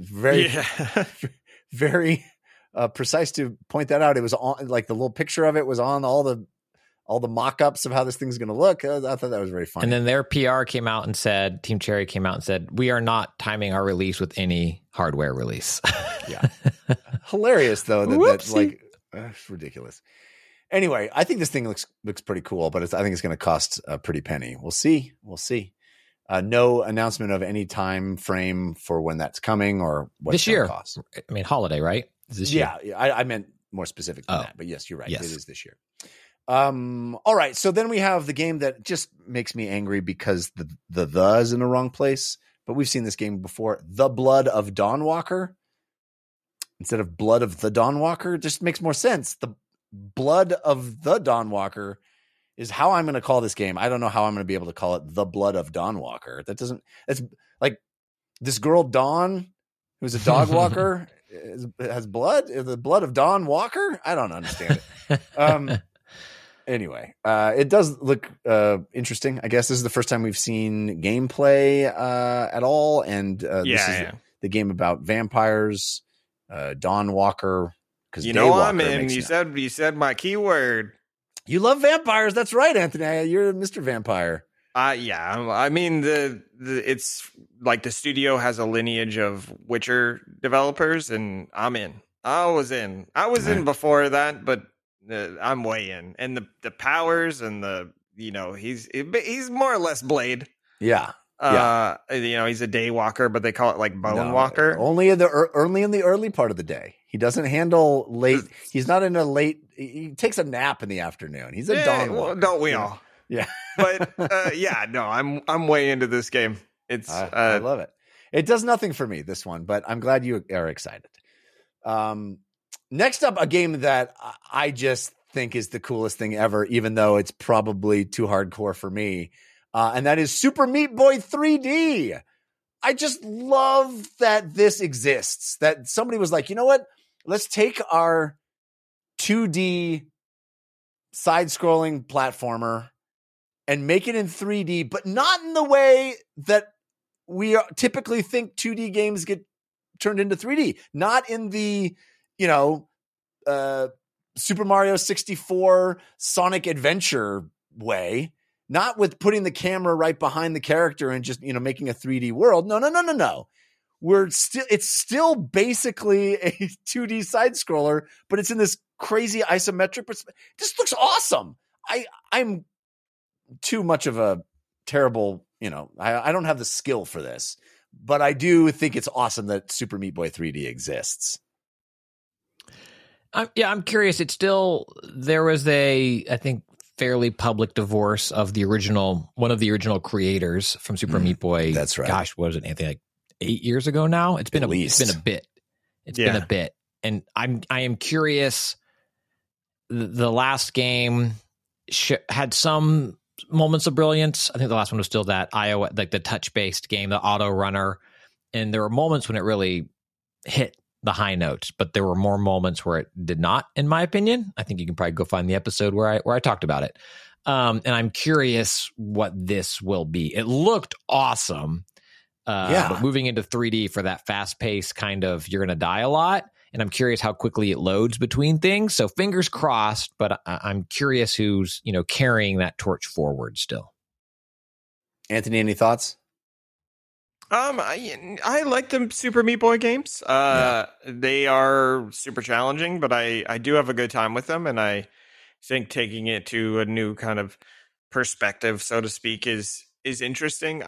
very precise to point that out. It was on, like, the little picture of it was on all the mock-ups of how this thing's going to look. I thought that was very funny. And then their PR came out and said, Team Cherry came out and said, we are not timing our release with any hardware release. Yeah. Hilarious, though. That's like, it's ridiculous. Anyway, I think this thing looks pretty cool, but I think it's going to cost a pretty penny. We'll see. No announcement of any time frame for when that's coming or what this year. Cost. I mean, holiday, right? This year. Yeah, I meant more specific than that. But yes, you're right. Yes. It is this year. All right. So then we have the game that just makes me angry because the is in the wrong place. But we've seen this game before. The Blood of Dawnwalker instead of Blood of the Dawnwalker just makes more sense. Blood of the Dawn Walker is how I'm going to call this game. I don't know how I'm going to be able to call it The Blood of Dawn Walker. That's like this girl Dawn, who's a dog walker, has blood. The blood of Dawn Walker. I don't understand it. Anyway, it does look interesting. I guess this is the first time we've seen gameplay at all, and this is the game about vampires, Dawn Walker. Because I'm in. You said my keyword. You love vampires. That's right, Anthony. You're Mr. Vampire. Yeah. I mean, it's like the studio has a lineage of Witcher developers, and I'm in. I was in before that, but I'm way in. And the powers and he's more or less Blade. Yeah. He's a day walker, but they call it like bone walker. Only in the early part of the day. He doesn't handle late. He's not in a late. He takes a nap in the afternoon. He's a dawn walker. Well, don't we all? Yeah. But I'm way into this game. I love it. It does nothing for me, this one, but I'm glad you are excited. Next up, a game that I just think is the coolest thing ever, even though it's probably too hardcore for me. And that is Super Meat Boy 3D. I just love that this exists, that somebody was like, you know what? Let's take our 2D side-scrolling platformer and make it in 3D, but not in the way that we typically think 2D games get turned into 3D. Not in the, Super Mario 64 Sonic Adventure way. Not with putting the camera right behind the character and just, making a 3D world. No. It's still basically a 2D side scroller, but it's in this crazy isometric. It just looks awesome. I'm too much of a terrible, I don't have the skill for this, but I do think it's awesome that Super Meat Boy 3D exists. I'm curious. There was I think, fairly public divorce of one of the original creators from Super Meat Boy. That's right. Gosh, what was it, Anthony? Like 8 years ago now? It's been a bit. It's been a bit. And I am curious. The last game had some moments of brilliance. I think the last one was still that iOS, like the touch-based game, the auto runner. And there were moments when it really hit the high notes, but there were more moments where it did not, in my opinion. I think you can probably go find the episode where I talked about it. And I'm curious what this will be. It looked awesome. But moving into 3D for that fast pace kind of, you're going to die a lot. And I'm curious how quickly it loads between things. So fingers crossed, but I'm curious who's, carrying that torch forward still. Anthony, any thoughts? I like the Super Meat Boy games. They are super challenging, but I do have a good time with them, and I think taking it to a new kind of perspective, so to speak, is interesting.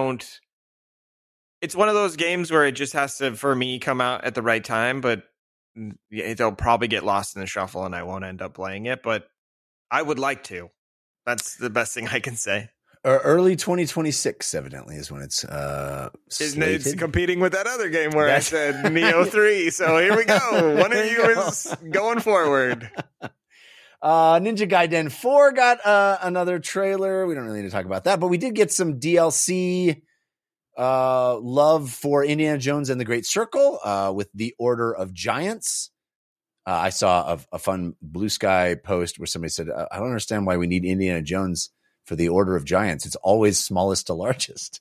It's one of those games where it just has to, for me, come out at the right time, but it'll probably get lost in the shuffle, and I won't end up playing it. But I would like to. That's the best thing I can say. Early 2026, evidently, is when it's It's competing with that other game where I said Neo 3. So here we go. One of you is going forward. Ninja Gaiden 4 got another trailer. We don't really need to talk about that, but we did get some DLC love for Indiana Jones and the Great Circle with the Order of Giants. I saw a fun Blue Sky post where somebody said, I don't understand why we need Indiana Jones for the Order of Giants. It's always smallest to largest.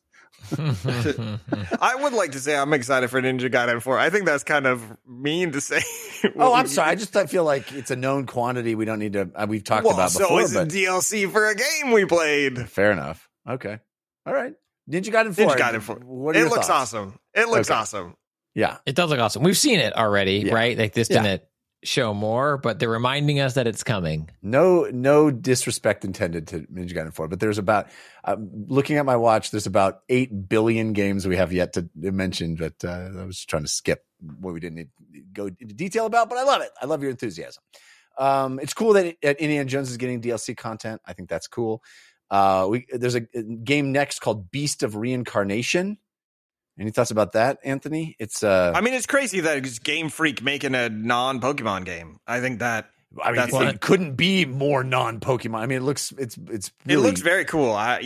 I would like to say I'm excited for Ninja Gaiden 4. I think that's kind of mean to say. I'm sorry. I feel like it's a known quantity. We don't need to. We've talked about before. So it's a DLC for a game we played. Fair enough. Okay. All right. Ninja Gaiden 4. Ninja Gaiden 4. What are your thoughts? Awesome. It looks awesome. Yeah. It does look awesome. We've seen it already, right? Like this didn't show more, but they're reminding us that it's coming. No disrespect intended to Ninja Gaiden 4, but there's about, looking at my watch, there's about 8 billion games we have yet to mention, but I was trying to skip what we didn't need to go into detail about, but I love it. I love your enthusiasm. It's cool that Indiana Jones is getting DLC content. I think that's cool. There's a game next called Beast of Reincarnation. Any thoughts about that, Anthony? It's I mean, it's crazy that it's Game Freak making a non-Pokemon game. I think that I mean, it couldn't be more non-Pokemon. I mean, it's really, it looks very cool. I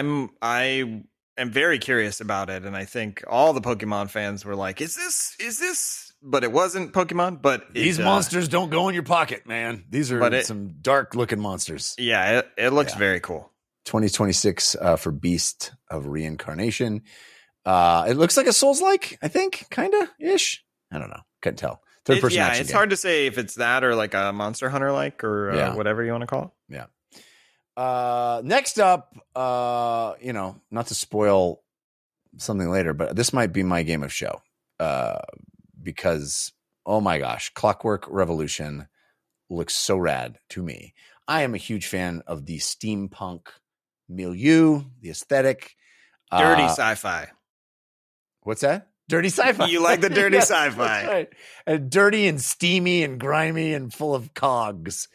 am very curious about it, and I think all the Pokemon fans were like, "Is this?" But it wasn't Pokemon. But these monsters don't go in your pocket, man. These are some dark-looking monsters. Yeah, it looks very cool. 2026 for Beast of Reincarnation. It looks like a Souls-like, I think, kind of ish. I don't know, couldn't tell. Third-person action it's game. hard to say if it's that or like a Monster Hunter like or whatever you want to call it. Yeah. Next up, not to spoil something later, but this might be my game of show. Because, oh my gosh, Clockwork Revolution looks so rad to me. I am a huge fan of the steampunk milieu, the aesthetic. Dirty sci-fi. What's that? Dirty sci-fi. You like the dirty sci-fi. That's right. And dirty and steamy and grimy and full of cogs.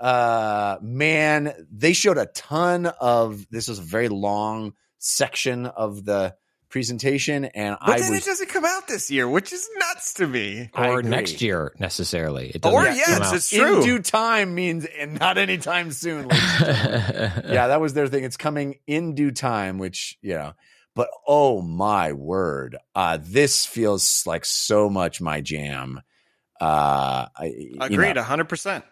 Man, they showed a ton of, this was a very long section of the presentation, and it doesn't come out this year, which is nuts to me. Or next year necessarily. It It's true. In due time means not anytime soon. Yeah, that was their thing. It's coming in due time, which but oh my word, this feels like so much my jam. Agreed, 100%.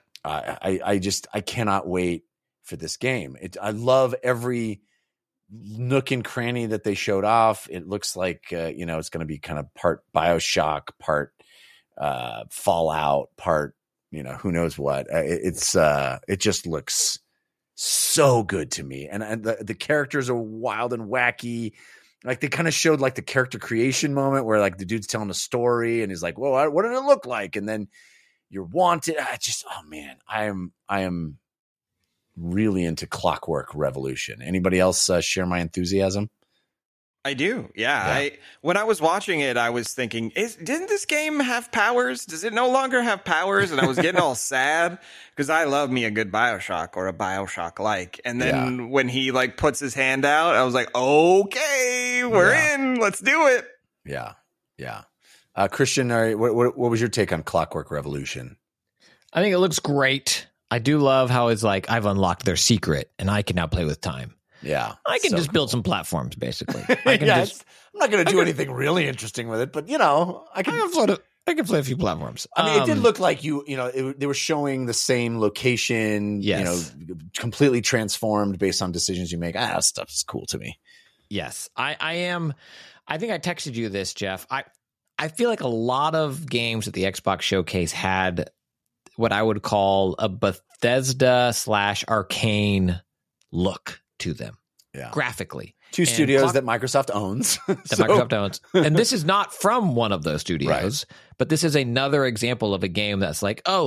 I cannot wait for this game. I love every nook and cranny that they showed off. It looks like it's going to be kind of part BioShock, part Fallout, part who knows what. It just looks so good to me, and the characters are wild and wacky. Like they kind of showed like the character creation moment where like the dude's telling a story and he's like, "Well, what did it look like?" And then you're wanted. I am really into Clockwork Revolution. Anybody else share my enthusiasm? I do. Yeah. When I was watching it, I was thinking, didn't this game have powers? Does it no longer have powers? And I was getting all sad because I love me a good BioShock or a BioShock like. And then when he like puts his hand out, I was like, okay, we're in. Let's do it. Yeah. Yeah. Christian, what was your take on Clockwork Revolution? I think it looks great. I do love how it's like I've unlocked their secret and I can now play with time. Yeah. I can just build some platforms, basically. I'm not going to do anything really interesting with it, but I can play a few platforms. I mean, it did look like they were showing the same location, completely transformed based on decisions you make. That stuff's cool to me. Yes. I think I texted you this, Jeff. I feel like a lot of games at the Xbox Showcase had what I would call a Bethesda / Arcane look to them, graphically. Two studios that Microsoft owns. Microsoft owns. And this is not from one of those studios, but this is another example of a game that's like, I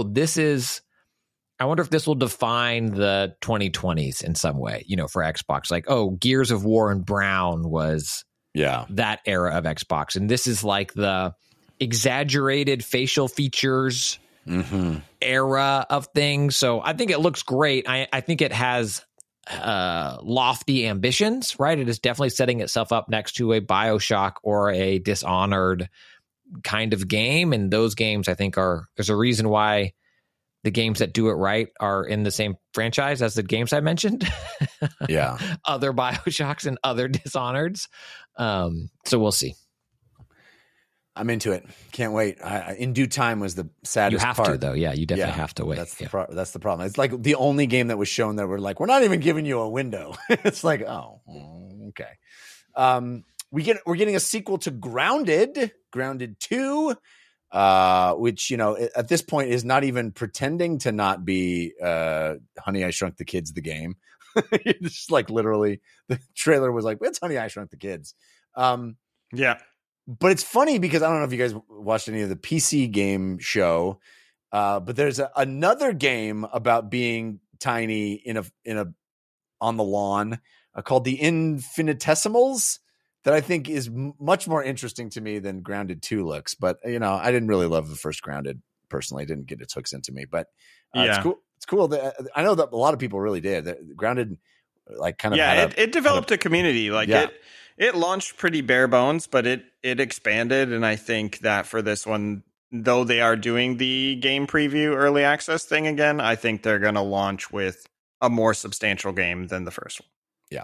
wonder if this will define the 2020s in some way, for Xbox. Like, Gears of War and Brown was that era of Xbox. And this is like the exaggerated facial features era of things. So I think it looks great. I think it has lofty ambitions, right? It is definitely setting itself up next to a BioShock or a Dishonored kind of game. And those games, I think, there's a reason why the games that do it right are in the same franchise as the games I mentioned. Yeah. Other BioShocks and other Dishonoreds. So we'll see. I'm into it. Can't wait. In due time was the saddest part. You have to, though. Yeah, you definitely have to wait. That's the problem. It's like the only game that was shown that we're like, we're not even giving you a window. It's like, okay. We're getting a sequel to Grounded 2, which, at this point is not even pretending to not be Honey, I Shrunk the Kids, the game. It's just like literally the trailer was like, it's Honey, I Shrunk the Kids. Yeah. But it's funny because I don't know if you guys watched any of the PC game show, but there's another game about being tiny in a on the lawn called the Infinitesimals that I think is much more interesting to me than Grounded 2 looks. But I didn't really love the first Grounded personally. It didn't get its hooks into me, but it's cool. It's cool. I know that a lot of people really did. Grounded, like kind of it developed a community. Like it launched pretty bare bones, but it expanded, and I think that for this one, though they are doing the game preview early access thing again, I think they're going to launch with a more substantial game than the first one.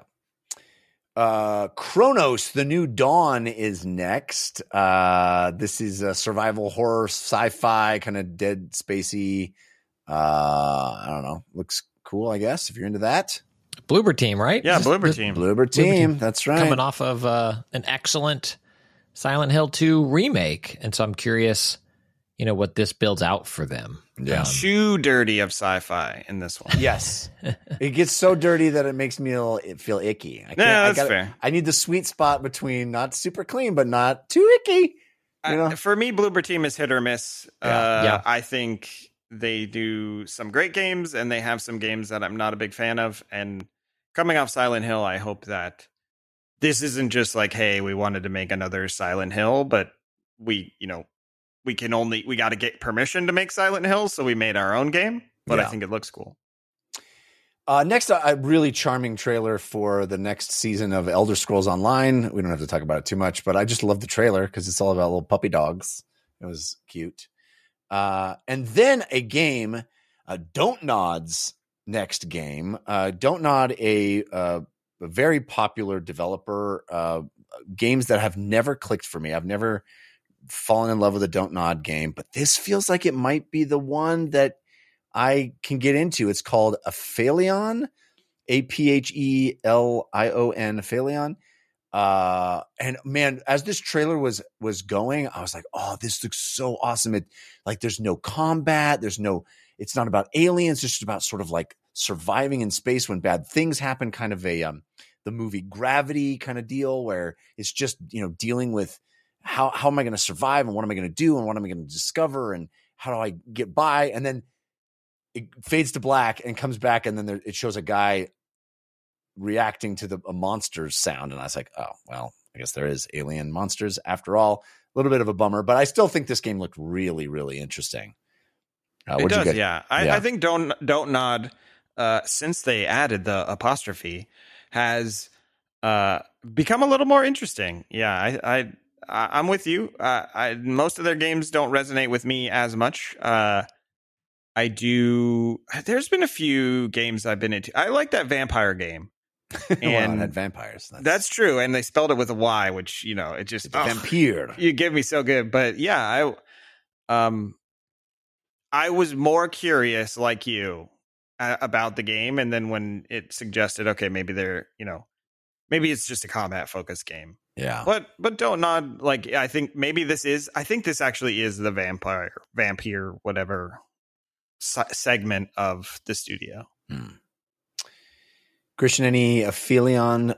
Chronos, The New Dawn is next. This is a survival horror, sci-fi, kind of dead spacey. I don't know. Looks cool, I guess, if you're into that. Bloober Team, right? Yeah, Bloober Team. Bloober Team, that's right. Coming off of an excellent Silent Hill 2 remake. And so I'm curious, what this builds out for them. Yeah. Too dirty of sci-fi in this one. Yes. It gets so dirty that it makes me feel icky. That's fair. I need the sweet spot between not super clean, but not too icky. For me, Bloober Team is hit or miss. Yeah. I think they do some great games, and they have some games that I'm not a big fan of. And coming off Silent Hill, I hope that this isn't just like, hey, we wanted to make another Silent Hill, but we got to get permission to make Silent Hill, so we made our own game. But I think it looks cool. Next, a really charming trailer for the next season of Elder Scrolls Online. We don't have to talk about it too much, but I just love the trailer because it's all about little puppy dogs. It was cute. And then a game, Don't Nod's next game. Don't Nod, a very popular developer. Games that have never clicked for me. I've never fallen in love with a Don't Nod game, but this feels like it might be the one that I can get into. It's called Aphelion, Aphelion, Aphelion. And man, as this trailer was going, I was like, oh, this looks so awesome. There's no combat. It's not about aliens. It's just about sort of like surviving in space when bad things happen, kind of the movie Gravity kind of deal where it's just, dealing with how am I going to survive and what am I going to do and what am I going to discover and how do I get by? And then it fades to black and comes back, and then it shows a guy reacting to a monster's sound. And I was like, oh, well, I guess there is alien monsters after all. A little bit of a bummer, but I still think this game looked really, really interesting. It does, yeah. I think Don't Nod, since they added the apostrophe, has become a little more interesting. Yeah, I'm with you. Most of their games don't resonate with me as much. I do. There's been a few games I've been into. I like that vampire game. And it had vampires. That's true. And they spelled it with a Y, which, it just vampire. You give me so good. But yeah, I was more curious like you about the game. And then when it suggested, okay, maybe maybe it's just a combat focused game. Yeah. But Don't Nod, I think this actually is the vampire, whatever segment of the studio. Christian, any Aphelions?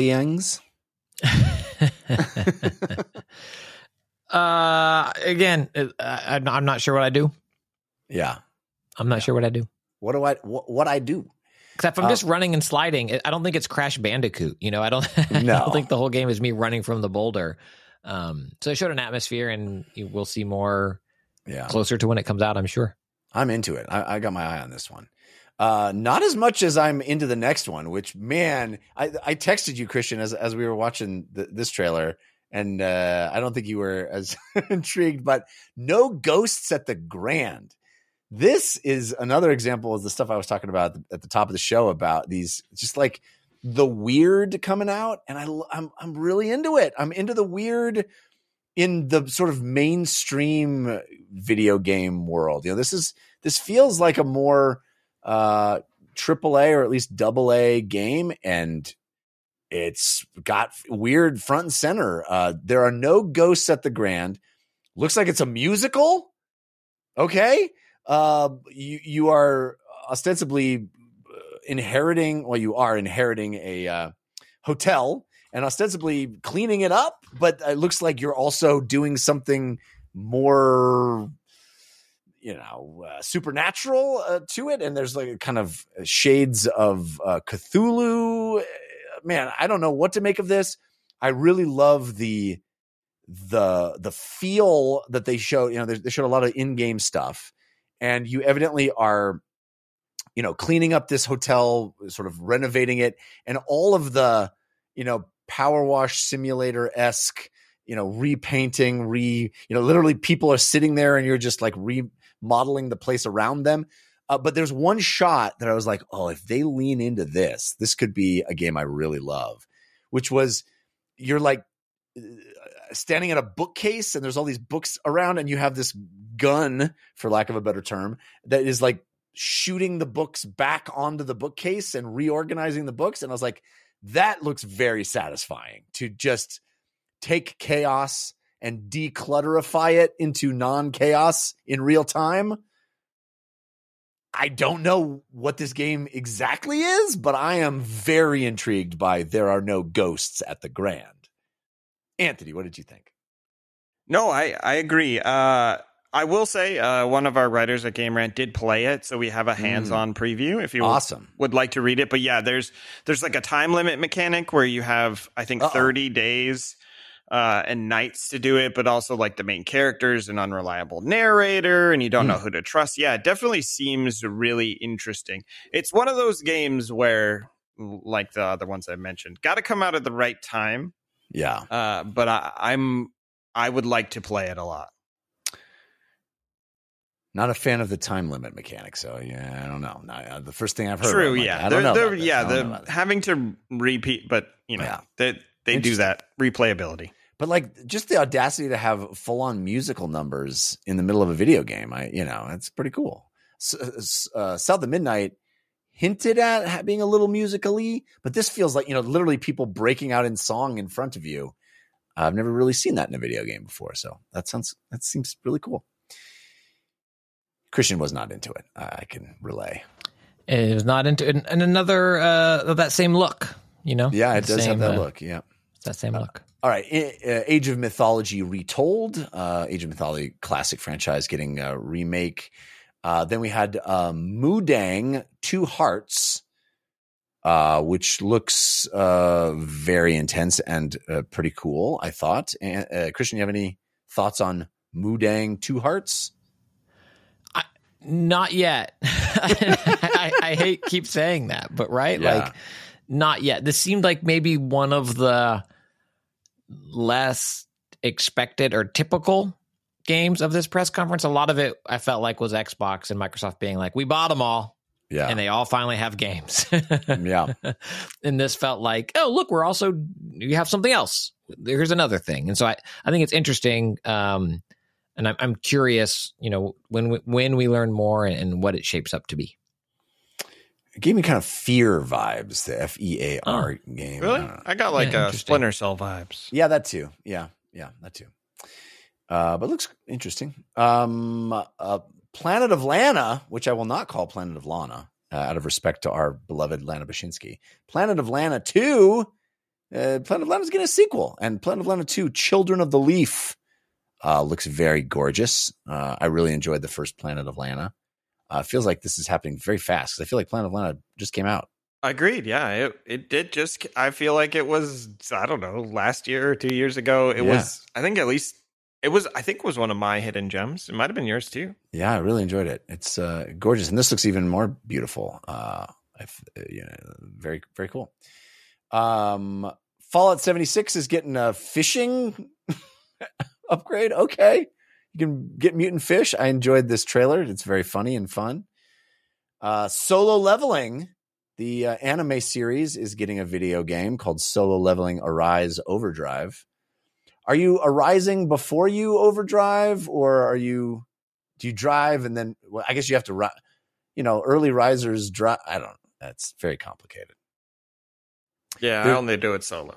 Again, I'm not sure what I do. Yeah. I'm not sure what I do. What I do? Except if I'm just running and sliding, I don't think it's Crash Bandicoot. I don't think the whole game is me running from the boulder. So they showed an atmosphere, and we'll see more closer to when it comes out, I'm sure. I'm into it. I got my eye on this one. Not as much as I'm into the next one, which, man, I texted you, Christian, as we were watching this trailer, and I don't think you were as intrigued, but No Ghosts at the Grand. This is another example of the stuff I was talking about at the top of the show about these, just like the weird coming out. And I'm really into it. I'm into the weird in the sort of mainstream video game world. This feels like a more AAA or at least AA game, and it's got weird front and center. There are no ghosts at the Grand. Looks like it's a musical. Okay. You are ostensibly inheriting a hotel and ostensibly cleaning it up, but it looks like you're also doing something more, supernatural to it. And there's like kind of shades of Cthulhu. Man, I don't know what to make of this. I really love the feel that they show. They showed a lot of in-game stuff. And you evidently are, cleaning up this hotel, sort of renovating it, and all of the, power wash simulator-esque repainting, literally people are sitting there and you're just like remodeling the place around them. But there's one shot that I was like, oh, if they lean into this could be a game I really love, which was you're like standing at a bookcase and there's all these books around and you have this gun, for lack of a better term, that is like shooting the books back onto the bookcase and reorganizing the books. And I was like, that looks very satisfying to just take chaos and declutterify it into non-chaos in real time. I don't know what this game exactly is, but I am very intrigued by There Are No Ghosts at the Grand. Anthony, what did you think? No, I agree. I will say one of our writers at Game Rant did play it, so we have a hands-on preview if you would like to read it. But yeah, there's like a time limit mechanic where you have, I think, 30 days and nights to do it, but also like the main character's an unreliable narrator and you don't know who to trust. Yeah, it definitely seems really interesting. It's one of those games where, like the other ones I mentioned, got to come out at the right time. Yeah. But I would like to play it a lot. Not a fan of the time limit mechanic, so yeah, I don't know. The first thing I've heard. True, like, yeah. I don't know. Having to repeat, but they do that replayability. But like just the audacity to have full on musical numbers in the middle of a video game, it's pretty cool. South of Midnight hinted at being a little musically, but this feels like literally people breaking out in song in front of you. I've never really seen that in a video game before, so that seems really cool. Christian was not into it. I can relay. It was not into it. And another of that same look, Yeah, it does have that look. Yeah. It's that same look. All right. Age of Mythology Retold. Age of Mythology classic franchise getting a remake. Then we had Mudang Two Hearts, which looks very intense and pretty cool, I thought. Christian, you have any thoughts on Mudang Two Hearts? Not yet. I keep saying that, but right? Yeah. Like, not yet. This seemed like maybe one of the less expected or typical games of this press conference. A lot of it I felt like was Xbox and Microsoft being like, we bought them all. Yeah. And they all finally have games. Yeah. And this felt like, oh, look, you have something else. Here's another thing. And so I think it's interesting. And I'm curious, when we learn more and what it shapes up to be. It gave me kind of Fear vibes, the FEAR game. Really? I got like Splinter Cell vibes. Yeah, that too. Yeah, that too. But it looks interesting. Planet of Lana, which I will not call Planet of Lana, out of respect to our beloved Lana Bashinsky. Planet of Lana 2, Planet of Lana is getting a sequel. And Planet of Lana 2, Children of the Leaf, looks very gorgeous. I really enjoyed the first Planet of Lana. Feels like this is happening very fast because I feel like Planet of Lana just came out. Agreed. Yeah, it did just. I feel like it was. I don't know, last year or 2 years ago. It was. I think at least it was. I think it was one of my hidden gems. It might have been yours too. Yeah, I really enjoyed it. It's gorgeous, and this looks even more beautiful. Very very cool. Fallout 76 is getting a fishing upgrade. Okay. You can get mutant fish. I enjoyed this trailer. It's very funny and fun. Solo Leveling, the anime series, is getting a video game called Solo Leveling Arise Overdrive. Are you arising before you overdrive, or do you drive and then? Well, I guess you have to. Early risers drive. I don't know. That's very complicated. Yeah, I only do it solo.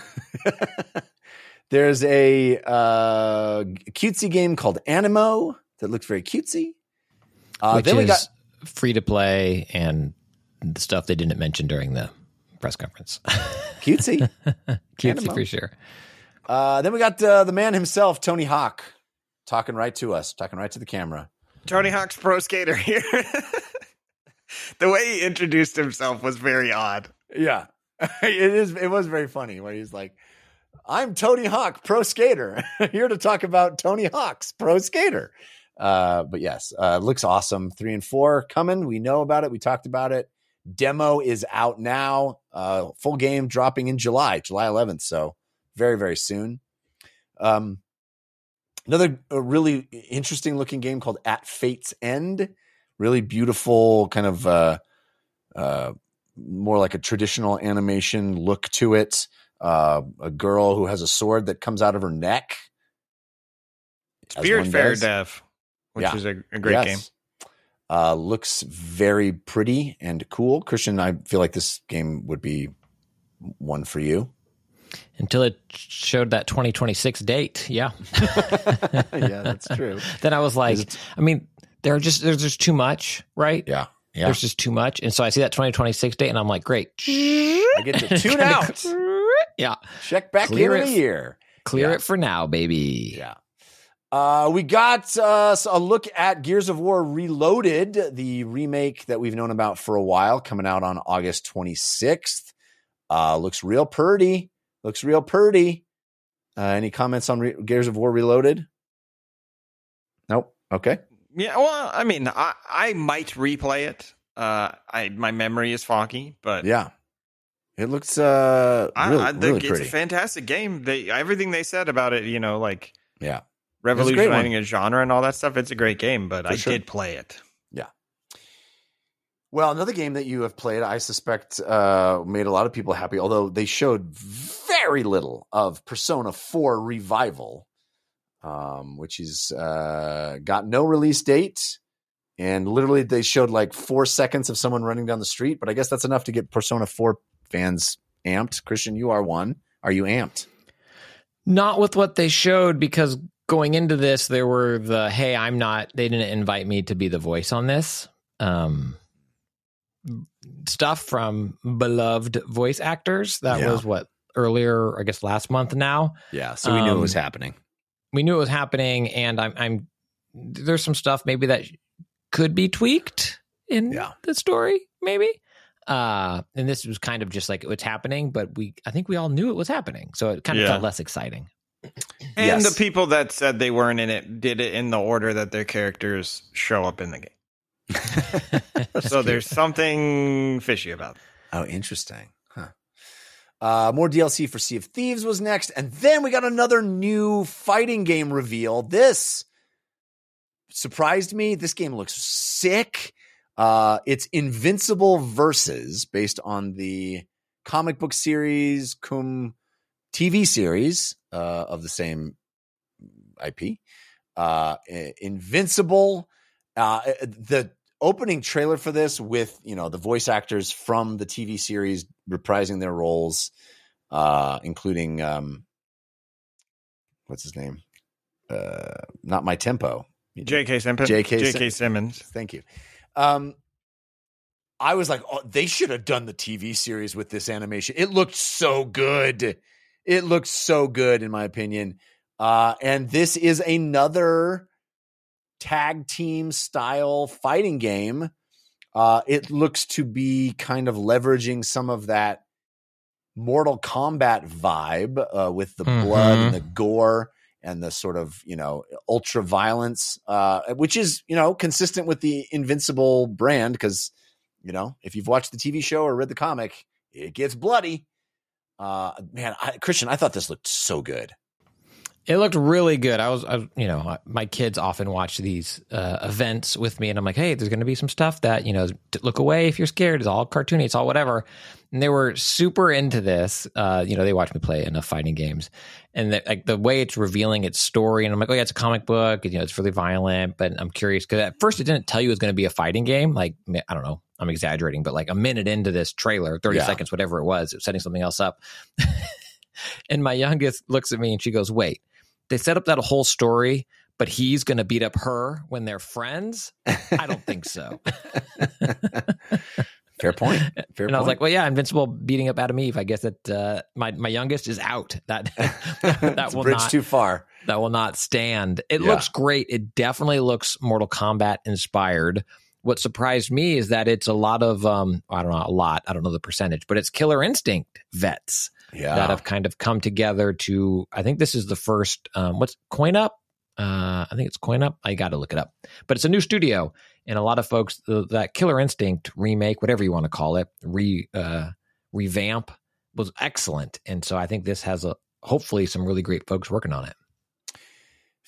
There's a cutesy game called Animo that looks very cutesy. Which then we got free to play and the stuff they didn't mention during the press conference. Cutesy. Cutesy Animo. for sure. Then we got the man himself, Tony Hawk, talking right to us, talking right to the camera. Tony Hawk's Pro Skater here. The way he introduced himself was very odd. Yeah, it was very funny where he's like, I'm Tony Hawk, Pro Skater, here to talk about Tony Hawk's Pro Skater. But yes, looks awesome. 3 and 4 coming. We know about it. We talked about it. Demo is out now. Full game dropping in July 11th. So very, very soon. Another really interesting looking game called At Fate's End. Really beautiful, kind of more like a traditional animation look to it. A girl who has a sword that comes out of her neck. Spiritfarer Dev, which is a great game. Looks very pretty and cool. Christian, I feel like this game would be one for you. Until it showed that 2026 date. Yeah. Yeah, that's true. Then I was like, I mean, there's just too much, right? Yeah. There's just too much. And so I see that 2026 date and I'm like, great. I get to tune out. Yeah. Check back in a year. Clear it for now, baby. Yeah. We got a look at Gears of War Reloaded, the remake that we've known about for a while, coming out on August 26th. Looks real pretty. Any comments on Gears of War Reloaded? Nope. Okay. Yeah, well, I mean, I might replay it. My memory is foggy, but yeah, it looks really pretty. It's a fantastic game. Everything they said about it, like revolutionizing a genre and all that stuff. It's a great game, but I sure. did play it. Yeah. Well, another game that you have played, I suspect, made a lot of people happy. Although they showed very little of Persona 4 Revival. Which is got no release date, and literally they showed like 4 seconds of someone running down the street, but I guess that's enough to get Persona 4 fans amped. Christian, you are one. Are you amped? Not with what they showed, because going into this, there were they didn't invite me to be the voice on this. Stuff from beloved voice actors. That was what, earlier, I guess last month now. Yeah, so we knew it was happening. We knew it was happening, and I'm there's some stuff maybe that could be tweaked in the story, maybe. And this was kind of just like it's happening, but I think we all knew it was happening, so it kind of felt less exciting. And the people that said they weren't in it did it in the order that their characters show up in the game. So there's something fishy about it. Oh, interesting. More DLC for Sea of Thieves was next. And then we got another new fighting game reveal. This surprised me. This game looks sick. It's Invincible Versus, based on the comic book series, cum TV series of the same IP. Invincible. The opening trailer for this with, the voice actors from the TV series reprising their roles, including, what's his name? Not My Tempo. J.K. Simmons. J.K. Simmons. Thank you. I was like, they should have done the TV series with this animation. It looked so good. It looked so good, in my opinion. And this is another tag team style fighting game. It looks to be kind of leveraging some of that Mortal Kombat vibe with the blood and the gore and the sort of, ultra violence, which is, consistent with the Invincible brand. Because, if you've watched the TV show or read the comic, it gets bloody. Christian, I thought this looked so good. It looked really good. I was, my kids often watch these events with me, and I'm like, hey, there's going to be some stuff that, look away if you're scared. It's all cartoony. It's all whatever. And they were super into this. They watch me play enough fighting games, and the way it's revealing its story. And I'm like, oh yeah, it's a comic book. And, it's really violent, but I'm curious because at first it didn't tell you it was going to be a fighting game. Like, I don't know. I'm exaggerating, but like a minute into this trailer, 30 seconds, whatever it was setting something else up. And my youngest looks at me and she goes, wait. They set up that whole story, but he's going to beat up her when they're friends? I don't think so. Fair point. I was like, well, yeah, Invincible beating up Adam Eve. I guess that my youngest is out. That will bridge not too far. That will not stand. It looks great. It definitely looks Mortal Kombat inspired. What surprised me is that it's a lot of I don't know the percentage, but it's Killer Instinct vets that have kind of come together to. I think this is the first. What's Coin Up? I think it's Coin Up. I got to look it up, but it's a new studio, and a lot of folks that Killer Instinct remake, whatever you want to call it, revamp was excellent, and so I think this has hopefully some really great folks working on it.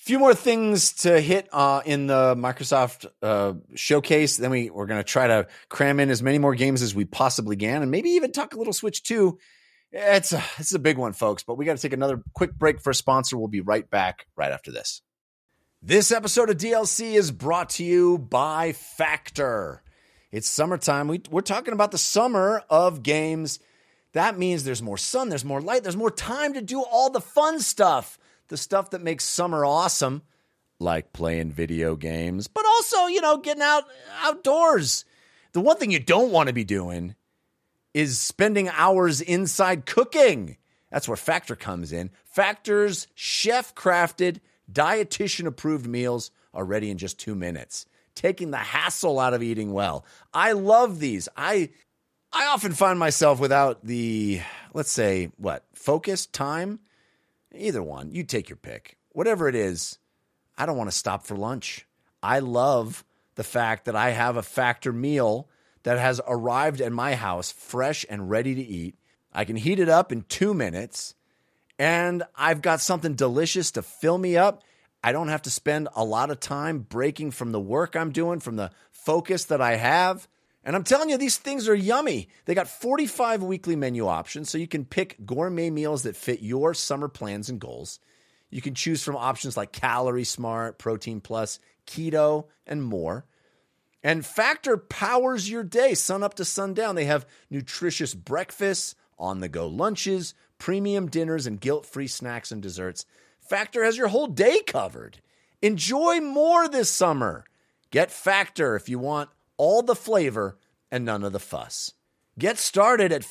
few more things to hit in the Microsoft showcase. Then we're going to try to cram in as many more games as we possibly can, and maybe even talk a little Switch too. It's a big one, folks, but we got to take another quick break for a sponsor. We'll be right back right after this. This episode of DLC is brought to you by Factor. It's summertime. We're talking about the summer of games. That means there's more sun, there's more light, there's more time to do all the fun stuff. The stuff that makes summer awesome, like playing video games, but also, getting outdoors. The one thing you don't want to be doing is spending hours inside cooking. That's where Factor comes in. Factor's chef-crafted, dietitian-approved meals are ready in just 2 minutes, taking the hassle out of eating well. I love these. I often find myself without the, let's say, focus, time? Either one. You take your pick. Whatever it is, I don't want to stop for lunch. I love the fact that I have a Factor meal that has arrived at my house fresh and ready to eat. I can heat it up in 2 minutes, and I've got something delicious to fill me up. I don't have to spend a lot of time breaking from the work I'm doing, from the focus that I have. And I'm telling you, these things are yummy. They got 45 weekly menu options, so you can pick gourmet meals that fit your summer plans and goals. You can choose from options like Calorie Smart, Protein Plus, Keto, and more. And Factor powers your day, sun up to sundown. They have nutritious breakfasts, on-the-go lunches, premium dinners, and guilt-free snacks and desserts. Factor has your whole day covered. Enjoy more this summer. Get Factor if you want all the flavor and none of the fuss. Get started at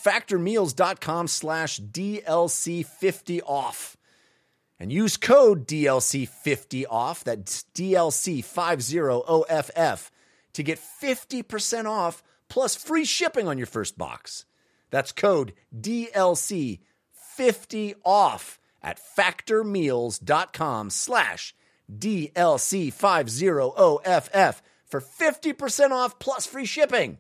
factormeals.com/DLC50off and use code DLC50off, that's DLC50OFF, to get 50% plus free shipping on your first box. That's code DLC50off at factormeals.com/DLC50OFF for 50% off plus free shipping.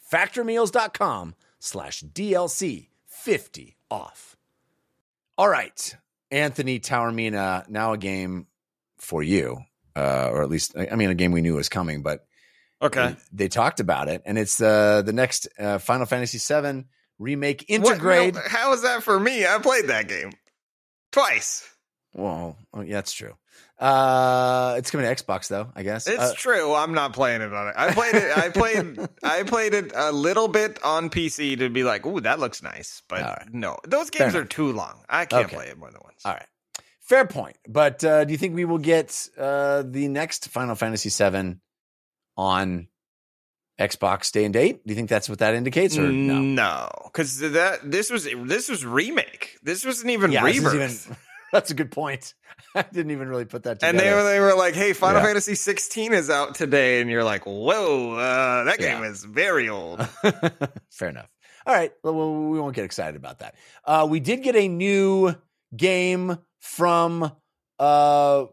Factormeals.com/DLC50off. All right, Anthony Taormina, now a game for you, or at least, a game we knew was coming, but okay, they talked about it, and it's the next Final Fantasy VII Remake Intergrade. No, how is that for me? I played that game twice. Well, yeah, that's true. It's coming to Xbox though, I guess. It's true. I'm not playing it on it. I played it. I played it a little bit on PC to be like, "Ooh, that looks nice." But no, those games are too long. I can't play it more than once. All right, fair point. But do you think we will get the next Final Fantasy VII on Xbox day and date? Do you think that's what that indicates, or no? No, because this was remake. This wasn't even rebirth. That's a good point. I didn't even really put that together. And they were like, hey, Final Fantasy 16 is out today. And you're like, whoa, that game is very old. Fair enough. All right. Well, we won't get excited about that. We did get a new game from the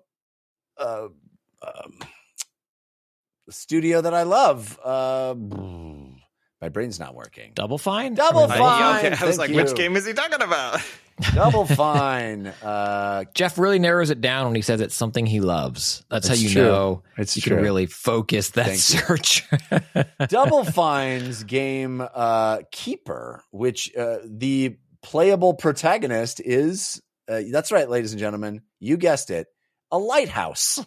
studio that I love. My brain's not working. Double Fine? Double Fine. Okay. I was like, which game is he talking about? Double Fine. Jeff really narrows it down when he says it's something he loves. That's how you true. know it's you true. can really focus that search. Double Fine's game Keeper, which the playable protagonist is, that's right, ladies and gentlemen, you guessed it, a lighthouse.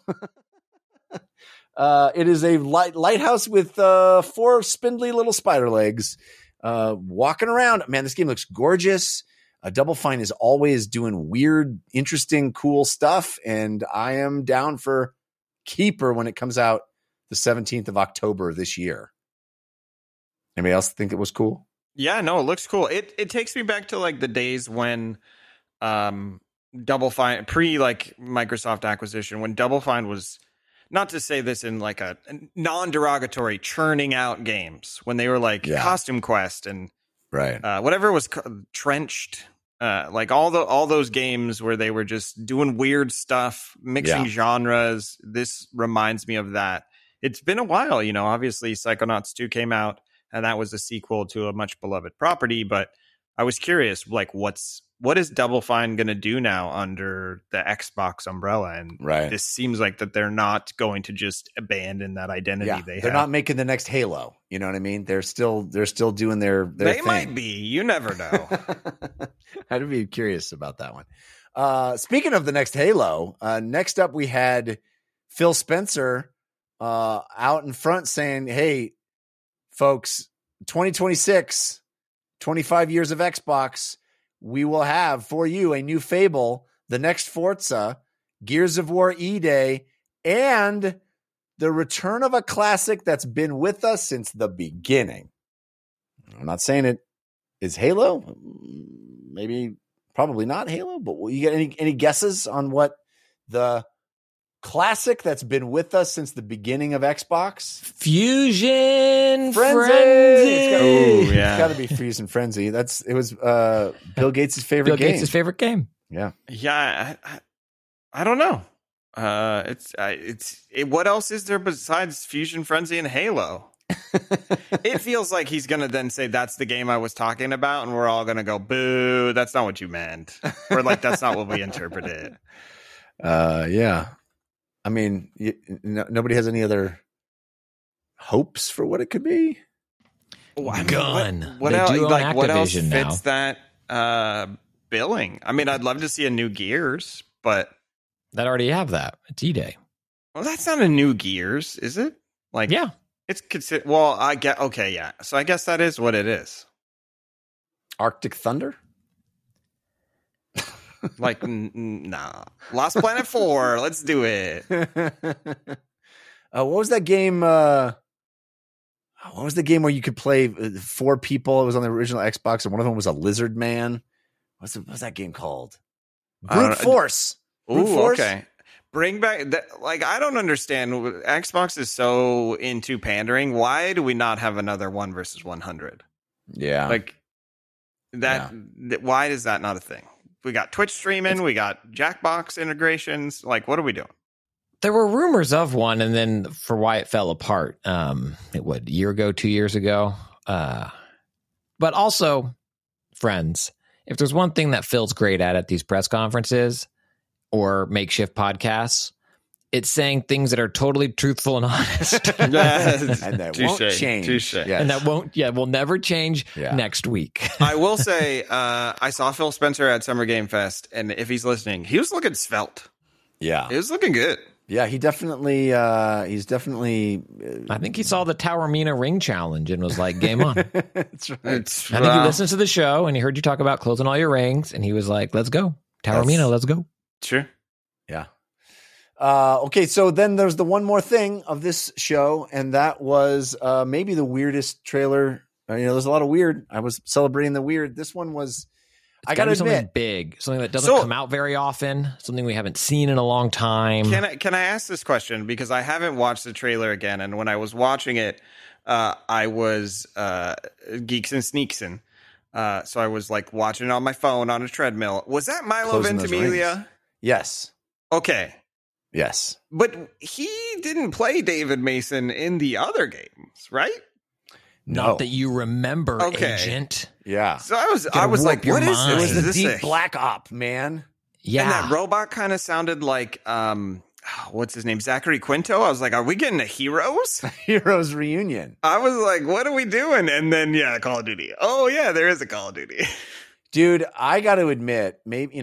It is a lighthouse with 4 spindly little spider legs walking around. Man, this game looks gorgeous. Double Fine is always doing weird, interesting, cool stuff, and I am down for Keeper when it comes out the 17th of October this year. Anybody else think it was cool? Yeah, no, it looks cool. It takes me back to like the days when Double Fine, like Microsoft acquisition, when Double Fine was, not to say this in like a non-derogatory, churning out games, when they were like Costume Quest and whatever was Trenched, like all those games where they were just doing weird stuff, mixing genres. This reminds me of that. It's been a while, obviously Psychonauts 2 came out and that was a sequel to a much beloved property, but I was curious, like, what is Double Fine going to do now under the Xbox umbrella? And Right. this seems like that they're not going to just abandon that identity Yeah, they they're have. not making the next Halo. You know what I mean? They're still doing their They thing. might be. You never know. I'd be curious about that one. Speaking of the next Halo, next up we had Phil Spencer out in front saying, hey, folks, 2026, 25 years of Xbox, we will have for you a new Fable, the next Forza, Gears of War E-Day, and the return of a classic that's been with us since the beginning. I'm not saying it is Halo. Maybe, probably not Halo, but will you get any guesses on what the classic that's been with us since the beginning of Xbox? Fusion Frenzy. Ooh, yeah. It's got to be Fusion Frenzy. It was Bill Gates' favorite game. Gates' favorite game. Yeah. Yeah, I don't know. What else is there besides Fusion Frenzy and Halo? It feels like he's gonna then say that's the game I was talking about, and we're all gonna go, boo, that's not what you meant. Or like that's not what we interpreted. Yeah. I mean, nobody has any other hopes for what it could be. Gun. What They else? do own Like what else Activision fits that billing? I mean, I'd love to see a new Gears, but That already have that. It's E-Day. well, that's not a new Gears, is it? Like, Yeah. it's well, I get okay, yeah. So I guess that is what it is. Arctic Thunder? Like, nah. Lost Planet 4. Let's do it. What was that game? What was the game where you could play 4 people? It was on the original Xbox, and one of them was a lizard man. What's that game called? I don't Brute know. Force. Brute Ooh, Force? okay. Bring back that. Like, I don't understand. Xbox is so into pandering. Why do we not have another 1 versus 100? Yeah. Like that. Why is that not a thing? We got Twitch streaming. We got Jackbox integrations. Like, what are we doing? There were rumors of one, and then for why it fell apart, a year ago, 2 years ago. But also, friends, if there's one thing that Phil's great at these press conferences or makeshift podcasts, it's saying things that are totally truthful and honest. and that won't Touche, change. touche. Yes. And that will never change next week. I will say, I saw Phil Spencer at Summer Game Fest, and if he's listening, he was looking svelte. Yeah. He was looking good. Yeah, he's definitely I think he saw the Tower Mina ring challenge and was like, game on. That's right. I think he listens to the show and he heard you talk about closing all your rings, and he was like, let's go. Tower Mina, let's go. Sure. Yeah. Okay, so then there's the one more thing of this show, and that was maybe the weirdest trailer. There's a lot of weird. I was celebrating the weird. This one was, I got to something admit, big, something that doesn't come out very often, something we haven't seen in a long time. Can I ask this question, because I haven't watched the trailer again, and when I was watching it, I was geeks and sneaksin'. So I was like watching it on my phone on a treadmill. Was that Milo Closing those Ventimiglia? rings. Yes. Okay. Yes. But he didn't play David Mason in the other games, right? No. Not that you remember, Okay. Agent. Yeah. So I was warp like, your what is mind. It this? was the Is this deep black op, man. Yeah. And that robot kind of sounded like, what's his name? Zachary Quinto. I was like, are we getting a Heroes? Heroes reunion. I was like, what are we doing? And then, yeah, Call of Duty. Oh, yeah, there is a Call of Duty. Dude, I got to admit, maybe,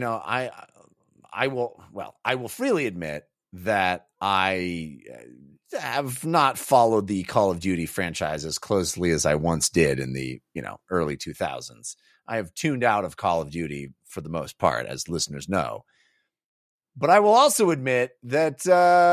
I will freely admit that I have not followed the Call of Duty franchise as closely as I once did in the, early 2000s. I have tuned out of Call of Duty for the most part, as listeners know. But I will also admit that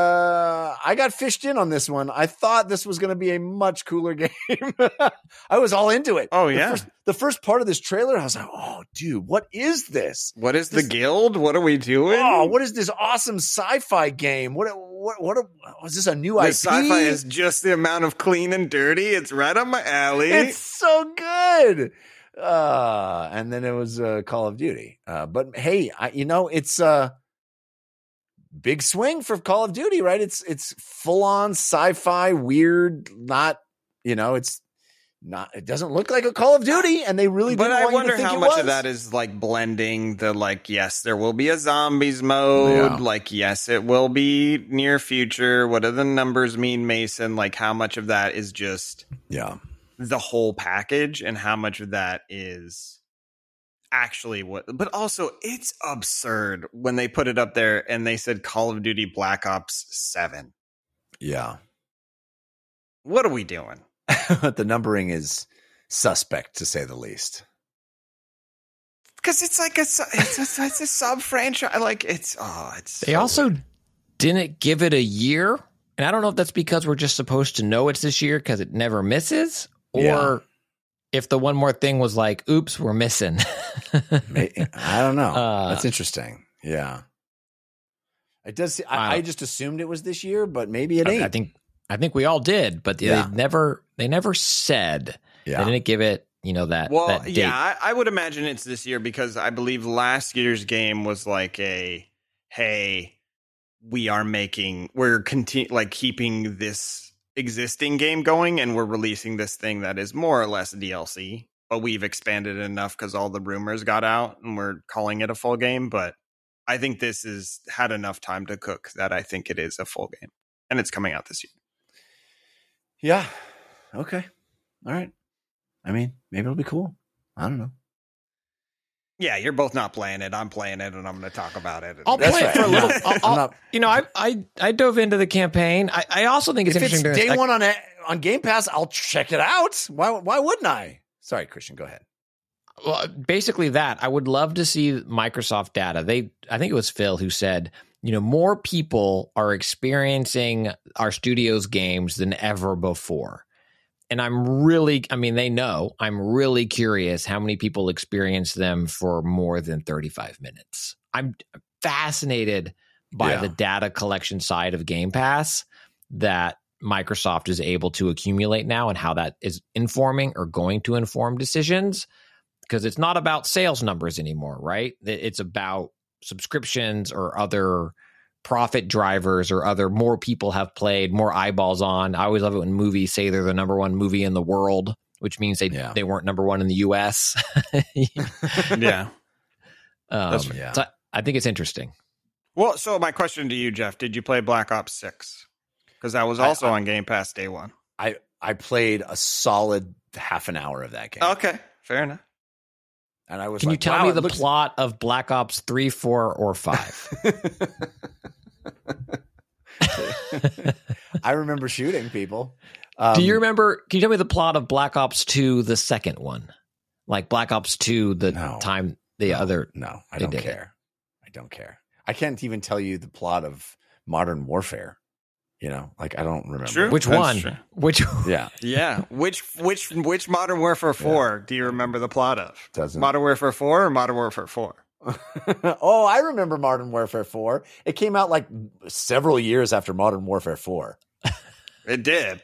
I got fished in on this one. I thought this was going to be a much cooler game. I was all into it. Oh, yeah. The first part of this trailer, I was like, oh, dude, what is this? What is the Guild? What are we doing? Oh, what is this awesome sci-fi game? What is this, a new The IP? sci-fi is just the amount of clean and dirty. It's right up my alley. It's so good. And then it was Call of Duty. But hey, it's big swing for Call of Duty, right? It's full on sci-fi, weird, not, it's it doesn't look like a Call of Duty, and they really But didn't I want you wonder to think how it much was. of that is like blending the like, yes, there will be a zombies mode. Yeah. Like, yes, it will be near future. What do the numbers mean, Mason? Like, how much of that is just the whole package, and how much of that is actually what? But also, it's absurd when they put it up there and they said Call of Duty Black Ops 7. Yeah. What are we doing? The numbering is suspect, to say the least. Because it's like it's a sub franchise. Like it's They also didn't give it a year, and I don't know if that's because we're just supposed to know it's this year because it never misses, or if the one more thing was like, "Oops, we're missing." I don't know. That's interesting. Yeah, it does. I just assumed it was this year, but maybe it ain't. I think we all did, but they never said. Yeah. They didn't give it, that. Well, that date. yeah, I would imagine it's this year because I believe last year's game was like hey, we're keeping this existing game going, and we're releasing this thing that is more or less DLC, but we've expanded it enough because all the rumors got out, and we're calling it a full game. But I think this has had enough time to cook that I think it is a full game, and it's coming out this year. Yeah. Okay. All right. I mean, maybe it'll be cool. I don't know. Yeah, you're both not playing it. I'm playing it, and I'm going to talk about it. I'll play it for a little. not- I dove into the campaign. I also think it's If it's interesting. day one on Game Pass, I'll check it out. Why wouldn't I? Sorry, Christian, go ahead. Well, basically that. I would love to see Microsoft data. I think it was Phil who said, more people are experiencing our studio's games than ever before. And they know I'm really curious how many people experience them for more than 35 minutes. I'm fascinated by the data collection side of Game Pass that Microsoft is able to accumulate now, and how that is informing or going to inform decisions. Because it's not about sales numbers anymore, right? It's about subscriptions or other profit drivers or other more people have played, more eyeballs on. I always love it when movies say they're the number one movie in the world, which means they weren't number one in the US. Yeah. That's right. So I think it's interesting. Well, so my question to you, Jeff, did you play Black Ops 6? Because that was also on Game Pass day one. I played a solid half an hour of that game. Okay, fair enough. And I was Can like, you tell wow, me the plot of Black Ops 3, 4, or 5? I remember shooting people. Do you remember? Can you tell me the plot of Black Ops 2, the second one? Like Black Ops 2, time the other. No, I don't care. I don't care. I can't even tell you the plot of Modern Warfare. I don't remember. True. Which That's one? true. Yeah. Yeah. Which Modern Warfare 4 do you remember the plot of? Doesn't. Modern Warfare 4 or Modern Warfare 4? Oh, I remember Modern Warfare 4. It came out like several years after Modern Warfare 4. It did.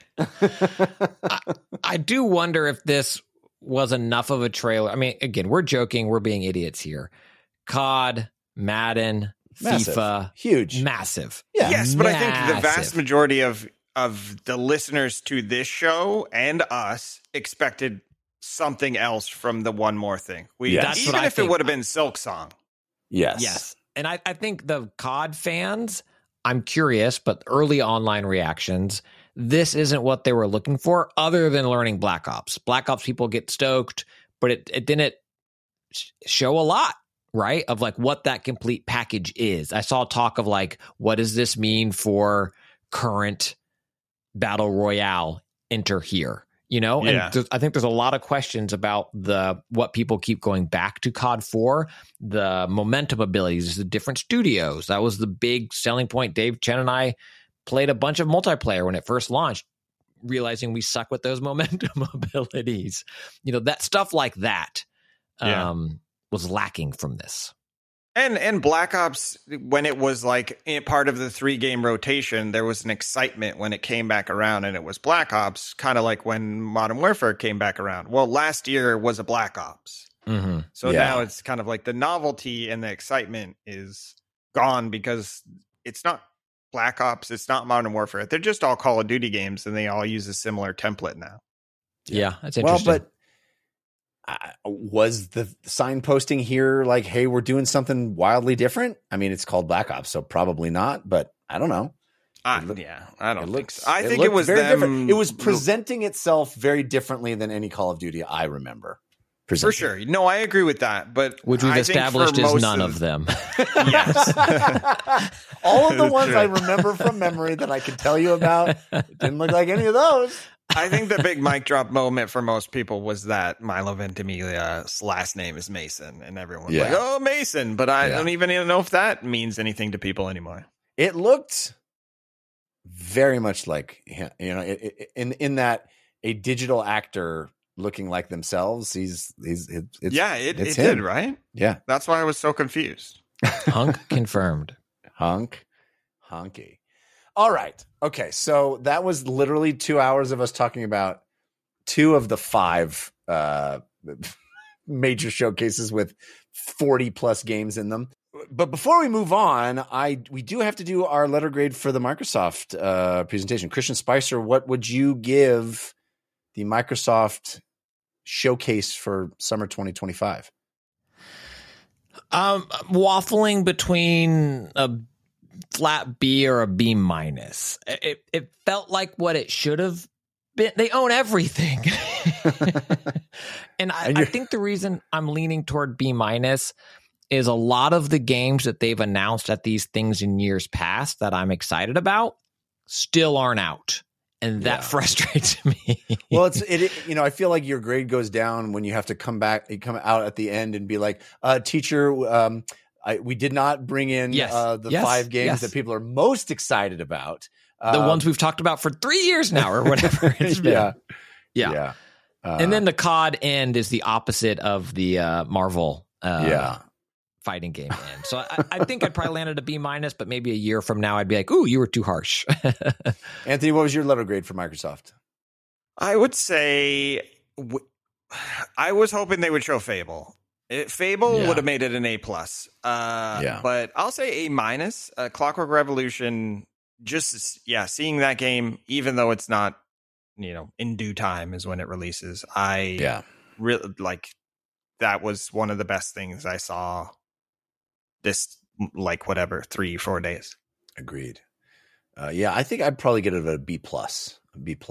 I do wonder if this was enough of a trailer. I mean, again, we're joking. We're being idiots here. COD, Madden, Massive. FIFA. Huge. Massive. Yeah. Yes, but I think the vast Massive. majority of the listeners to this show and us expected something else from the one more thing. That's what Even I if it think. would have been Silk Song. Yes. And I think the COD fans, I'm curious, but early online reactions, this isn't what they were looking for other than learning Black Ops. Black Ops people get stoked, but it didn't show a lot, right? Of like what that complete package is. I saw talk of like, what does this mean for current Battle Royale enter here? Yeah. And I think there's a lot of questions about what people keep going back to COD for, the momentum abilities, the different studios. That was the big selling point. Dave Chen and I played a bunch of multiplayer when it first launched, realizing we suck with those momentum abilities. That stuff like that was lacking from this. And Black Ops, when it was like part of the 3-game rotation, there was an excitement when it came back around, and it was Black Ops, kind of like when Modern Warfare came back around. Well, last year was a Black Ops. Mm-hmm. So now it's kind of like the novelty and the excitement is gone because it's not Black Ops, it's not Modern Warfare. They're just all Call of Duty games, and they all use a similar template now. Yeah, that's Well, interesting. but was the signposting here like, hey, we're doing something wildly different? I mean, it's called Black Ops, so probably not, but I don't know. I don't think so. I think looked it was very them. different. It was presenting itself very differently than any Call of Duty I remember. For sure. No, I agree with that. But which we've I think established for is most none of them. Yes. All of the ones I remember from memory that I could tell you about, it didn't look like any of those. I think the big mic drop moment for most people was that Milo Ventimiglia's last name is Mason, and everyone's like, "Oh, Mason," but I don't even know if that means anything to people anymore. It looked very much like, you know, in that a digital actor looking like themselves. It did, right? Yeah, that's why I was so confused. Hunk confirmed. Honky. All right. Okay. So that was literally 2 hours of us talking about 2 of the 5 major showcases with 40 plus games in them. But before we move on, we do have to do our letter grade for the Microsoft presentation. Christian Spicer, what would you give the Microsoft showcase for summer 2025? Waffling between a flat B or a B minus. It felt like what it should have been. They own everything. and I think the reason I'm leaning toward B minus is a lot of the games that they've announced at these things in years past that I'm excited about still aren't out. And that frustrates me. Well, I feel like your grade goes down when you have to come out at the end and be like, teacher, we did not bring in the 5 games that people are most excited about. The ones we've talked about for 3 years now or whatever it's been. Yeah. And then the COD end is the opposite of the Marvel fighting game end. So I think I'd probably land at a B minus, but maybe a year from now I'd be like, ooh, you were too harsh. Anthony, what was your letter grade for Microsoft? I would say I was hoping they would show Fable. Fable would have made it an A plus. But I'll say A minus. Clockwork Revolution, seeing that game, even though it's not, in due time is when it releases. I really that was one of the best things I saw this 3-4 days. Agreed. I think I'd probably get it at a B plus.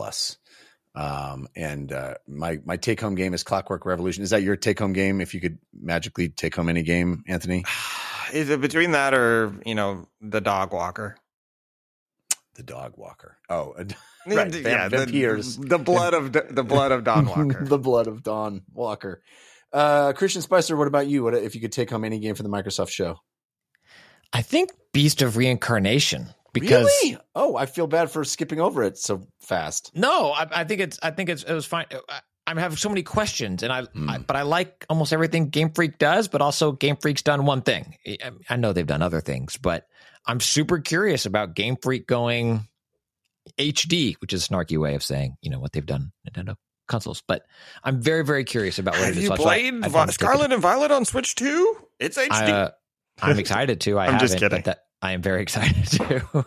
And my take home game is Clockwork Revolution. Is that your take home game? If you could magically take home any game, Anthony? Is it between that or the Dog Walker? The Dog Walker. Oh, right. Vampires. The blood of Don Walker. The blood of Don Walker. Christian Spicer, what about you? What if you could take home any game for the Microsoft show? I think Beast of Reincarnation. Because really? Oh, I feel bad for skipping over it so fast. No, I think it was fine. I have so many questions, and but I like almost everything Game Freak does. But also, Game Freak's done one thing. I know they've done other things, but I'm super curious about Game Freak going HD, which is a snarky way of saying what they've done Nintendo consoles. But I'm very, very curious about what have it is. Have you played Scarlet and Violet on Switch 2? It's HD. I'm excited to. I'm just kidding. I am very excited too.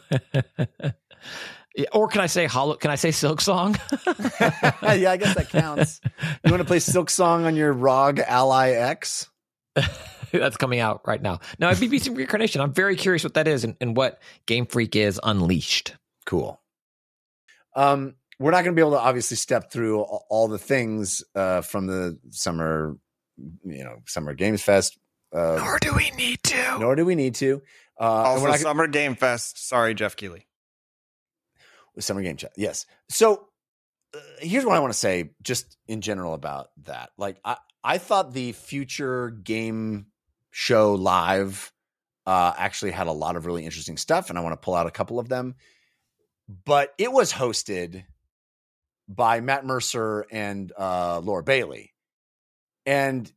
Or can I say Silk Song? Yeah, I guess that counts. You want to play Silk Song on your ROG Ally X? That's coming out right now. No, it'd be Beast of Reincarnation. I'm very curious what that is and what Game Freak is unleashed. Cool. We're not going to be able to obviously step through all the things from the summer Games Fest. Nor do we need to. Also, Summer Game Fest. Sorry, Jeff Keighley. Summer Game Chat. Yes. So here's what I want to say just in general about that. I thought the Future Game Show Live actually had a lot of really interesting stuff, and I want to pull out a couple of them. But it was hosted by Matt Mercer and Laura Bailey. And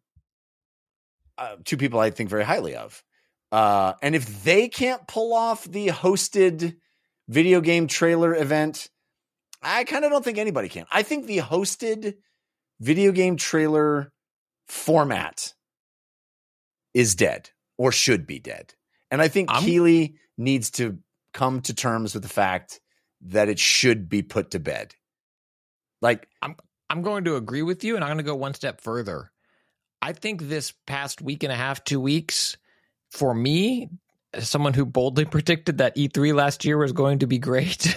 2 people I think very highly of. And if they can't pull off the hosted video game trailer event, I kind of don't think anybody can. I think the hosted video game trailer format is dead or should be dead. And I think Keighley needs to come to terms with the fact that it should be put to bed. I'm going to agree with you, and I'm going to go one step further. I think this past week and a half, 2 weeks, for me, as someone who boldly predicted that E3 last year was going to be great,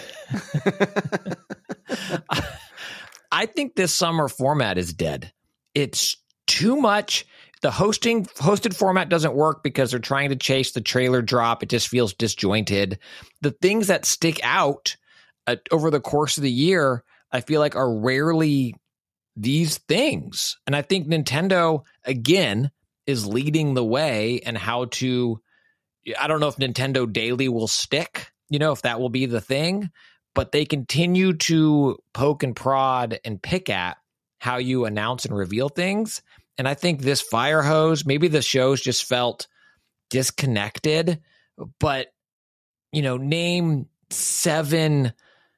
I think this summer format is dead. It's too much. The hosted format doesn't work because they're trying to chase the trailer drop. It just feels disjointed. The things that stick out over the course of the year, I feel like are rarely these things. And I think Nintendo, again, is leading the way and how to, I don't know if Nintendo Daily will stick, if that will be the thing, but they continue to poke and prod and pick at how you announce and reveal things. And I think this fire hose, maybe the shows just felt disconnected, but, name 7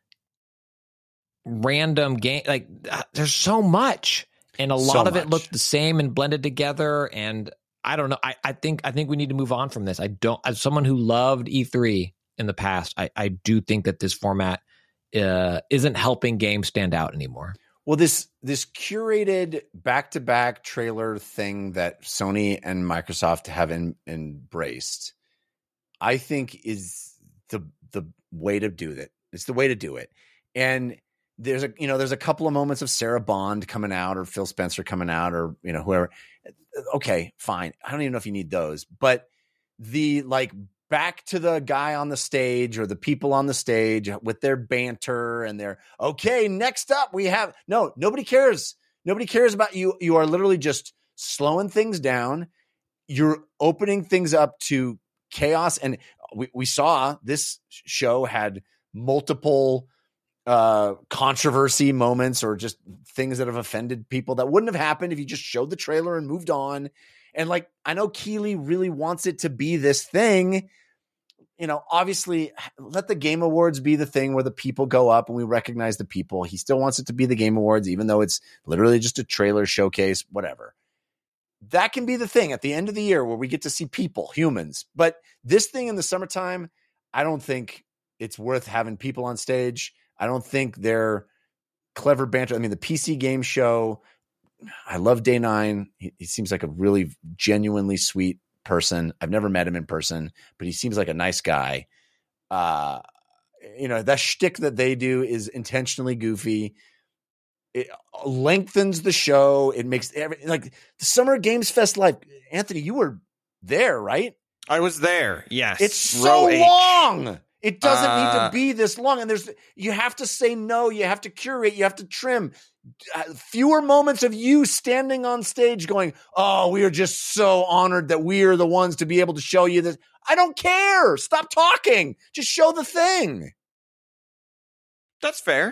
random game. Like, there's so much, and a lot of it looked the same and blended together. And I don't know. I think we need to move on from this. As someone who loved E3 in the past, I do think that this format isn't helping games stand out anymore. Well, this curated back-to-back trailer thing that Sony and Microsoft have embraced, I think is the way to do it. It's the way to do it. And there's a couple of moments of Sarah Bond coming out or Phil Spencer coming out or whoever. Okay, fine. I don't even know if you need those, but the back to the guy on the stage or the people on the stage with their banter and their, okay, next up we have, nobody cares. Nobody cares about you. You are literally just slowing things down. You're opening things up to chaos. And we saw this show had multiple controversy moments or just things that have offended people that wouldn't have happened if you just showed the trailer and moved on. And I know Keighley really wants it to be this thing. Obviously, let the Game Awards be the thing where the people go up and we recognize the people. He still wants it to be the Game Awards, even though it's literally just a trailer showcase, whatever. That can be the thing at the end of the year where we get to see people, humans. But this thing in the summertime, I don't think it's worth having people on stage. I don't think they're clever banter. I mean, the PC game show, I love Day 9. He seems like a really genuinely sweet person. I've never met him in person, but he seems like a nice guy. That shtick that they do is intentionally goofy. It lengthens the show. It makes the Summer Games Fest live. Anthony, you were there, right? I was there. Yes. It's so long. It doesn't need to be this long. And you have to say no. You have to curate. You have to trim. Fewer moments of you standing on stage going, oh, we are just so honored that we are the ones to be able to show you this. I don't care. Stop talking. Just show the thing. That's fair.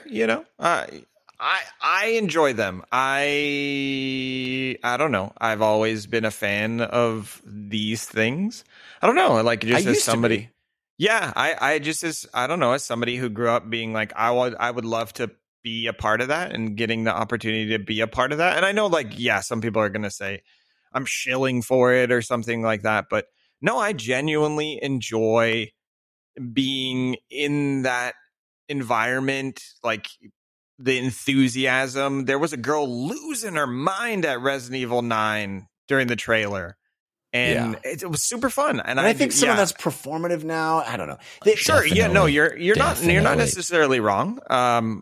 I enjoy them. I don't know. I've always been a fan of these things. I don't know. Just as somebody. Yeah, I just as somebody who grew up being I would love to be a part of that and getting the opportunity to be a part of that. And I know some people are going to say I'm shilling for it or something like that. But no, I genuinely enjoy being in that environment, the enthusiasm. There was a girl losing her mind at Resident Evil 9 during the trailer. And it was super fun, and I think some of that's performative now. I don't know. Sure, yeah, no, you're not necessarily wrong. When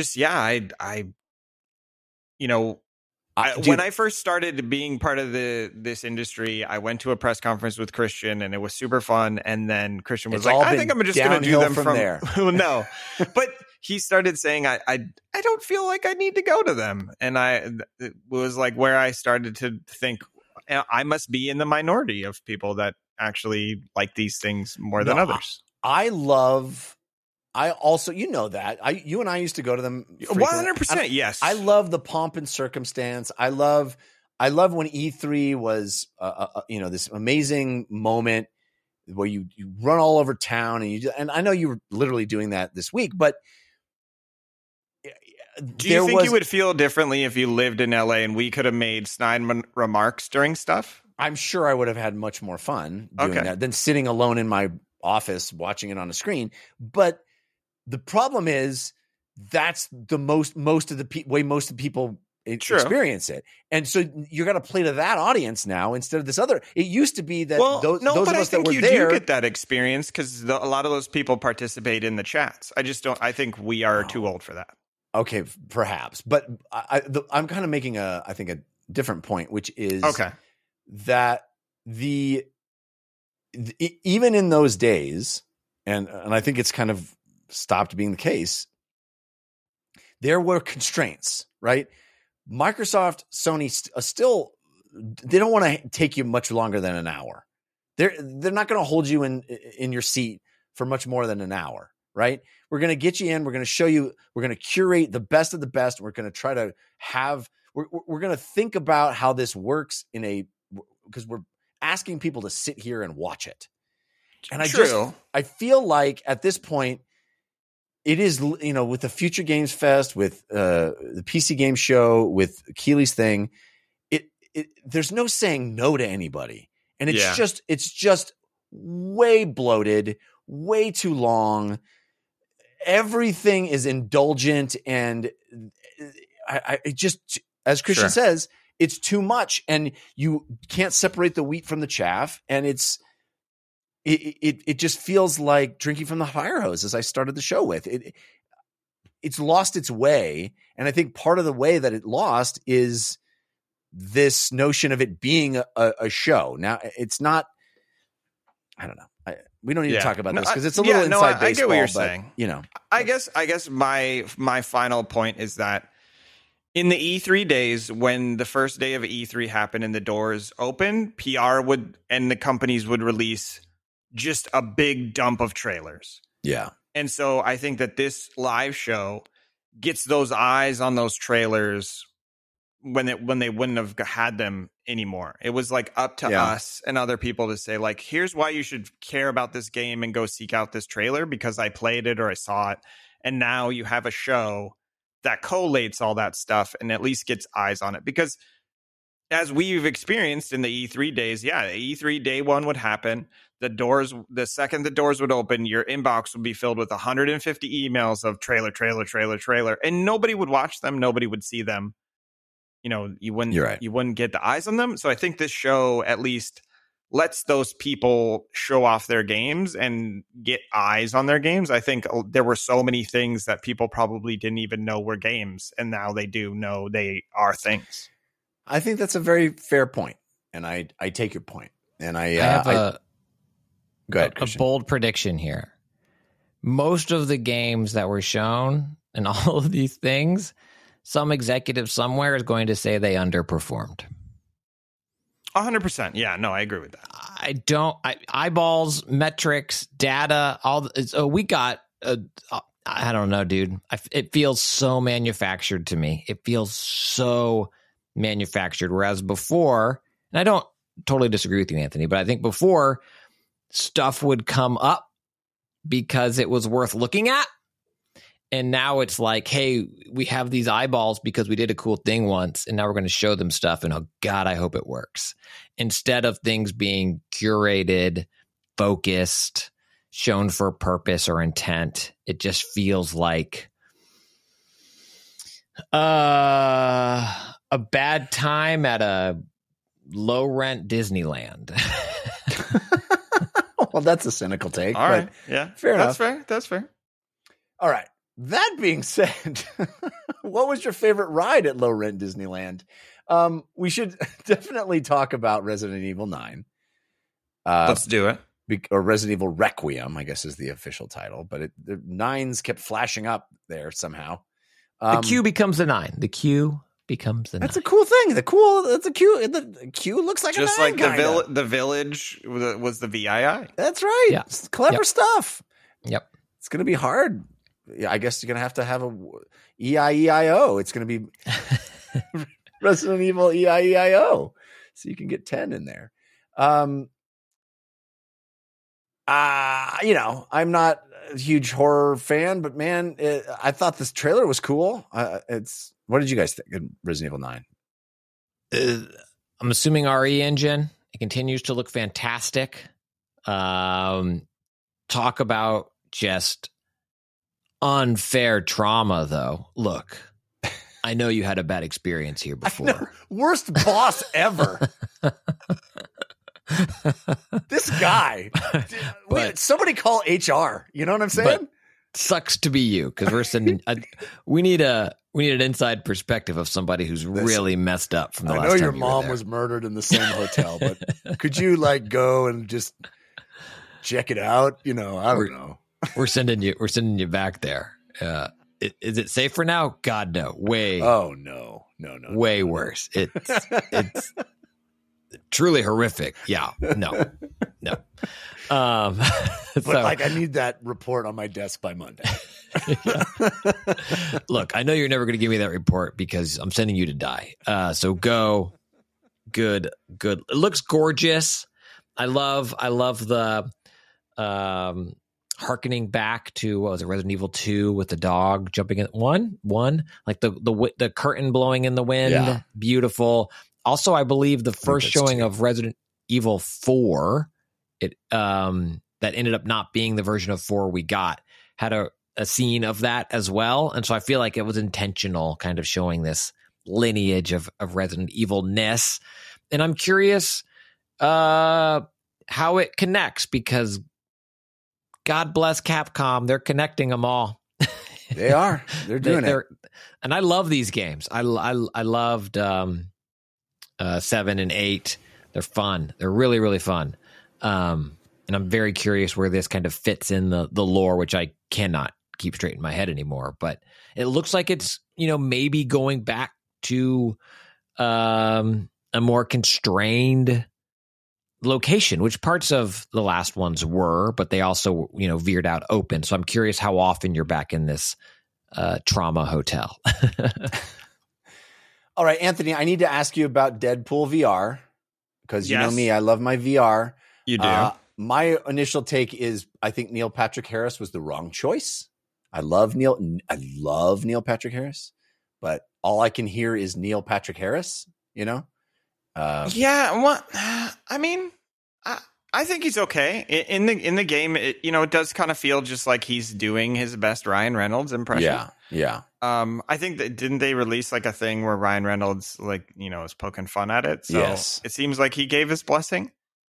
I first started being part of this industry, I went to a press conference with Christian, and it was super fun. And then Christian was like, "I think I'm just going to do them from there." No, but he started saying, "I don't feel like I need to go to them," and it was where I started to think, I must be in the minority of people that actually like these things more than others. I also, that you and I used to go to them 100%. Yes. I love the pomp and circumstance. I love when E3 was, this amazing moment where you run all over town and I know you were literally doing that this week, but do you think you would feel differently if you lived in LA and we could have made snide remarks during stuff? I'm sure I would have had much more fun doing that than sitting alone in my office watching it on a screen. But the problem is that's the most of the way most of the people experience it. And so you're going to play to that audience now instead of this other. It used to be that those of us that were you there do get that experience because a lot of those people participate in the chats. I think we are too old for that. Okay, perhaps. But I'm kind of making I think a different point, which is that even in those days, and I think it's kind of stopped being the case, there were constraints, right? Microsoft, Sony still, they don't want to take you much longer than an hour. They're not going to hold you in your seat for much more than an hour, right? We're going to get you in. We're going to show you. We're going to curate the best of the best. We're going to try to have. We're going to think about how this works because we're asking people to sit here and watch it. And I feel like at this point, it is, with the Future Games Fest, with the PC Game Show, with Keighley's thing, there's no saying no to anybody, and it's just way bloated, way too long. Everything is indulgent, and it just, as Christian says, it's too much, and you can't separate the wheat from the chaff, and it just feels like drinking from the fire hose, as I started the show with. It's lost its way, and I think part of the way that it lost is this notion of it being a show. Now, it's not. I don't know. We don't need to talk about this because it's a little inside baseball. I get what you're saying. I guess my final point is that in the E3 days, when the first day of E3 happened and the doors opened, PR and the companies would release just a big dump of trailers. Yeah. And so I think that this live show gets those eyes on those trailers when they wouldn't have had them anymore. It was like up to us and other people to say, like, here's why you should care about this game and go seek out this trailer because I played it or I saw it. And now you have a show that collates all that stuff and at least gets eyes on it. Because as we've experienced in the E3 days, E3 day one would happen. The second the doors would open, your inbox would be filled with 150 emails of trailer. And nobody would watch them. Nobody would see them. You wouldn't get the eyes on them. So I think this show at least lets those people show off their games and get eyes on their games. I think there were so many things that people probably didn't even know were games. And now they do know they are things. I think that's a very fair point, and I take your point. And I have go ahead, a bold prediction here. Most of the games that were shown and all of these things, some executive somewhere is going to say they underperformed. 100%. Yeah, no, I agree with that. Eyeballs, metrics, data, we got. I don't know, dude. It feels so manufactured to me. It feels so manufactured. Whereas before, and I don't totally disagree with you, Anthony, but I think before stuff would come up because it was worth looking at. And now it's like, hey, we have these eyeballs because we did a cool thing once, and now we're going to show them stuff. And oh God, I hope it works. Instead of things being curated, focused, shown for purpose or intent, it just feels like a bad time at a low rent Disneyland. Well, that's a cynical take. All right. Yeah. Fair enough. That's fair. All right. That being said, what was your favorite ride at low rent Disneyland? We should definitely talk about Resident Evil 9. Let's do it. Or Resident Evil Requiem, I guess is the official title, but the 9s kept flashing up there somehow. The Q becomes the 9. The Q becomes the 9. That's a cool thing. The Q. The Q looks like just a 9. Just like the village was the VII. That's right. Yeah. It's clever stuff. Yep. It's going to be hard. I guess you're going to have a EIEIO. It's going to be Resident Evil EIEIO. So you can get 10 in there. I'm not a huge horror fan, but man, I thought this trailer was cool. What did you guys think of Resident Evil 9? I'm assuming RE engine. It continues to look fantastic. Talk about just unfair trauma, though. Look, I know you had a bad experience here before. Worst boss ever. This guy. Somebody call HR. You know what I'm saying? But sucks to be you, because we're sending. We need an inside perspective of somebody who's really messed up from the last time. I know your you mom was murdered in the same hotel, but could you go and just check it out? I don't know. We're sending you back there. Is it safer now? God, no. Way. Oh no. Way worse. It's truly horrific. Yeah. No. But I need that report on my desk by Monday. Look, I know you're never going to give me that report because I'm sending you to die. So go. Good. It looks gorgeous. I love the hearkening back to, what was it, Resident Evil 2 with the dog jumping in one, like the curtain blowing in the wind. Yeah. Beautiful. Also, I believe the first showing of Resident Evil 4, that ended up not being the version of 4 we got, had a scene of that as well. And so I feel like it was intentional, kind of showing this lineage of Resident Evil-ness. And I'm curious how it connects, because God bless Capcom, they're connecting them all. They are. They're doing it. And I love these games. I loved 7 and 8. They're fun. They're really, really fun. And I'm very curious where this kind of fits in the lore, which I cannot keep straight in my head anymore. But it looks like it's, maybe going back to a more constrained location, which parts of the last ones were, but they also, veered out open. So I'm curious how often you're back in this trauma hotel. All right, Anthony, I need to ask you about Deadpool VR, because you know me, I love my VR. You do. My initial take is I think Neil Patrick Harris was the wrong choice. I love Neil Patrick Harris, but all I can hear is Neil Patrick Harris, Yeah, well, I mean, I think he's okay in the game. It does kind of feel just like he's doing his best Ryan Reynolds impression. Yeah. I think that didn't they release a thing where Ryan Reynolds is poking fun at it. So yes. It seems like he gave his blessing.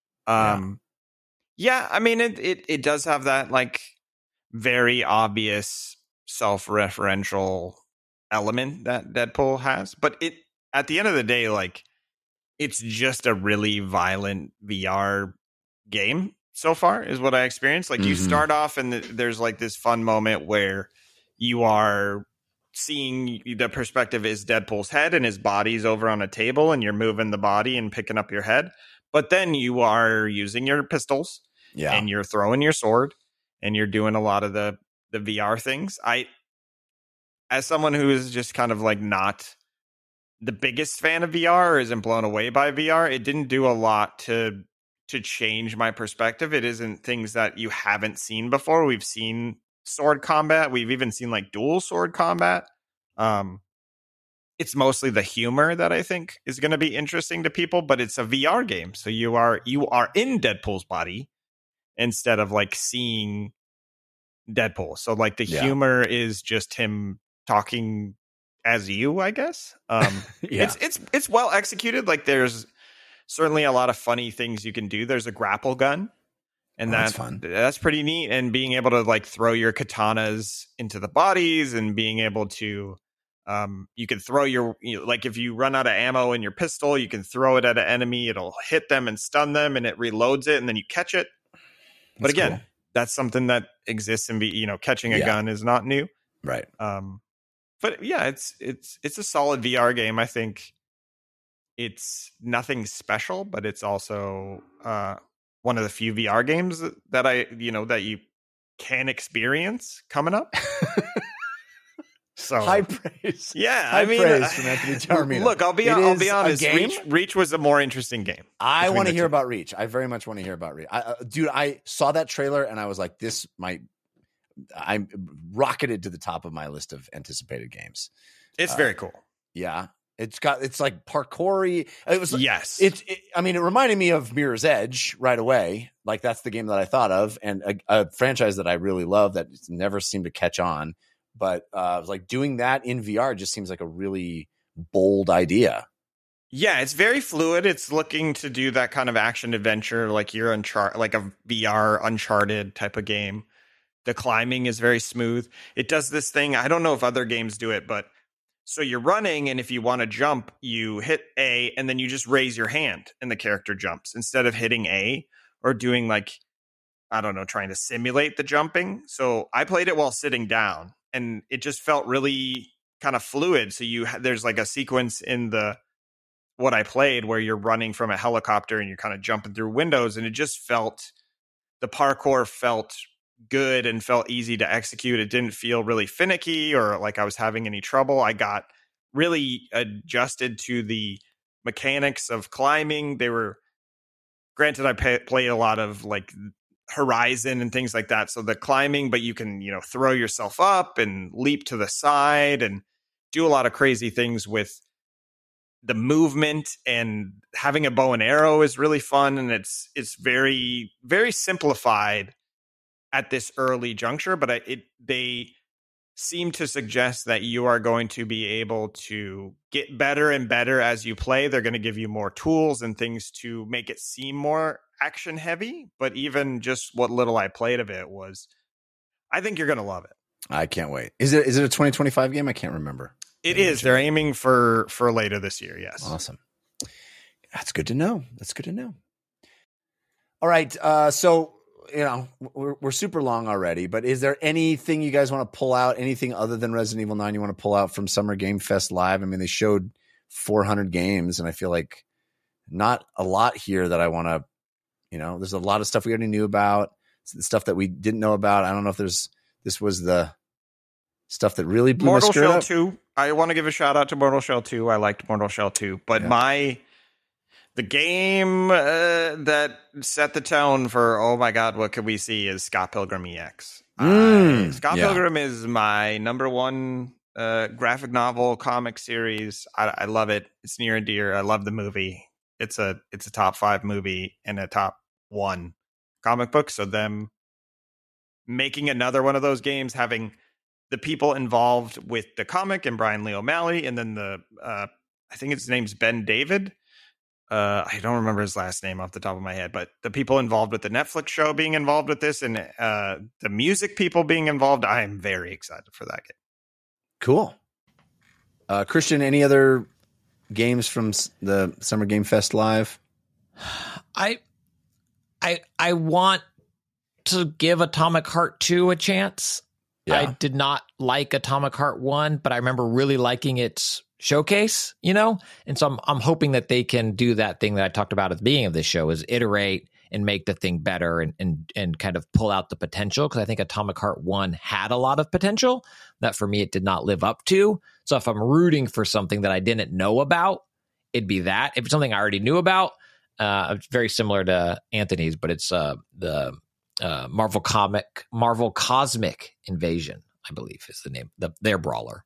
Yeah, I mean it does have that very obvious self-referential element that Deadpool has, but at the end of the day, it's just a really violent VR game so far, is what I experienced. You start off and there's this fun moment where you are seeing the perspective is Deadpool's head and his body's over on a table and you're moving the body and picking up your head. But then you are using your pistols and you're throwing your sword and you're doing a lot of the VR things. As someone who is just kind of not the biggest fan of VR or isn't blown away by VR, it didn't do a lot to change my perspective. It isn't things that you haven't seen before. We've seen sword combat. We've even seen dual sword combat. It's mostly the humor that I think is going to be interesting to people, but it's a VR game. So you are in Deadpool's body instead of seeing Deadpool. So the humor is just him talking as you, I guess. It's well executed. There's certainly a lot of funny things you can do. There's a grapple gun, and that's fun. That's pretty neat. And being able to throw your katanas into the bodies, and being able to you can throw your if you run out of ammo in your pistol, you can throw it at an enemy. It'll hit them and stun them, and it reloads it, and then you catch it. But again, cool. That's something that exists in catching a gun is not new, right? But yeah, it's a solid VR game. I think it's nothing special, but it's also one of the few VR games that that you can experience coming up. So high praise. Yeah, high praise from Anthony Taormino. Look, I'll be honest. Reach was a more interesting game. I want to hear about Reach. I very much want to hear about Reach. Dude, I saw that trailer and I was like, I rocketed to the top of my list of anticipated games. It's very cool. Yeah. It's like parkour-y. It was Yes. I mean, it reminded me of Mirror's Edge right away. Like that's the game that I thought of, and a franchise that I really love that never seemed to catch on. But I was like, doing that in VR just seems like a really bold idea. Yeah, it's very fluid. It's looking to do that kind of action adventure, like you're like a VR Uncharted type of game. The climbing is very smooth. It does this thing. I don't know if other games do it, but so you're running, and if you want to jump, you hit A, and then you just raise your hand, and the character jumps instead of hitting A or doing like, I don't know, trying to simulate the jumping. So I played it while sitting down, and it just felt really kind of fluid. So there's like a sequence in what I played where you're running from a helicopter and you're kind of jumping through windows, and it just felt, the parkour felt good and felt easy to execute. It didn't feel really finicky or like I was having any trouble. I got really adjusted to the mechanics of climbing. They were, granted, I played a lot of like Horizon and things like that. So the climbing, but you can, throw yourself up and leap to the side and do a lot of crazy things with the movement, and having a bow and arrow is really fun. And it's very, very simplified at this early juncture, but they seem to suggest that you are going to be able to get better and better as you play. They're going to give you more tools and things to make it seem more action heavy. But even just what little I played of it I think you're going to love it. I can't wait. Is it a 2025 game? I can't remember. It is. They're aiming for later this year. Yes. Awesome. That's good to know. All right. So, we're super long already, but is there anything you guys want to pull out? Anything other than Resident Evil 9 you want to pull out from Summer Game Fest Live? I mean, they showed 400 games, and I feel like not a lot here that I want to, there's a lot of stuff we already knew about, stuff that we didn't know about. I don't know if this was the stuff that really blew Mortal my skirt Shell up. 2. I want to give a shout out to Mortal Shell 2. I liked Mortal Shell 2, but the game that set the tone for, oh my God, what could we see, is Scott Pilgrim EX. Scott Pilgrim is my number one graphic novel comic series. I love it. It's near and dear. I love the movie. It's a top 5 movie and a top 1 comic book. So them making another one of those games, having the people involved with the comic and Brian Lee O'Malley, and then I think his name's Ben David. I don't remember his last name off the top of my head, but the people involved with the Netflix show being involved with this, and the music people being involved, I am very excited for that game. Cool. Christian, any other games from the Summer Game Fest Live? I want to give Atomic Heart 2 a chance. Yeah. I did not like Atomic Heart 1, but I remember really liking its showcase, and so I'm hoping that they can do that thing that I talked about at the beginning of this show, is iterate and make the thing better and kind of pull out the potential, because I think Atomic Heart 1 had a lot of potential that for me it did not live up to. So if I'm rooting for something that I didn't know about, it'd be that. If it's something I already knew about, it's very similar to Anthony's, but it's the Marvel Cosmic Invasion, I believe is the name, their brawler.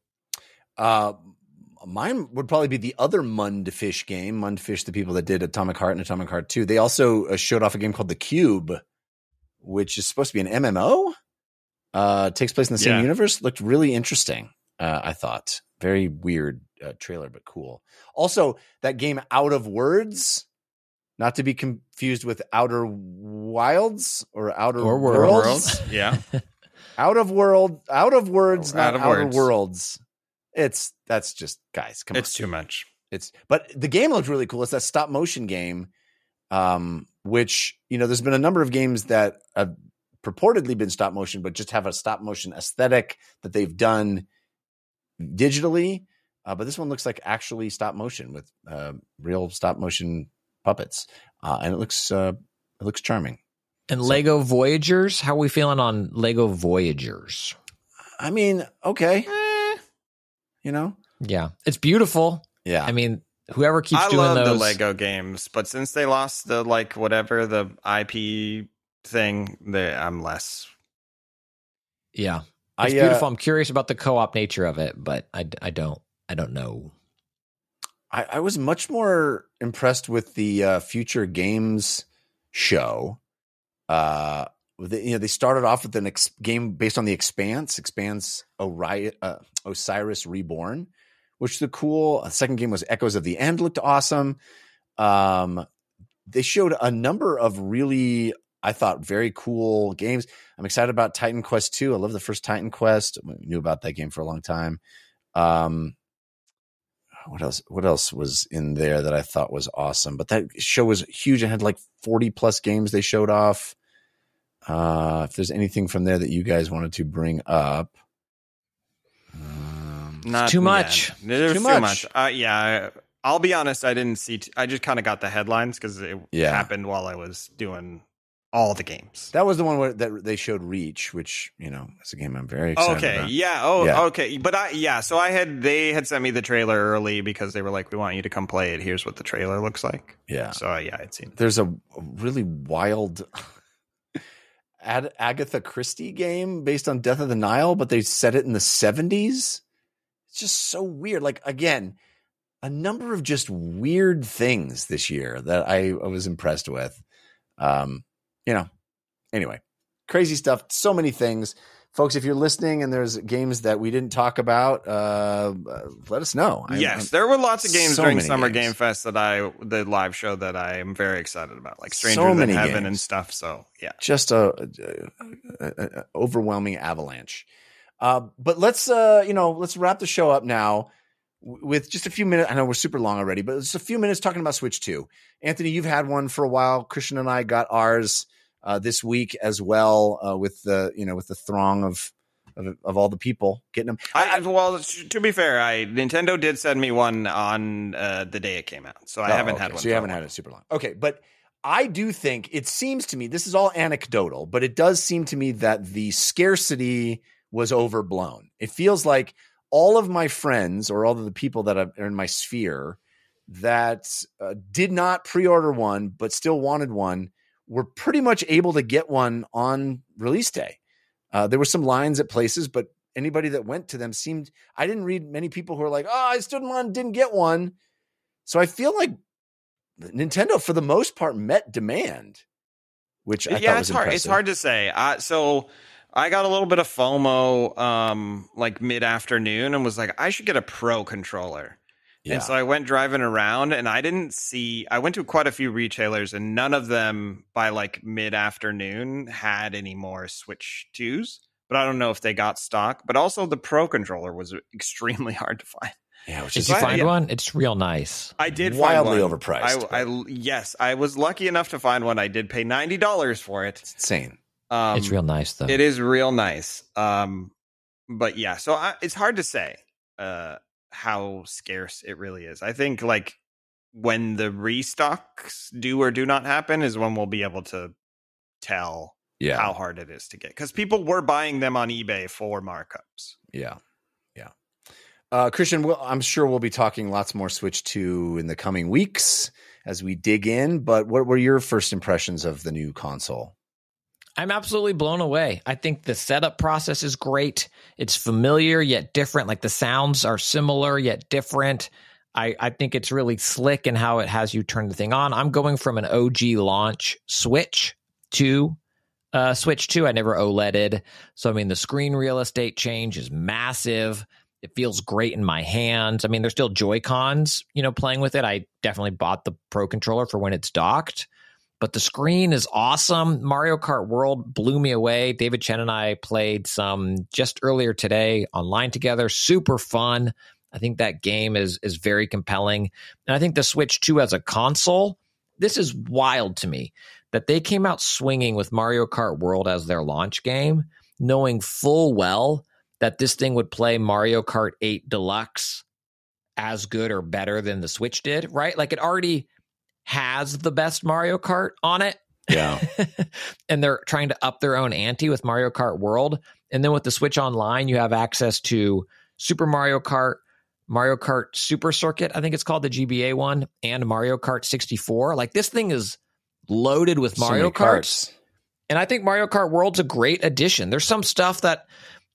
Mine would probably be the other Mundfish game. Mundfish, the people that did Atomic Heart and Atomic Heart 2. They also showed off a game called The Cube, which is supposed to be an MMO. Takes place in the same universe. Looked really interesting, I thought. Very weird trailer, but cool. Also, that game Out of Words, not to be confused with Outer Wilds or Outer Worlds. Yeah. Out of Words, not Outer Words. Worlds. That's just, guys, come on. It's too much. But the game looked really cool. It's that stop motion game, which, there's been a number of games that have purportedly been stop motion, but just have a stop motion aesthetic that they've done digitally. But this one looks like actually stop motion with real stop motion puppets. And it looks charming. And Lego Voyagers, how are we feeling on Lego Voyagers? I mean, okay. Yeah, it's beautiful. Yeah. I mean, whoever keeps I doing love those. the Lego games, but since they lost the whatever the IP thing, I'm less. Yeah, it's beautiful. I'm curious about the co-op nature of it, but I don't know. I was much more impressed with the Future Games show. They started off with a game based on the Expanse Osiris Reborn, which the cool. The second game was Echoes of the End, looked awesome. They showed a number of really, I thought, very cool games. I'm excited about Titan Quest 2. I love the first Titan Quest. I knew about that game for a long time. What else was in there that I thought was awesome? But that show was huge. It had like 40 plus games they showed off. If there's anything from there that you guys wanted to bring up. Not too much. There's too much. Yeah, I'll be honest. I didn't see. I just kind of got the headlines because it happened while I was doing all the games. That was the one that they showed Reach, which is a game I'm very excited about. Yeah. Okay. But they had sent me the trailer early because they were like, "We want you to come play it. Here's what the trailer looks like." Yeah. So I'd seen it. There's a really wild Agatha Christie game based on Death of the Nile, but they set it in the 70s. It's just so weird. Like, again, a number of just weird things this year that I was impressed with. Anyway, crazy stuff. So many things. Folks, if you're listening and there's games that we didn't talk about, let us know. There were lots of games during Summer Game Fest the live show that I am very excited about, like Stranger Than Heaven and stuff. So, yeah. Just a overwhelming avalanche. But let's wrap the show up now with just a few minutes. I know we're super long already, but just a few minutes talking about Switch 2. Anthony, you've had one for a while. Christian and I got ours this week as well, with the throng of all the people getting them. To be fair, Nintendo did send me one on the day it came out, so I haven't had one. So you haven't had it super long. Okay, but I do think it seems to me, this is all anecdotal, but it does seem to me that the scarcity was overblown. It feels like all of my friends or all of the people that are in my sphere that did not pre-order one but still wanted one were pretty much able to get one on release day. There were some lines at places, but anybody that went to them I didn't read many people who were like, I stood in line, didn't get one. So I feel like Nintendo, for the most part, met demand, which I thought was impressive. It's hard to say. So I got a little bit of FOMO like mid-afternoon and was like, I should get a Pro controller. Yeah. And so I went driving around and I went to quite a few retailers and none of them by like mid-afternoon had any more Switch 2s. But I don't know if they got stock. But also the Pro controller was extremely hard to find. Yeah, did you find one? It's real nice. I did wildly find one. Overpriced. Yes, I was lucky enough to find one. I did pay $90 for it. It's insane. It's real nice, though. It is real nice. But yeah, so it's hard to say how scarce it really is. I think like when the restocks do or do not happen is when we'll be able to tell how hard it is to get. Because people were buying them on eBay for markups. Yeah. Christian, I'm sure we'll be talking lots more Switch 2 in the coming weeks as we dig in. But what were your first impressions of the new console? I'm absolutely blown away. I think the setup process is great. It's familiar yet different. Like the sounds are similar yet different. I think it's really slick in how it has you turn the thing on. I'm going from an OG launch Switch to Switch 2. I never OLEDed. So, I mean, the screen real estate change is massive. It feels great in my hands. I mean, there's still Joy-Cons, playing with it. I definitely bought the Pro controller for when it's docked. But the screen is awesome. Mario Kart World blew me away. David Chen and I played some just earlier today online together. Super fun. I think that game is very compelling. And I think the Switch 2 as a console, this is wild to me that they came out swinging with Mario Kart World as their launch game, knowing full well that this thing would play Mario Kart 8 Deluxe as good or better than the Switch did, right? Like it already has the best Mario Kart on it. Yeah. And they're trying to up their own ante with Mario Kart World. And then with the Switch Online, you have access to Super Mario Kart, Mario Kart Super Circuit, I think it's called, the GBA one, and Mario Kart 64. Like this thing is loaded with Mario Karts. And I think Mario Kart World's a great addition. There's some stuff that,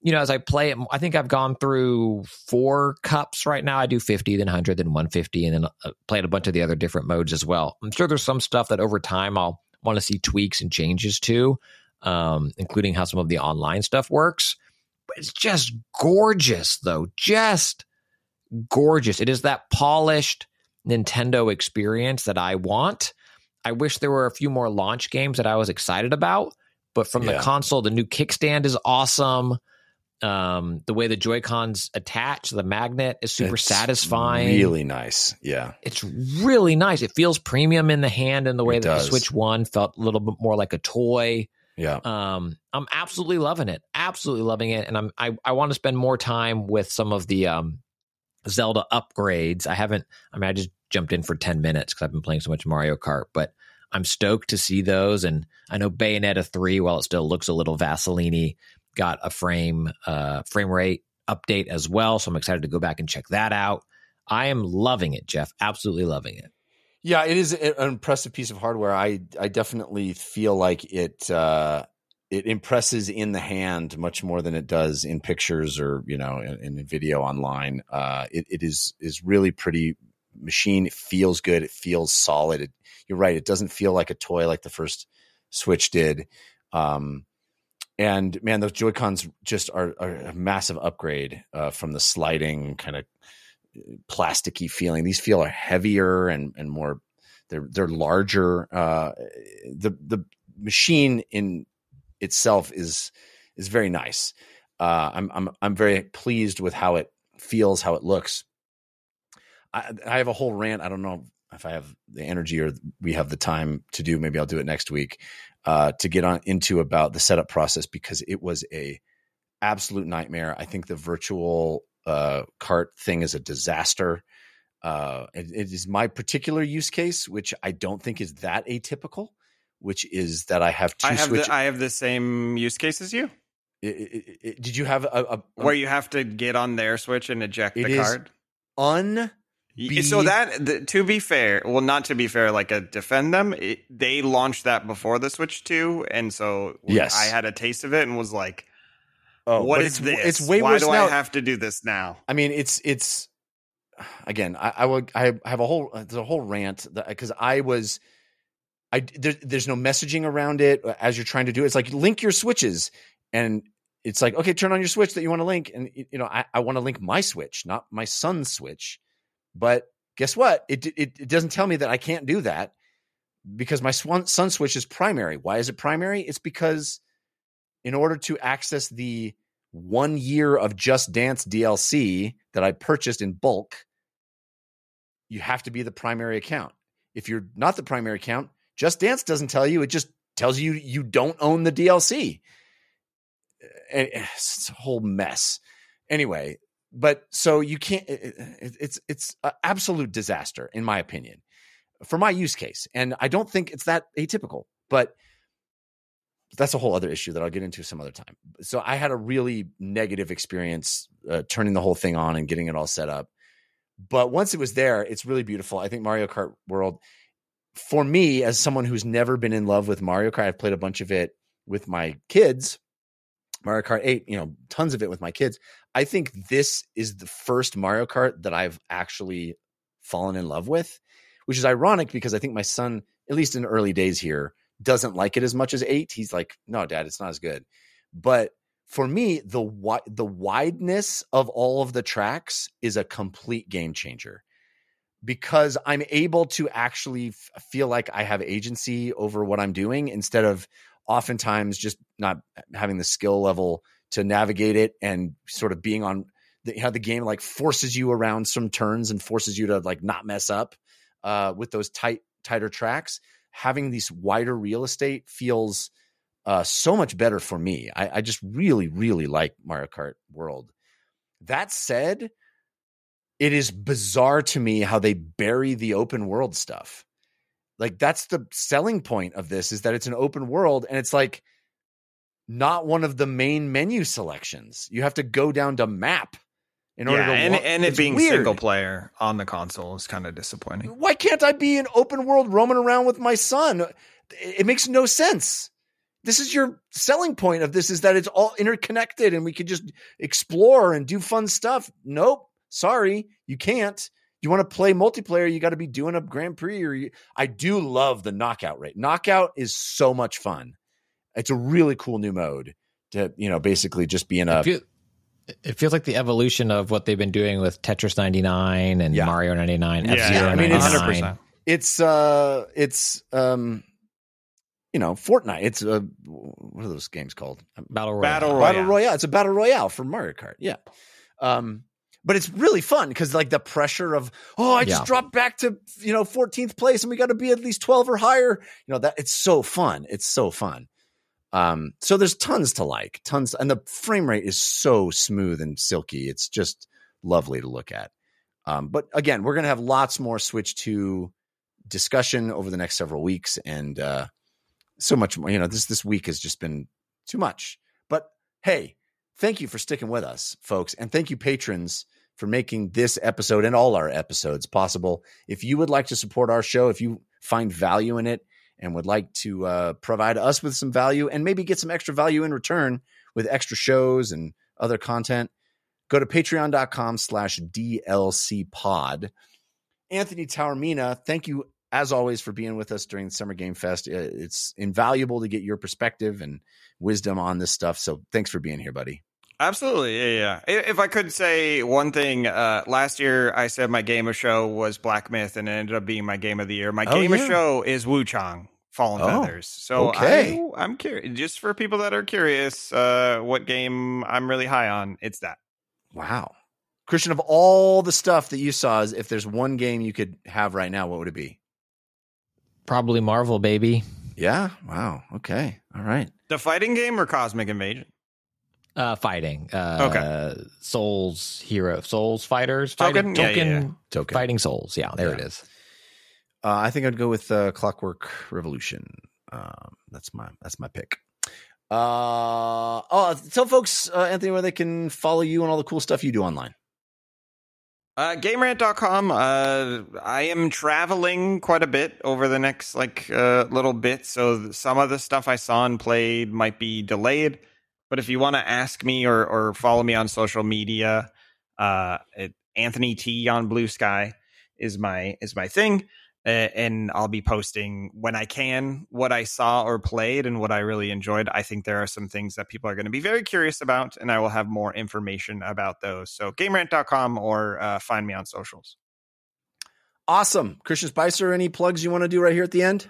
as I play it, I think I've gone through 4 cups right now. I do 50, then 100, then 150, and then played a bunch of the other different modes as well. I'm sure there's some stuff that over time I'll want to see tweaks and changes to, including how some of the online stuff works. But it's just gorgeous, though. Just gorgeous. It is that polished Nintendo experience that I want. I wish there were a few more launch games that I was excited about, but from the console, the new kickstand is awesome. The way the Joy-Cons attach, the magnet is super satisfying. Really nice. Yeah. It's really nice. It feels premium in the hand in the way that the Switch 1 felt a little bit more like a toy. Yeah. I'm absolutely loving it. Absolutely loving it. And I want to spend more time with some of the Zelda upgrades. I just jumped in for 10 minutes because I've been playing so much Mario Kart, but I'm stoked to see those. And I know Bayonetta 3, while it still looks a little Vaseline-y, got a frame rate update as well. So I'm excited to go back and check that out. I am loving it, Jeff. Absolutely loving it. Yeah, it is an impressive piece of hardware. I definitely feel like it impresses in the hand much more than it does in pictures or, in video online. It is really pretty machine. It feels good. It feels solid. You're right. It doesn't feel like a toy like the first Switch did. And man, those Joy-Cons just are a massive upgrade from the sliding kind of plasticky feeling. These feel heavier and more. They're larger. The machine in itself is very nice. I'm very pleased with how it feels, how it looks. I have a whole rant. I don't know if I have the energy or we have the time to do. Maybe I'll do it next week. To get into about the setup process, because it was a absolute nightmare. I think the virtual cart thing is a disaster. It is my particular use case, which I don't think is that atypical, which is that I have two Switches. I have the same use case as you. Did you have a where you have to get on their Switch and eject the card? So that, to be fair, well, not to be fair, defend them. They launched that before the Switch 2, and so I had a taste of it and was like, "What is this? It's way Why worse do now. I have to do this now?" I mean, it's again. I have a whole rant because there's no messaging around it as you're trying to do it. It's like link your Switches, and it's like, okay, turn on your Switch that you want to link, and I want to link my Switch, not my son's Switch. But guess what? It doesn't tell me that I can't do that because my son Switch is primary. Why is it primary? It's because in order to access the 1 year of Just Dance DLC that I purchased in bulk, you have to be the primary account. If you're not the primary account, Just Dance doesn't tell you. It just tells you you don't own the DLC. It's a whole mess. Anyway. But so you can't, it's an absolute disaster, in my opinion, for my use case. And I don't think it's that atypical, but that's a whole other issue that I'll get into some other time. So I had a really negative experience turning the whole thing on and getting it all set up. But once it was there, it's really beautiful. I think Mario Kart World, for me, as someone who's never been in love with Mario Kart, I've played a bunch of it with my kids. Mario Kart 8, tons of it with my kids. I think this is the first Mario Kart that I've actually fallen in love with, which is ironic because I think my son, at least in the early days here, doesn't like it as much as 8. He's like, no, Dad, it's not as good. But for me, the wideness of all of the tracks is a complete game changer because I'm able to actually feel like I have agency over what I'm doing instead of oftentimes just not having the skill level to navigate it and sort of being on the game forces you around some turns and forces you to not mess up with those tighter tracks. Having these wider real estate feels so much better for me. I just really, really like Mario Kart World. That said, it is bizarre to me how they bury the open world stuff. That's the selling point of this, is that it's an open world and it's not one of the main menu selections. You have to go down to map in order to and it being single player on the console is kind of disappointing. Why can't I be an open world roaming around with my son? It makes no sense. this is your selling point of this, is that it's all interconnected and we could just explore and do fun stuff. Nope. Sorry, you can't. You want to play multiplayer, you got to be doing a Grand Prix. I do love the knockout rate. Knockout is so much fun. It's a really cool new mode to, basically just be in a... It feels like the evolution of what they've been doing with Tetris 99 and Mario 99, F-Zero 99. It's Fortnite. It's what are those games called? Battle Royale. Battle Royale. It's a Battle Royale for Mario Kart. Yeah. But it's really fun because like the pressure of, I just dropped back to, 14th place and we got to be at least 12 or higher. That it's so fun. It's so fun. So there's tons to like, and the frame rate is so smooth and silky. It's just lovely to look at. But again, we're going to have lots more Switch 2 discussion over the next several weeks. And, so much more, this week has just been too much, but hey, thank you for sticking with us, folks. And thank you, patrons, for making this episode and all our episodes possible. If you would like to support our show, if you find value in it and would like to provide us with some value and maybe get some extra value in return with extra shows and other content, go to patreon.com/DLC pod. Anthony Taormina, thank you as always for being with us during the Summer Game Fest. It's invaluable to get your perspective and wisdom on this stuff. So thanks for being here, buddy. Absolutely. Yeah. If I could say one thing, last year I said my game of show was Black Myth and it ended up being my game of the year. My game of show is Wu Chang Fallen Feathers. So okay. I'm curious, just for people that are curious, what game I'm really high on, it's that. Wow. Christian, of all the stuff that you saw, if there's one game you could have right now, what would it be? Probably Marvel, baby. Yeah. Wow. Okay. All right. The fighting game or Cosmic Invasion? Fighting. Okay. Souls fighters. Token? Token. Token. Fighting Souls. Yeah, there it is. I think I'd go with Clockwork Revolution. That's my pick. Tell folks, Anthony, where they can follow you and all the cool stuff you do online. GameRant.com. I am traveling quite a bit over the next little bit, so some of the stuff I saw and played might be delayed. But if you want to ask me or follow me on social media, Anthony T on Blue Sky is my thing, and I'll be posting when I can what I saw or played and what I really enjoyed. I think there are some things that people are going to be very curious about, and I will have more information about those. So GameRant.com or find me on socials. Awesome. Christian Spicer, any plugs you want to do right here at the end?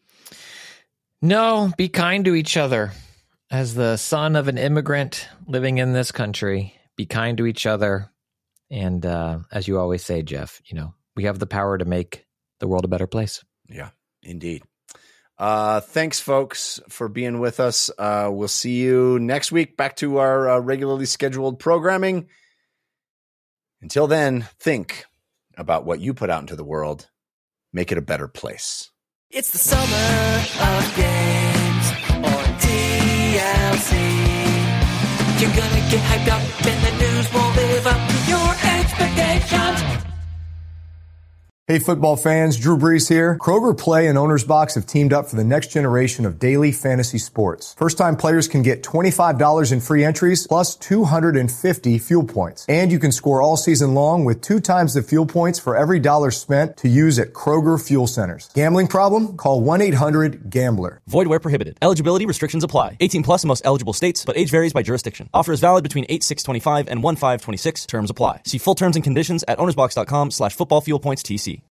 No, be kind to each other. As the son of an immigrant living in this country, be kind to each other. And as you always say, Jeff, we have the power to make the world a better place. Yeah, indeed. Thanks, folks, for being with us. We'll see you next week. Back to our regularly scheduled programming. Until then, think about what you put out into the world. Make it a better place. It's the summer of games on TLC. You're gonna get hyped up and the news won't live up to your expectations. Hey football fans, Drew Brees here. Kroger Play and Owner's Box have teamed up for the next generation of daily fantasy sports. First-time players can get $25 in free entries plus 250 fuel points. And you can score all season long with 2 times the fuel points for every dollar spent to use at Kroger Fuel Centers. Gambling problem? Call 1-800-GAMBLER. Void where prohibited. Eligibility restrictions apply. 18 plus in most eligible states, but age varies by jurisdiction. Offer is valid between 8/6/25 and 1/5/26. Terms apply. See full terms and conditions at ownersbox.com/footballfuelpointstc.